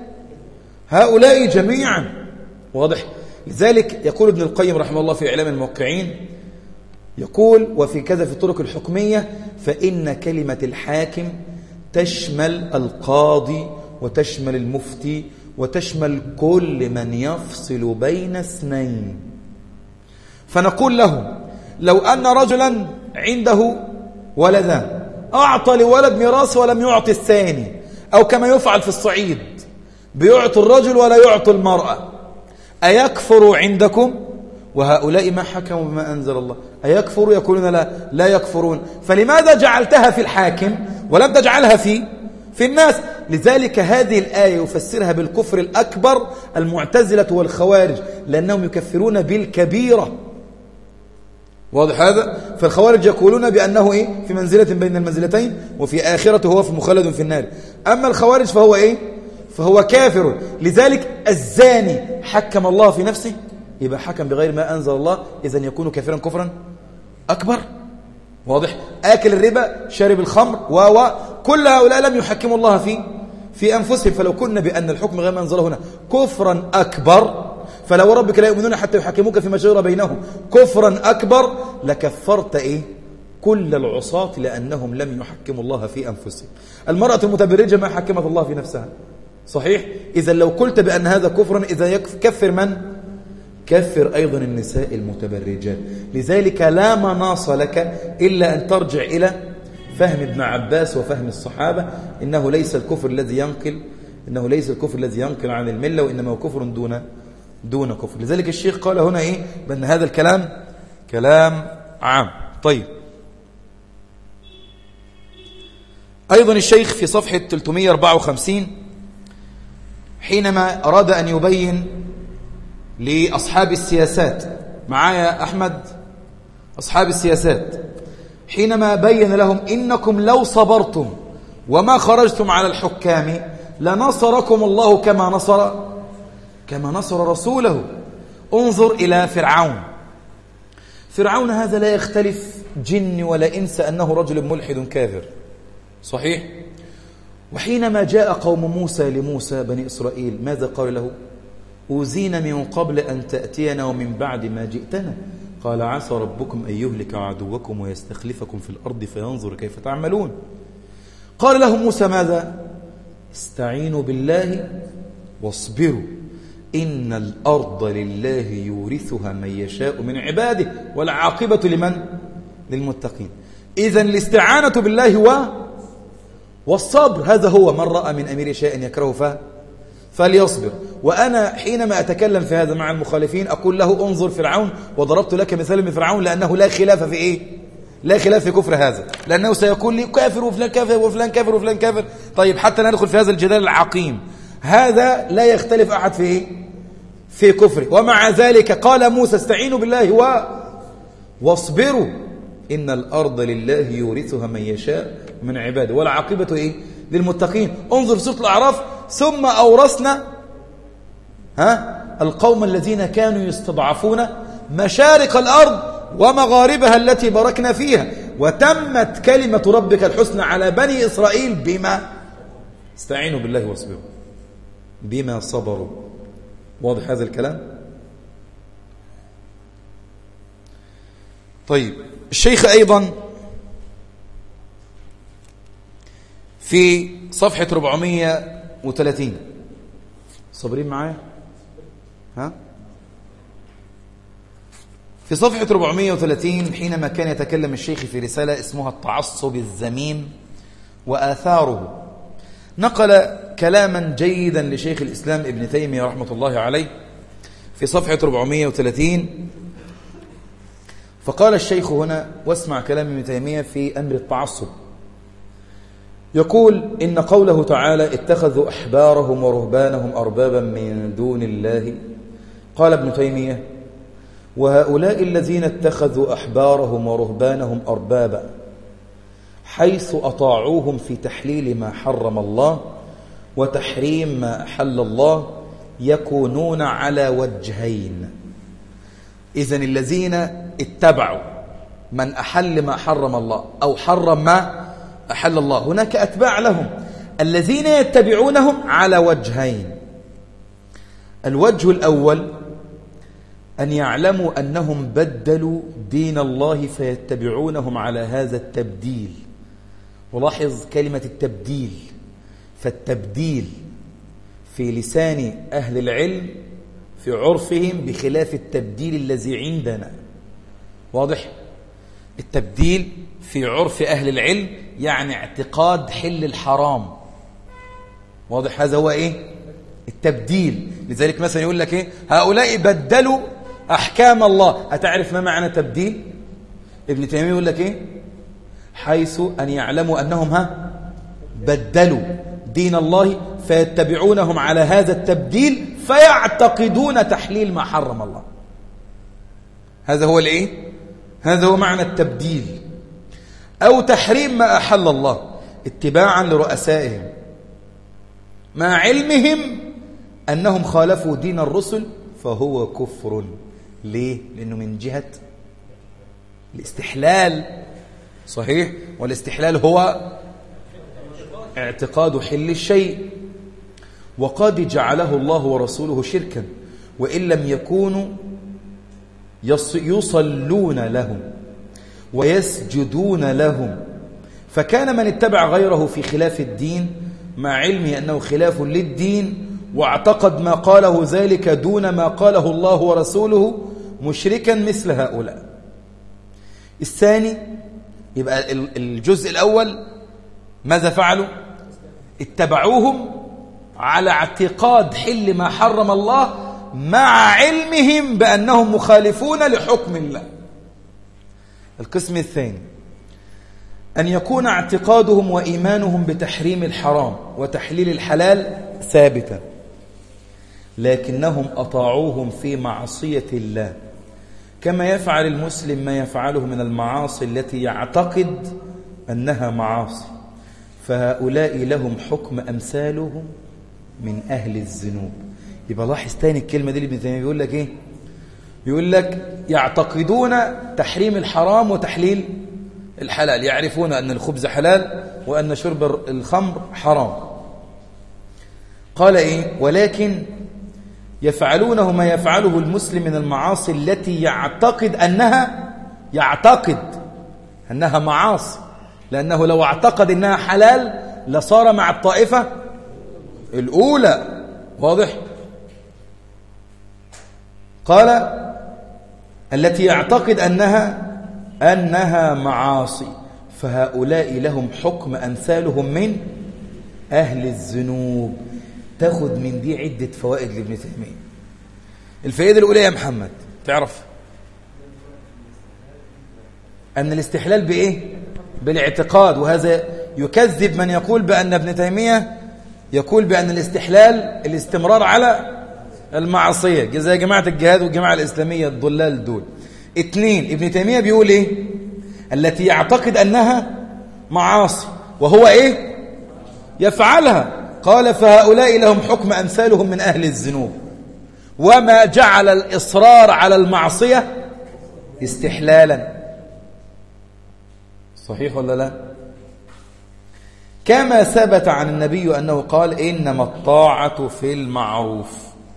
هؤلاء جميعا. واضح؟ لذلك يقول ابن القيم رحمه الله في إعلام الموقعين، يقول: وفي كذا في الطرق الحكمية فإن كلمة الحاكم تشمل القاضي وتشمل المفتي وتشمل كل من يفصل بين اثنين. فنقول له: لو أن رجلا عنده ولدان أعطى لولد ميراث ولم يعطي الثاني، أو كما يفعل في الصعيد بيعطي الرجل ولا يعطي المرأة، أيكفر عندكم وهؤلاء ما حكموا بما أنزل الله؟ أيكفروا؟ يقولون لا لا يكفرون. فلماذا جعلتها في الحاكم ولم تجعلها في في الناس؟ لذلك هذه الآية يفسرها بالكفر الأكبر المعتزلة والخوارج، لأنهم يكفرون بالكبيرة. واضح هذا؟ فالخوارج يقولون بأنه إيه؟ في منزلة بين المنزلتين، وفي آخرته هو في مخلد في النار. أما الخوارج فهو إيه؟ فهو كافر. لذلك الزاني حكم الله في نفسه، يبقى حكم بغير ما أنزل الله، إذن يكون كافرا كفرا أكبر. واضح؟ آكل الربا، شارب الخمر، و كل هؤلاء لم يحكموا الله في في أنفسهم. فلو كنا بأن الحكم غير ما أنزله هنا كفرا أكبر، فلو ربك لا يؤمنون حتى يحكموك فيما شجر بينهم كفرا أكبر، لكفرت إيه؟ كل العصاة، لأنهم لم يحكموا الله في أنفسهم. المرأة المتبرجة ما حكمت الله في نفسها، صحيح؟ إذا لو قلت بأن هذا كفرا، إذا يكفر من؟ كفر أيضا النساء المتبرجات. لذلك لا مناص لك إلا أن ترجع إلى فهم ابن عباس وفهم الصحابة، إنه ليس الكفر الذي ينقل إنه ليس الكفر الذي ينقل عن الملة، وإنما هو كفر دون دون كفر. لذلك الشيخ قال هنا إيه؟ بأن هذا الكلام كلام عام. طيب، أيضا الشيخ في صفحة ثلاثمائة وأربعة وخمسين حينما أراد أن يبين لأصحاب السياسات، معايا أحمد، أصحاب السياسات، حينما بين لهم إنكم لو صبرتم وما خرجتم على الحكام لنصركم الله كما نصر كما نصر رسوله. انظر إلى فرعون. فرعون هذا لا يختلف جن ولا إنس أنه رجل ملحد كافر، صحيح؟ وحينما جاء قوم موسى لموسى بني إسرائيل ماذا قال له؟ أوذينا من قبل أن تأتينا ومن بعد ما جئتنا، قال عسى ربكم أن يهلك عدوكم ويستخلفكم في الأرض فينظر كيف تعملون. قال لهم موسى ماذا؟ استعينوا بالله واصبروا إن الأرض لله يورثها من يشاء من عباده والعاقبة لمن؟ للمتقين. إذن الاستعانة بالله و والصبر، هذا هو من رأى من أمير شيء يكره فه فليصبر. وأنا حينما أتكلم في هذا مع المخالفين أقول له انظر فرعون، وضربت لك مثال من فرعون، لأنه لا خلاف في إيه؟ لا خلاف في كفر هذا، لأنه سيقول لي كافر وفلان كافر وفلان كافر وفلان كافر. طيب، حتى لا ندخل في هذا الجدال العقيم، هذا لا يختلف أحد في إيه؟ في كفره. ومع ذلك قال موسى استعينوا بالله و واصبروا إن الأرض لله يورثها من يشاء من عباده والعاقبة إيه؟ للمتقين. انظر سورة الأعراف، ثم أورثنا ها القوم الذين كانوا يستضعفون مشارق الأرض ومغاربها التي باركنا فيها وتمت كلمة ربك الحسنى على بني إسرائيل بما استعينوا بالله واصبروا بما صبروا. واضح هذا الكلام؟ طيب، الشيخ أيضا في صفحة أربعمائة وثلاثين، صابرين معايا؟ ها؟ في صفحة أربعمائة وثلاثين حينما كان يتكلم الشيخ في رسالة اسمها التعصب الذميم وآثاره، نقل كلاما جيدا لشيخ الإسلام ابن تيمية رحمة الله عليه في صفحة أربعمائة وثلاثين. فقال الشيخ هنا، واسمع كلام ابن تيمية في أمر التعصب، يقول إن قوله تعالى اتخذوا أحبارهم ورهبانهم أربابا من دون الله، قال ابن تيمية وهؤلاء الذين اتخذوا أحبارهم ورهبانهم أربابا حيث أطاعوهم في تحليل ما حرم الله وتحريم ما أحل الله يكونون على وجهين. إذن الذين اتبعوا من أحل ما حرم الله أو حرم ما أحل الله، هناك أتباع لهم الذين يتبعونهم على وجهين. الوجه الأول أن يعلموا أنهم بدلوا دين الله فيتبعونهم على هذا التبديل. ولاحظ كلمة التبديل، فالتبديل في لسان أهل العلم في عرفهم بخلاف التبديل الذي عندنا. واضح؟ التبديل في عرف أهل العلم يعني اعتقاد حل الحرام. واضح؟ هذا هو ايه؟ التبديل. لذلك مثلا يقول لك ايه؟ هؤلاء بدلوا احكام الله. هتعرف ما معنى تبديل؟ ابن تيمية يقول لك ايه؟ حيث ان يعلموا انهم ها بدلوا دين الله فيتبعونهم على هذا التبديل فيعتقدون تحليل ما حرم الله. هذا هو الايه؟ هذا هو معنى التبديل. او تحريم ما احل الله اتباعا لرؤسائهم مع علمهم انهم خالفوا دين الرسل فهو كفر. ليه؟ لانه من جهة الاستحلال. صحيح؟ والاستحلال هو اعتقاد حل الشيء، وقد جعله الله ورسوله شركا وإن لم يكونوا يصلون لهم ويسجدون لهم. فكان من اتبع غيره في خلاف الدين مع علمه أنه خلاف للدين واعتقد ما قاله ذلك دون ما قاله الله ورسوله مشركا مثل هؤلاء. الثاني، يبقى الجزء الأول ماذا فعلوا؟ اتبعوهم على اعتقاد حل ما حرم الله مع علمهم بأنهم مخالفون لحكم الله. القسم الثاني أن يكون اعتقادهم وإيمانهم بتحريم الحرام وتحليل الحلال ثابتا، لكنهم أطاعوهم في معصية الله كما يفعل المسلم ما يفعله من المعاصي التي يعتقد أنها معاصي، فهؤلاء لهم حكم أمثالهم من أهل الذنوب. يبقى لاحظ تاني الكلمة دي اللي ابن تيمية بيقول لك إيه؟ يقول لك يعتقدون تحريم الحرام وتحليل الحلال، يعرفون أن الخبز حلال وأن شرب الخمر حرام. قال إيه؟ ولكن يفعلونه ما يفعله المسلم من المعاصي التي يعتقد أنها يعتقد أنها معاصي، لأنه لو اعتقد أنها حلال لصار مع الطائفة الأولى. واضح؟ قال التي يعتقد أنها أنها معاصي فهؤلاء لهم حكم أمثالهم من أهل الذنوب. تاخد من دي عدة فوائد لابن تيمية. الفائدة الأولى يا محمد تعرف أن الاستحلال بإيه؟ بالاعتقاد، وهذا يكذب من يقول بأن ابن تيمية يقول بأن الاستحلال الاستمرار على المعصية زي جماعة الجهاد والجماعة الإسلامية الضلال دول. اثنين، ابن تيمية بيقول إيه؟ التي يعتقد أنها معاصي وهو إيه؟ يفعلها. قال فهؤلاء لهم حكم أمثالهم من أهل الذنوب، وما جعل الإصرار على المعصية استحلالا. صحيح ولا لا؟ كما ثبت عن النبي أنه قال إنما الطاعة في المعروف.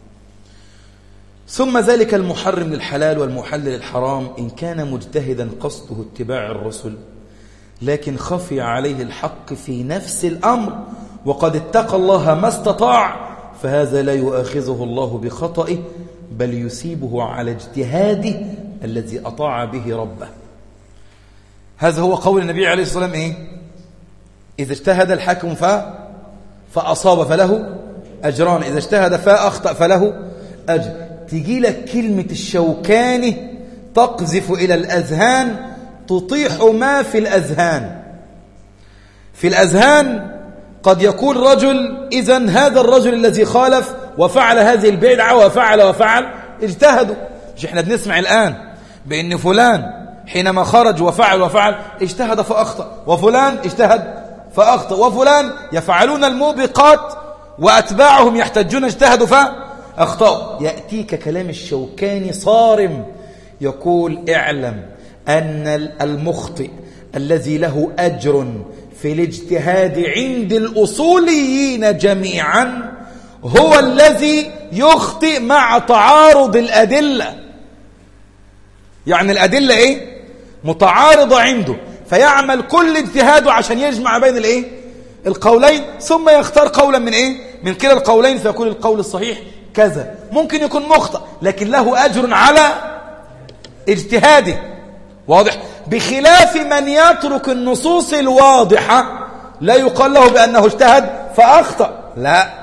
ثم ذلك المحرم للحلال والمحلل للحرام إن كان مجتهدا قصده اتباع الرسل لكن خفي عليه الحق في نفس الأمر وقد اتقى الله ما استطاع فهذا لا يؤاخذه الله بخطئه بل يسيبه على اجتهاده الذي أطاع به ربه. هذا هو قول النبي عليه الصلاة والسلام إيه؟ إذا اجتهد الحاكم فأصاب فله أجران، إذا اجتهد فأخطأ فله أجر. تجي لك كلمة الشوكاني تقذف إلى الأذهان تطيح ما في الأذهان. في الأذهان قد يقول رجل إذن هذا الرجل الذي خالف وفعل هذه البدعة وفعل وفعل اجتهدوا. مش احنا بنسمع الآن بأن فلان حينما خرج وفعل وفعل اجتهد فأخطأ، وفلان اجتهد فأخطأ، وفلان يفعلون الموبقات وأتباعهم يحتجون اجتهدوا فأخطأوا. يأتيك كلام الشوكاني صارم يقول اعلم أن المخطئ الذي له أجر في الاجتهاد عند الأصوليين جميعا هو الذي يخطئ مع تعارض الأدلة. يعني الأدلة إيه؟ متعارضة عنده فيعمل كل اجتهاده عشان يجمع بين الإيه؟ القولين ثم يختار قولا من إيه؟ من كلا القولين فيكون القول الصحيح كذا. ممكن يكون مخطئ لكن له أجر على اجتهاده. واضح؟ بخلاف من يترك النصوص الواضحة لا يقال له بأنه اجتهد فأخطأ، لا.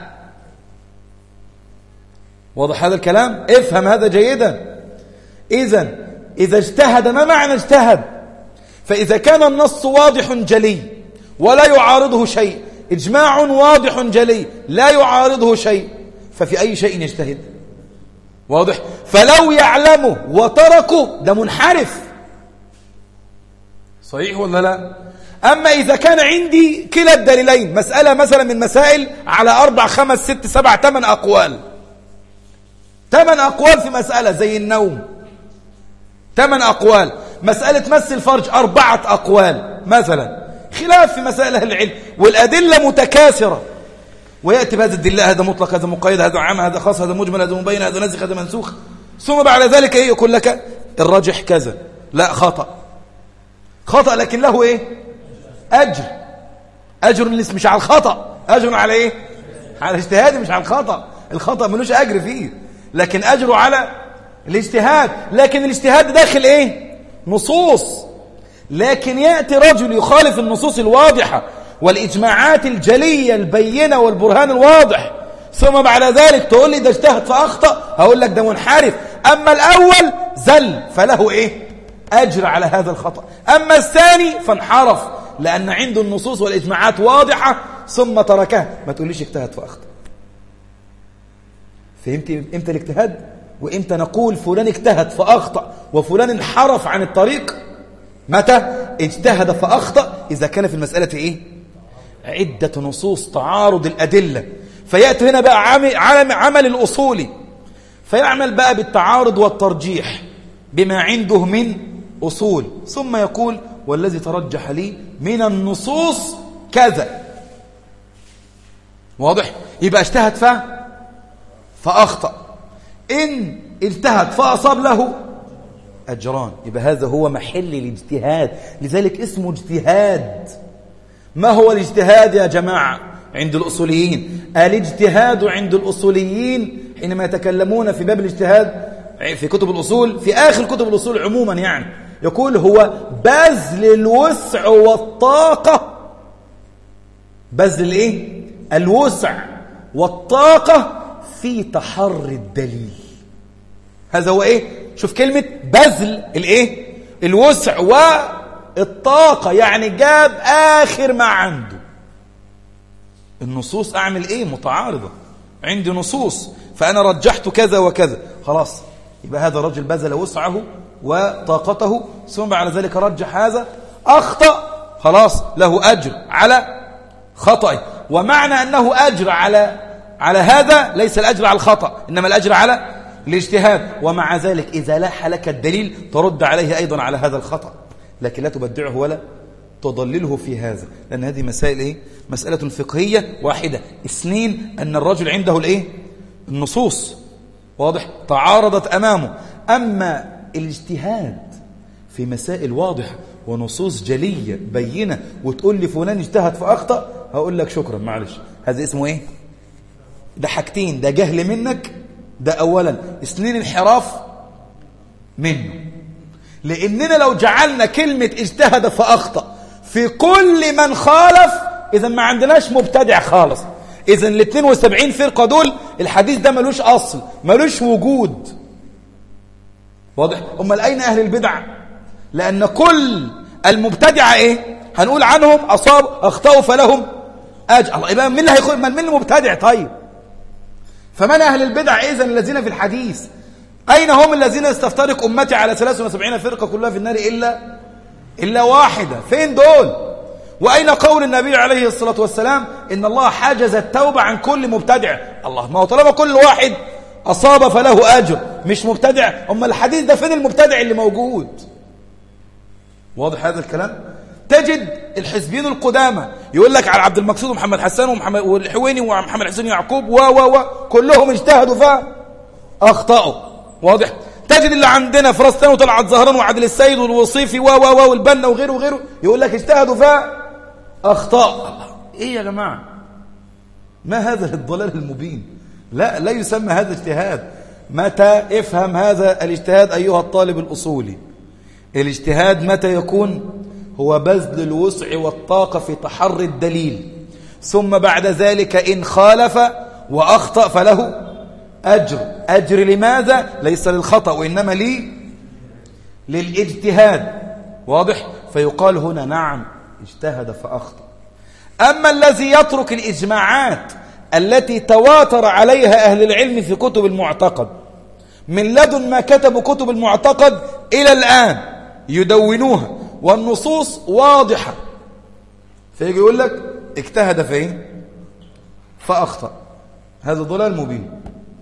واضح هذا الكلام؟ افهم هذا جيدا. إذن إذا اجتهد، ما معنى اجتهد؟ فإذا كان النص واضح جلي ولا يعارضه شيء، إجماع واضح جلي لا يعارضه شيء، ففي أي شيء يجتهد؟ واضح؟ فلو يعلمه وتركه ده منحرف، صحيح ولا لا؟ أما إذا كان عندي كلا الدليلين، مسألة مثلا من مسائل على أربع خمس ست سبع ثمان أقوال، ثمان أقوال في مسألة زي النوم، ثمان أقوال. مسألة مس الفرج أربعة أقوال مثلا، خلاف في مسائل أهل العلم، والأدلة متكاثرة، ويأتي بهذا الدلة، هذا مطلق، هذا مقيد، هذا عام، هذا خاص، هذا مجمل، هذا مبين، هذا نسخ، هذا منسوخ، ثم بعد ذلك إيه يقول لك الراجح كذا، لا خطأ، خطأ لكن له إيه؟ أجر، أجر مش على الخطأ، أجر على إيه؟ على الاجتهاد، مش على الخطأ. الخطأ ملوش أجر فيه، لكن أجره على الاجتهاد. لكن الاجتهاد داخل إيه؟ نصوص. لكن يأتي رجل يخالف النصوص الواضحة والإجماعات الجلية البينة والبرهان الواضح، ثم بعد ذلك تقول لي ده اجتهد فأخطأ، هقول لك ده منحرف. أما الأول زل فله إيه؟ أجر على هذا الخطأ. أما الثاني فانحرف لأن عنده النصوص والإجماعات واضحة ثم تركها. ما تقوليش اجتهد فأخطأ. فهمت إمتى الاجتهاد؟ وإمتى نقول فلان اجتهد فأخطأ وفلان انحرف عن الطريق؟ متى اجتهد فأخطأ؟ إذا كان في المسألة إيه؟ عدة نصوص تعارض الأدلة، فيأتي هنا بقى عمل, عمل الأصولي، فيعمل بقى بالتعارض والترجيح بما عنده من أصول، ثم يقول والذي ترجح لي من النصوص كذا. واضح؟ يبقى اجتهد ف... فأخطأ، إن اجتهد فأصاب له أجران. يبقى هذا هو محل الاجتهاد، لذلك اسمه اجتهاد. ما هو الاجتهاد يا جماعة عند الأصوليين؟ الاجتهاد عند الأصوليين حينما يتكلمون في باب الاجتهاد في كتب الأصول، في آخر كتب الأصول عموما، يعني يقول هو بذل الوسع والطاقة، بذل الايه؟ الوسع والطاقة في تحري الدليل. هذا هو ايه؟ شوف كلمة بذل الايه؟ الوسع والطاقة، يعني جاب آخر ما عنده. النصوص أعمل ايه؟ متعارضة، عندي نصوص فأنا رجحت كذا وكذا، خلاص يبقى هذا الرجل بذل وسعه وطاقته، ثم بعد ذلك رجح هذا، أخطأ، خلاص له أجر على خطأه. ومعنى أنه أجر على على هذا ليس الأجر على الخطأ، إنما الأجر على الاجتهاد. ومع ذلك إذا لاح لك الدليل ترد عليه أيضا على هذا الخطأ، لكن لا تبدعه ولا تضلله في هذا، لأن هذه مسائل إيه؟ مسألة فقهية واحدة. اثنين، أن الرجل عنده الإيه؟ النصوص واضح تعارضت أمامه. أما الاجتهاد في مسائل واضحة ونصوص جلية بينة وتقول لي فلان اجتهد فأخطأ، هقول لك شكرا معلش، هذا اسمه إيه؟ ده حاجتين، ده جهل منك، ده أولا. اثنين، انحراف منه. لأننا لو جعلنا كلمة اجتهد فأخطأ في كل من خالف، إذا ما عندناش مبتدع خالص. إذا ال اثنين وسبعين فرقة دول الحديث ده ملوش أصل، ملوش وجود. واضح؟ أمال أين أهل البدع؟ لأن كل المبتدعة إيه؟ هنقول عنهم أصاب أخطأوا فلهم أجر. الله، يبقى مين اللي هيخل من مين المبتدع؟ طيب فمن أهل البدع إذن الذين في الحديث؟ أين هم الذين استفترق أمتي على ثلاث وسبعين فرقة كلها في النار إلا إلا واحدة؟ فين دول؟ وأين قول النبي عليه الصلاة والسلام إن الله حجز التوبة عن كل مبتدع؟ الله، ما هو طالما كل واحد أصاب فله أجر مش مبتدع، أما الحديث ده فين المبتدع اللي موجود؟ واضح هذا الكلام؟ تجد الحزبين القدامى يقول لك على عبد المقصود ومحمد حسان ومحمد والحويني ومحمد حسين يعقوب و و و كلهم اجتهدوا فأخطأوا. واضح؟ تجد اللي عندنا فرستان وطلعت زهران وعادل السيد والوصيفي و و و والبنا وغيره وغيره يقول لك اجتهدوا فأخطأوا. الله، ايه يا جماعة؟ ما هذا الضلال المبين؟ لا لا يسمى هذا اجتهاد. متى افهم هذا الاجتهاد أيها الطالب الأصولي؟ الاجتهاد متى يكون؟ هو بذل الوسع والطاقة في تحري الدليل، ثم بعد ذلك إن خالف وأخطأ فله أجر. أجر لماذا؟ ليس للخطأ وإنما لي للاجتهاد. واضح؟ فيقال هنا نعم اجتهد فأخطأ. أما الذي يترك الإجماعات التي تواتر عليها أهل العلم في كتب المعتقد من لدن ما كتبوا كتب المعتقد إلى الآن يدونوها والنصوص واضحة، فيجي يقول لك اجتهد في ايه؟ فأخطأ، هذا ضلال مبين.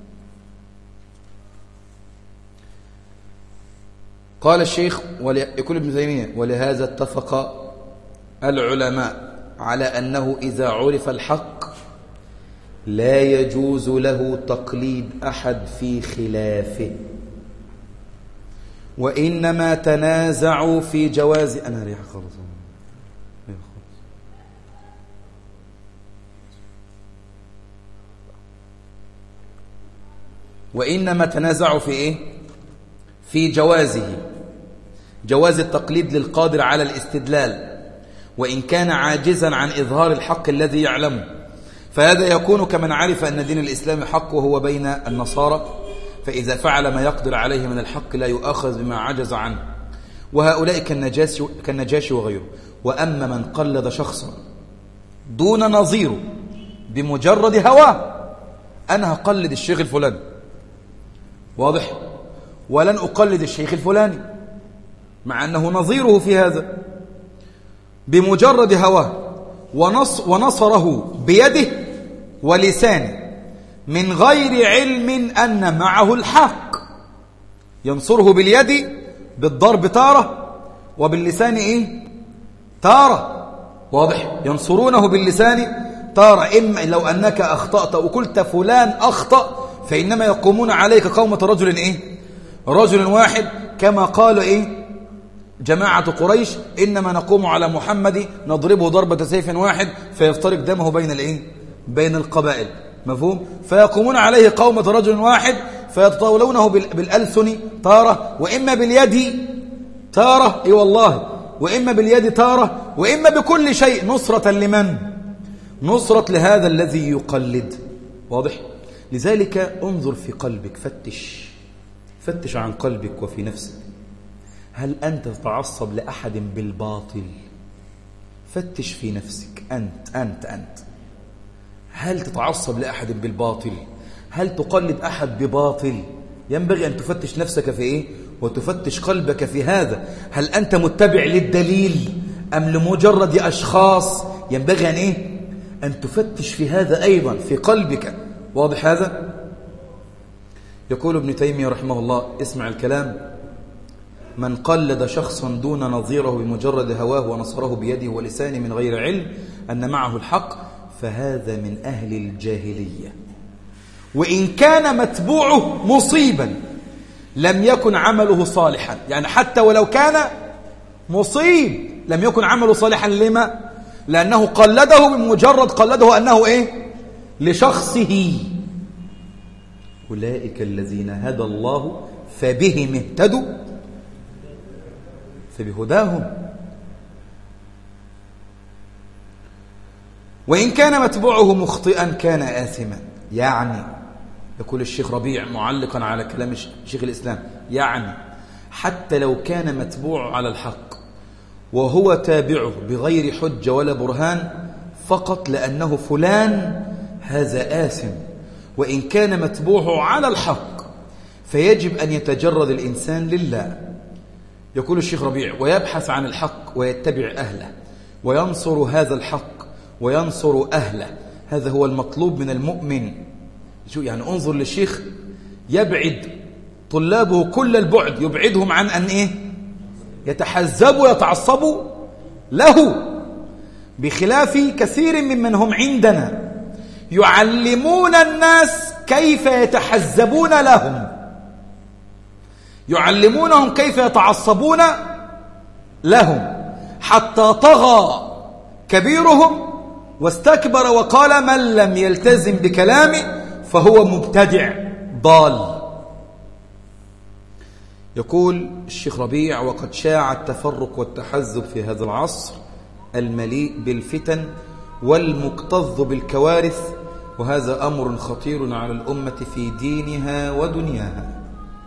قال الشيخ يقول ابن تيمية: ولهذا اتفق العلماء على أنه إذا عرف الحق لا يجوز له تقليد أحد في خلافه، وإنما تنازعوا في جواز أنا ريح خالص وإنما تنازعوا في إيه؟ في جوازه، جواز التقليد للقادر على الاستدلال وإن كان عاجزا عن إظهار الحق الذي يعلمه، فهذا يكون كمن عرف أن دين الإسلام حق وهو بين النصارى، فإذا فعل ما يقدر عليه من الحق لا يؤاخذ بما عجز عنه، وهؤلاء كالنجاشي وغيره. وأما من قلد شخصا دون نظيره بمجرد هواه، أنا هقلد الشيخ الفلاني، واضح، ولن أقلد الشيخ الفلاني مع أنه نظيره في هذا، بمجرد هواه ونص ونصره بيده ولسانه من غير علم أن معه الحق، ينصره باليد بالضرب تارة وباللسان إيه؟ تارة، واضح، ينصرونه باللسان تارة. إما لو أنك أخطأت وقلت فلان أخطأ فإنما يقومون عليك قومة رجل إيه؟ رجل واحد، كما قال إيه؟ جماعة قريش: إنما نقوم على محمد نضربه ضربة سيف واحد فيفترق دمه بين الإيه؟ بين القبائل. مفهوم؟ فيقومون عليه قومة رجل واحد فيتطاولونه بالألسن تارة، وإما باليد تارة، إي والله، وإما باليد تارة، وإما بكل شيء، نصرة لمن؟ نصرة لهذا الذي يقلد. واضح؟ لذلك انظر في قلبك، فتش فتش عن قلبك وفي نفسك، هل أنت تتعصب لأحد بالباطل؟ فتش في نفسك، أنت أنت أنت هل تتعصب لأحد بالباطل؟ هل تقلد أحد بباطل؟ ينبغي أن تفتش نفسك في إيه؟ وتفتش قلبك في هذا، هل أنت متبع للدليل أم لمجرد أشخاص؟ ينبغي أن إيه؟ أن تفتش في هذا أيضا في قلبك. واضح هذا؟ يقول ابن تيمية رحمه الله، اسمع الكلام: من قلد شخصا دون نظيره بمجرد هواه ونصره بيده ولسانه من غير علم أن معه الحق فهذا من أهل الجاهلية، وإن كان متبوعه مصيبا لم يكن عمله صالحا. يعني حتى ولو كان مصيب لم يكن عمله صالحا. لما؟ لأنه قلده بمجرد قلده أنه إيه؟ لشخصه. أولئك الذين هدى الله فبهم اهتدوا فبهداهم. وإن كان متبوعه مخطئا كان آثما. يعني يقول الشيخ ربيع معلقا على كلام شيخ الإسلام، يعني حتى لو كان متبوع على الحق وهو تابعه بغير حجة ولا برهان فقط لأنه فلان، هذا آثم. وإن كان متبوعه على الحق فيجب أن يتجرد الإنسان لله. يقول الشيخ ربيع: ويبحث عن الحق ويتبع أهله وينصر هذا الحق وينصر أهله، هذا هو المطلوب من المؤمن. شو يعني؟ انظر للشيخ يبعد طلابه كل البعد، يبعدهم عن أن إيه؟ يتحزبوا يتعصبوا له، بخلاف كثير ممن هم عندنا يعلمون الناس كيف يتحزبون لهم، يعلمونهم كيف يتعصبون لهم، حتى طغى كبيرهم واستكبر وقال: من لم يلتزم بكلامي فهو مبتدع ضال. يقول الشيخ ربيع: وقد شاع التفرق والتحزب في هذا العصر المليء بالفتن والمكتظ بالكوارث، وهذا أمر خطير على الأمة في دينها ودنياها.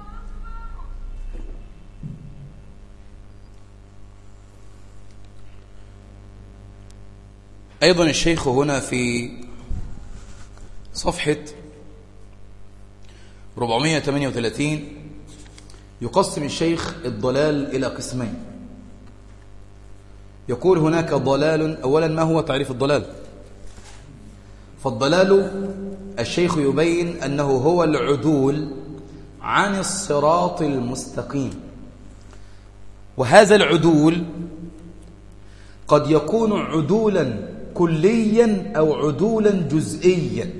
أيضا الشيخ هنا في صفحة أربعمائة وثمانية وثلاثين يقسم الشيخ الضلال إلى قسمين. يقول هناك ضلال. أولا، ما هو تعريف الضلال؟ فالضلال الشيخ يبين أنه هو العدول عن الصراط المستقيم، وهذا العدول قد يكون عدولا كليا أو عدولا جزئيا،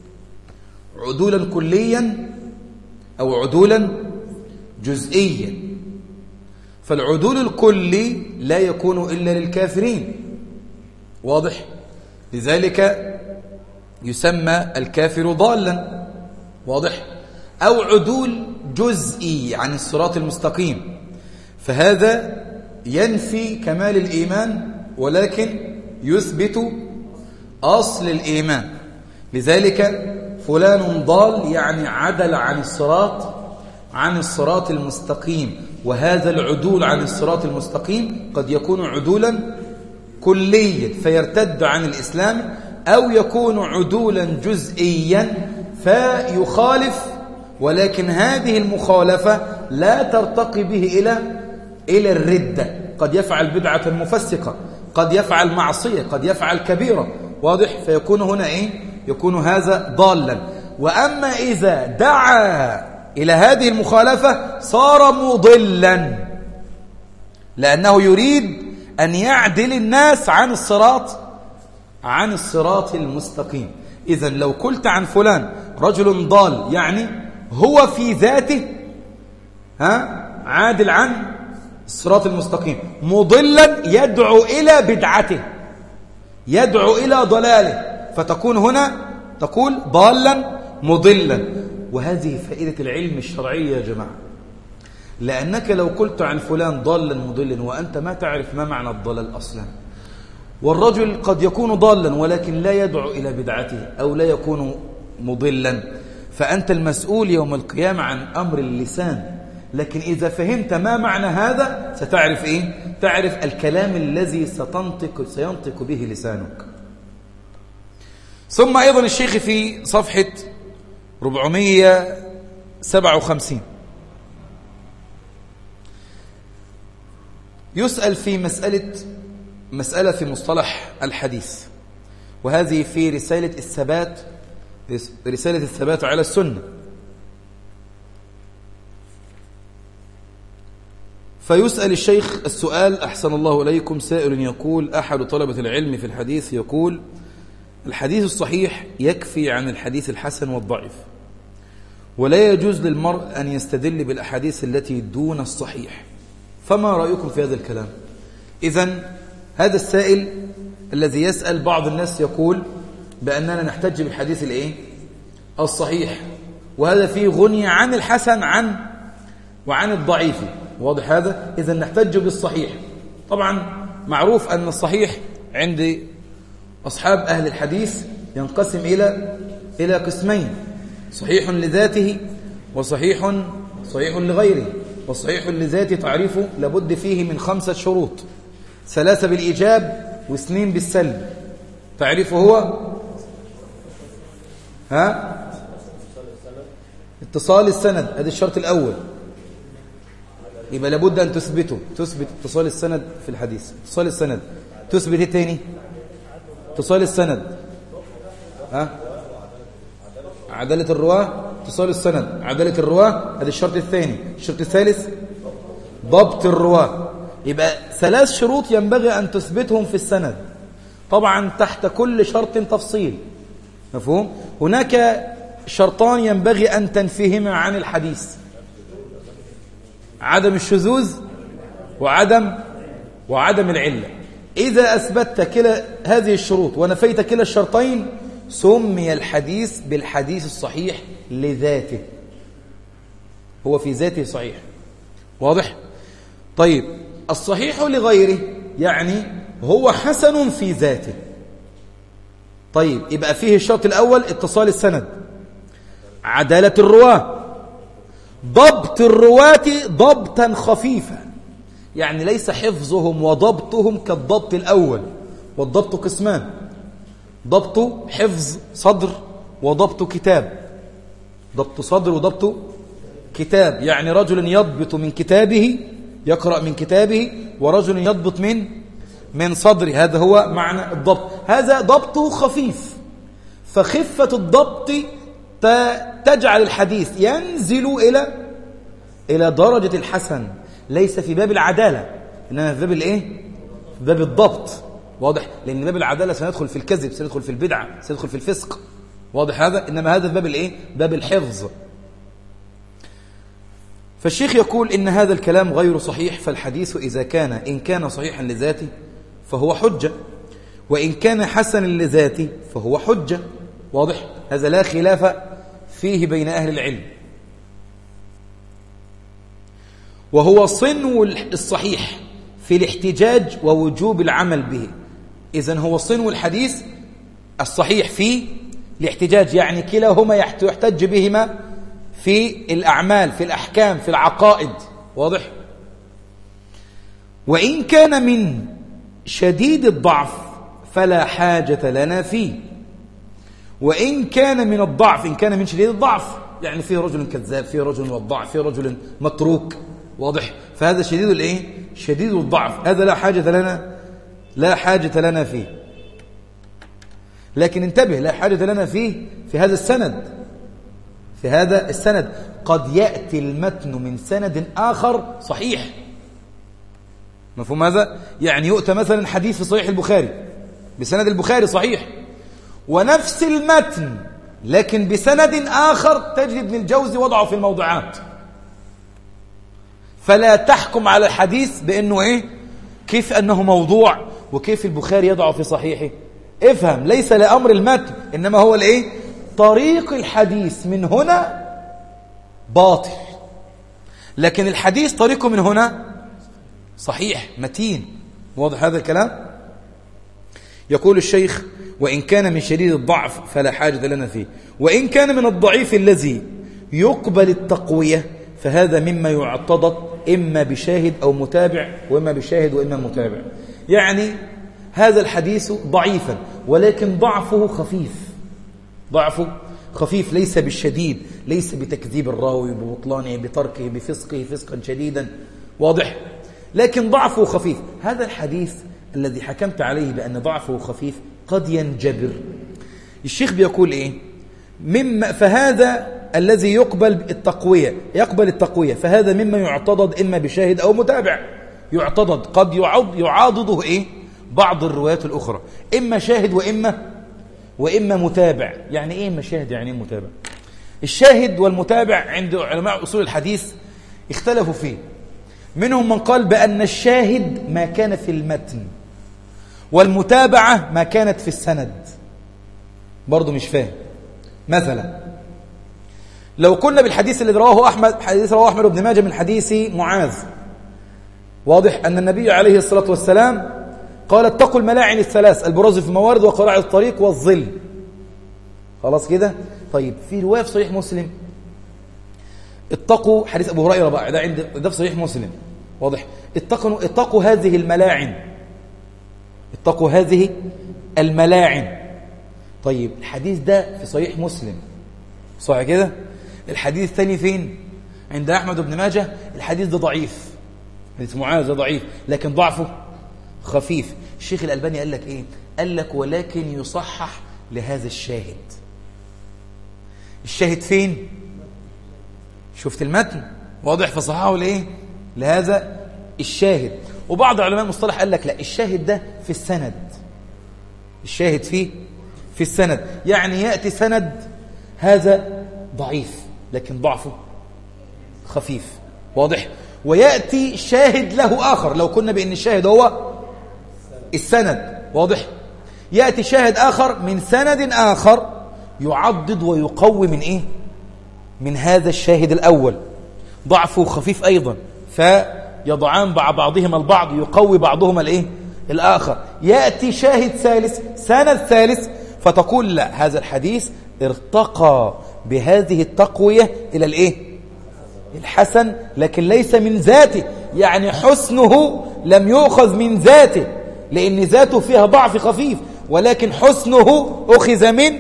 عدولا كليا أو عدولا جزئيا. فالعدول الكلي لا يكون إلا للكافرين، واضح؟ لذلك يسمى الكافر ضالا، واضح؟ أو عدول جزئي عن الصراط المستقيم، فهذا ينفي كمال الإيمان ولكن يثبت أصل الإيمان. لذلك فلان ضال يعني عدل عن الصراط عن الصراط المستقيم، وهذا العدول عن الصراط المستقيم قد يكون عدولا كليا فيرتد عن الإسلام، أو يكون عدولا جزئيا فيخالف، ولكن هذه المخالفة لا ترتقي به إلى إلى الردة. قد يفعل بدعة مفسقة، قد يفعل معصية، قد يفعل كبيرة، واضح؟ فيكون هنا إيه؟ يكون هذا ضالا. وأما إذا دعا إلى هذه المخالفة صار مضلا، لأنه يريد أن يعدل الناس عن الصراط عن الصراط المستقيم. إذن لو قلت عن فلان رجل ضال يعني هو في ذاته ها عادل عن الصراط المستقيم، مضلا يدعو إلى بدعته، يدعو إلى ضلاله، فتكون هنا تقول ضالا مضلا. وهذه فائدة العلم الشرعي يا جماعة، لأنك لو قلت عن فلان ضالا مضلا وأنت ما تعرف ما معنى الضلال أصلا، والرجل قد يكون ضالا ولكن لا يدعو إلى بدعته أو لا يكون مضلا، فأنت المسؤول يوم القيامة عن أمر اللسان. لكن إذا فهمت ما معنى هذا ستعرف إيه؟ تعرف الكلام الذي ستنطق سينطق به لسانك. ثم أيضا الشيخ في صفحة أربعمائة وسبعة وخمسين يسأل في مسألة مسألة في مصطلح الحديث، وهذه في رسالة الثبات رسالة الثبات على السنة. فيسأل الشيخ السؤال: أحسن الله إليكم، سائل يقول: أحد طلبة العلم في الحديث يقول الحديث الصحيح يكفي عن الحديث الحسن والضعيف، ولا يجوز للمرء أن يستدل بالأحاديث التي دون الصحيح، فما رأيكم في هذا الكلام؟ إذن هذا السائل الذي يسأل، بعض الناس يقول بأننا نحتج بالحديث الإيه؟ الصحيح، وهذا فيه غني عن الحسن عن وعن الضعيف، واضح هذا؟ إذن نحتج بالصحيح. طبعا معروف أن الصحيح عند أصحاب أهل الحديث ينقسم إلى إلى قسمين: صحيح لذاته، وصحيح صحيح لغيره. والصحيح لذاته تعريفه لابد فيه من خمسة شروط: ثلاثة بالإيجاب واثنين بالسلب. تعريفه هو ها اتصال السند، هذا الشرط الأول، يبقى لابد أن تثبته، تثبت اتصال السند في الحديث. اتصال السند تثبت ايه تاني؟ اتصال السند ها عدالة الرواة، اتصال السند عدالة الرواة، هذا الشرط الثاني. الشرط الثالث ضبط الرواة. يبقى ثلاث شروط ينبغي أن تثبتهم في السند، طبعا تحت كل شرط تفصيل، مفهوم؟ هناك شرطان ينبغي أن تنفيهما عن الحديث: عدم الشذوذ وعدم وعدم العلة. إذا أثبتت كلا هذه الشروط ونفيت كلا الشرطين سمي الحديث بالحديث الصحيح لذاته، هو في ذاته صحيح. واضح؟ طيب الصحيح لغيره يعني هو حسن في ذاته. طيب يبقى فيه الشرط الأول اتصال السند، عدالة الرواة، ضبط الرواة ضبطا خفيفا، يعني ليس حفظهم وضبطهم كالضبط الأول، والضبط قسمان: ضبط حفظ صدر وضبط كتاب. ضبط صدر وضبط كتاب، يعني رجل يضبط من كتابه، يقرأ من كتابه، ورجل يضبط من من صدره. هذا هو معنى الضبط. هذا ضبطه خفيف، فخفة الضبط تجعل الحديث ينزل إلى إلى درجة الحسن، ليس في باب العدالة إنما في باب الإيه؟ في باب الضبط. واضح؟ لأن باب العدالة سندخل في الكذب، سندخل في البدعة، سندخل في الفسق. واضح هذا؟ إنما هذا في باب الإيه؟ باب الحفظ. فالشيخ يقول إن هذا الكلام غير صحيح، فالحديث إذا كان إن كان صحيحا لذاته فهو حجة، وإن كان حسنا لذاته فهو حجة. واضح؟ هذا لا خلاف فيه بين أهل العلم. وهو صنو الصحيح في الاحتجاج ووجوب العمل به. إذن هو صنو الحديث الصحيح في الاحتجاج، يعني كلاهما يحتج بهما في الأعمال، في الأحكام، في العقائد. واضح؟ وإن كان من شديد الضعف فلا حاجة لنا فيه. وإن كان من الضعف، إن كان من شديد الضعف يعني فيه رجل كذاب، فيه رجل وضع، فيه رجل متروك. واضح؟ فهذا شديد الايه؟ شديد الضعف، هذا لا حاجة لنا لا حاجة لنا فيه. لكن انتبه، لا حاجة لنا فيه في هذا السند. في هذا السند قد يأتي المتن من سند آخر صحيح. مفهوم هذا؟ يعني يؤتى مثلا حديث في صحيح البخاري بسند البخاري صحيح، ونفس المتن لكن بسند آخر تجد ابن الجوزي وضعه في الموضوعات. فلا تحكم على الحديث بأنه إيه؟ كيف أنه موضوع وكيف البخاري يضعه في صحيحه. افهم، ليس لأمر المتن، إنما هو الإيه؟ طريق الحديث من هنا باطل، لكن الحديث طريقه من هنا صحيح متين. واضح هذا الكلام؟ يقول الشيخ: وإن كان من شديد الضعف فلا حاجة لنا فيه، وإن كان من الضعيف الذي يقبل التقوية فهذا مما يعتضد إما بشاهد أو متابع، وإما بشاهد وإما متابع. يعني هذا الحديث ضعيفا ولكن ضعفه خفيف، ضعفه خفيف ليس بالشديد، ليس بتكذيب الراوي ببطلانه بتركه بفسقه فسقا شديدا. واضح؟ لكن ضعفه خفيف. هذا الحديث الذي حكمت عليه بأن ضعفه خفيف قد ينجبر. الشيخ بيقول إيه؟ مما فهذا الذي يقبل التقوية يقبل التقوية فهذا مما يعتضد إما بشاهد أو متابع. يعتضد قد يعض يعاضده إيه؟ بعض الروايات الأخرى، إما شاهد وإما وإما متابع. يعني إيه إما شاهد يعني إيه متابع؟ الشاهد والمتابع عند علماء أصول الحديث اختلفوا فيه. منهم من قال بأن الشاهد ما كان في المتن، والمتابعة ما كانت في السند. برضو مش فاهم. مثلا لو كنا بالحديث الذي رواه أحمد، حديث رواه أحمد بن ماجه من حديث معاذ، واضح أن النبي عليه الصلاة والسلام قال: اتقوا الملاعن الثلاث، البراز في الموارد وقراع الطريق والظل. خلاص كده؟ طيب في رواية في صحيح مسلم اتقوا حديث أبو هريرة بقى، ده عند ده في صحيح مسلم. واضح؟ اتقوا اتقوا هذه الملاعن، اتقوا هذه الملاعن. طيب الحديث ده في صحيح مسلم صح كده؟ الحديث الثاني فين؟ عند أحمد بن ماجه. الحديث ده ضعيف، حديث معاذ ده ضعيف لكن ضعفه خفيف. الشيخ الألباني قال لك إيه؟ قال لك ولكن يصحح لهذا الشاهد. الشاهد فين؟ شفت المتن؟ واضح؟ فصححه لإيه؟ لهذا الشاهد. وبعض علماء المصطلح قال لك لا، الشاهد ده في السند، الشاهد فيه في السند، يعني يأتي سند هذا ضعيف لكن ضعفه خفيف. واضح؟ ويأتي شاهد له آخر، لو كنا بأن الشاهد هو السند. واضح؟ يأتي شاهد آخر من سند آخر يعضد ويقوي من إيه؟ من هذا الشاهد الأول، ضعفه خفيف أيضا، فيضعان مع بعضهما البعض، يقوي بعضهما الايه الآخر. يأتي شاهد ثالث، سند ثالث، فتقول لا، هذا الحديث ارتقى بهذه التقوية إلى الايه الحسن، لكن ليس من ذاته، يعني حسنه لم يؤخذ من ذاته لأن ذاته فيها ضعف خفيف، ولكن حسنه أخذ من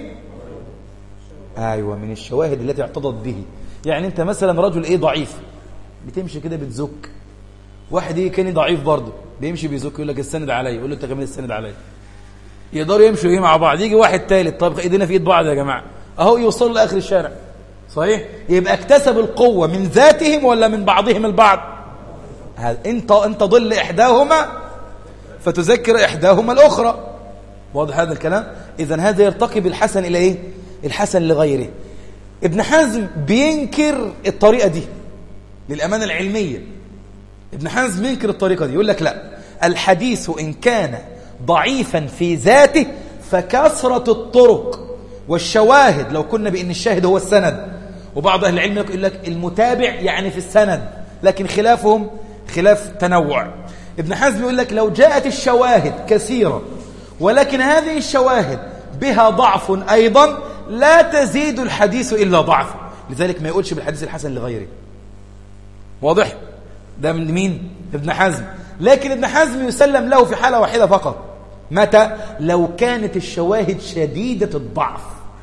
أيوة من الشواهد التي اعتضت به. يعني أنت مثلا رجل إيه ضعيف، بتمشي كده بتزك، واحد إيه كان ضعيف برضه بيمشي بيزك، يقول لك السند علي، يقول له أنت كمان السند علي، يقدروا يمشوا إيه مع بعض. يجي واحد ثالث، طب إيدينا في إيد بعض يا جماعة، أهو يوصلوا لآخر الشارع. صحيح؟ يبقى اكتسب القوة من ذاتهم ولا من بعضهم البعض؟ انت انت ضل احداهما فتذكر احداهما الاخرى. واضح هذا الكلام؟ اذا هذا يرتقي بالحسن الى ايه الحسن لغيره. ابن حزم بينكر الطريقة دي للأمانة العلمية. ابن حزم بينكر الطريقة دي، يقول لك لا، الحديث إن كان ضعيفا في ذاته فكثرة الطرق والشواهد، لو كنا بأن الشاهد هو السند، وبعض أهل العلم يقول لك المتابع يعني في السند، لكن خلافهم خلاف تنوع. ابن حزم يقول لك لو جاءت الشواهد كثيرة ولكن هذه الشواهد بها ضعف أيضا لا تزيد الحديث إلا ضعف، لذلك ما يقولش بالحديث الحسن لغيره. واضح؟ ده من مين؟ ابن حزم. لكن ابن حزم يسلم له في حالة واحدة فقط، متى؟ لو كانت الشواهد شديدة الضعف.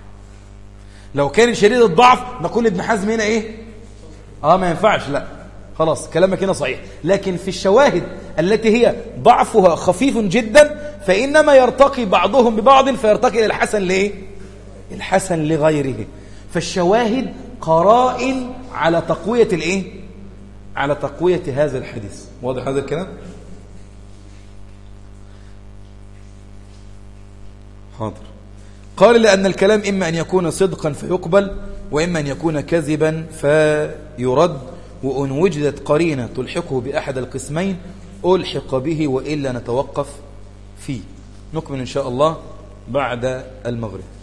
لو كانت شديدة الضعف نقول ابن حزم هنا ايه؟ اه ما ينفعش، لا خلاص كلامك هنا صحيح. لكن في الشواهد التي هي ضعفها خفيف جدا فإنما يرتقي بعضهم ببعض فيرتقي إلى الحسن ليه؟ الحسن لغيره. فالشواهد قرائن على تقوية الايه؟ على تقوية هذا الحديث. واضح هذا الكلام؟ حاضر. قال لأن الكلام إما أن يكون صدقا فيقبل، وإما أن يكون كذبا فيرد، وإن وجدت قرينة تلحقه بأحد القسمين ألحق به، وإلا نتوقف فيه. نكمل إن شاء الله بعد المغرب.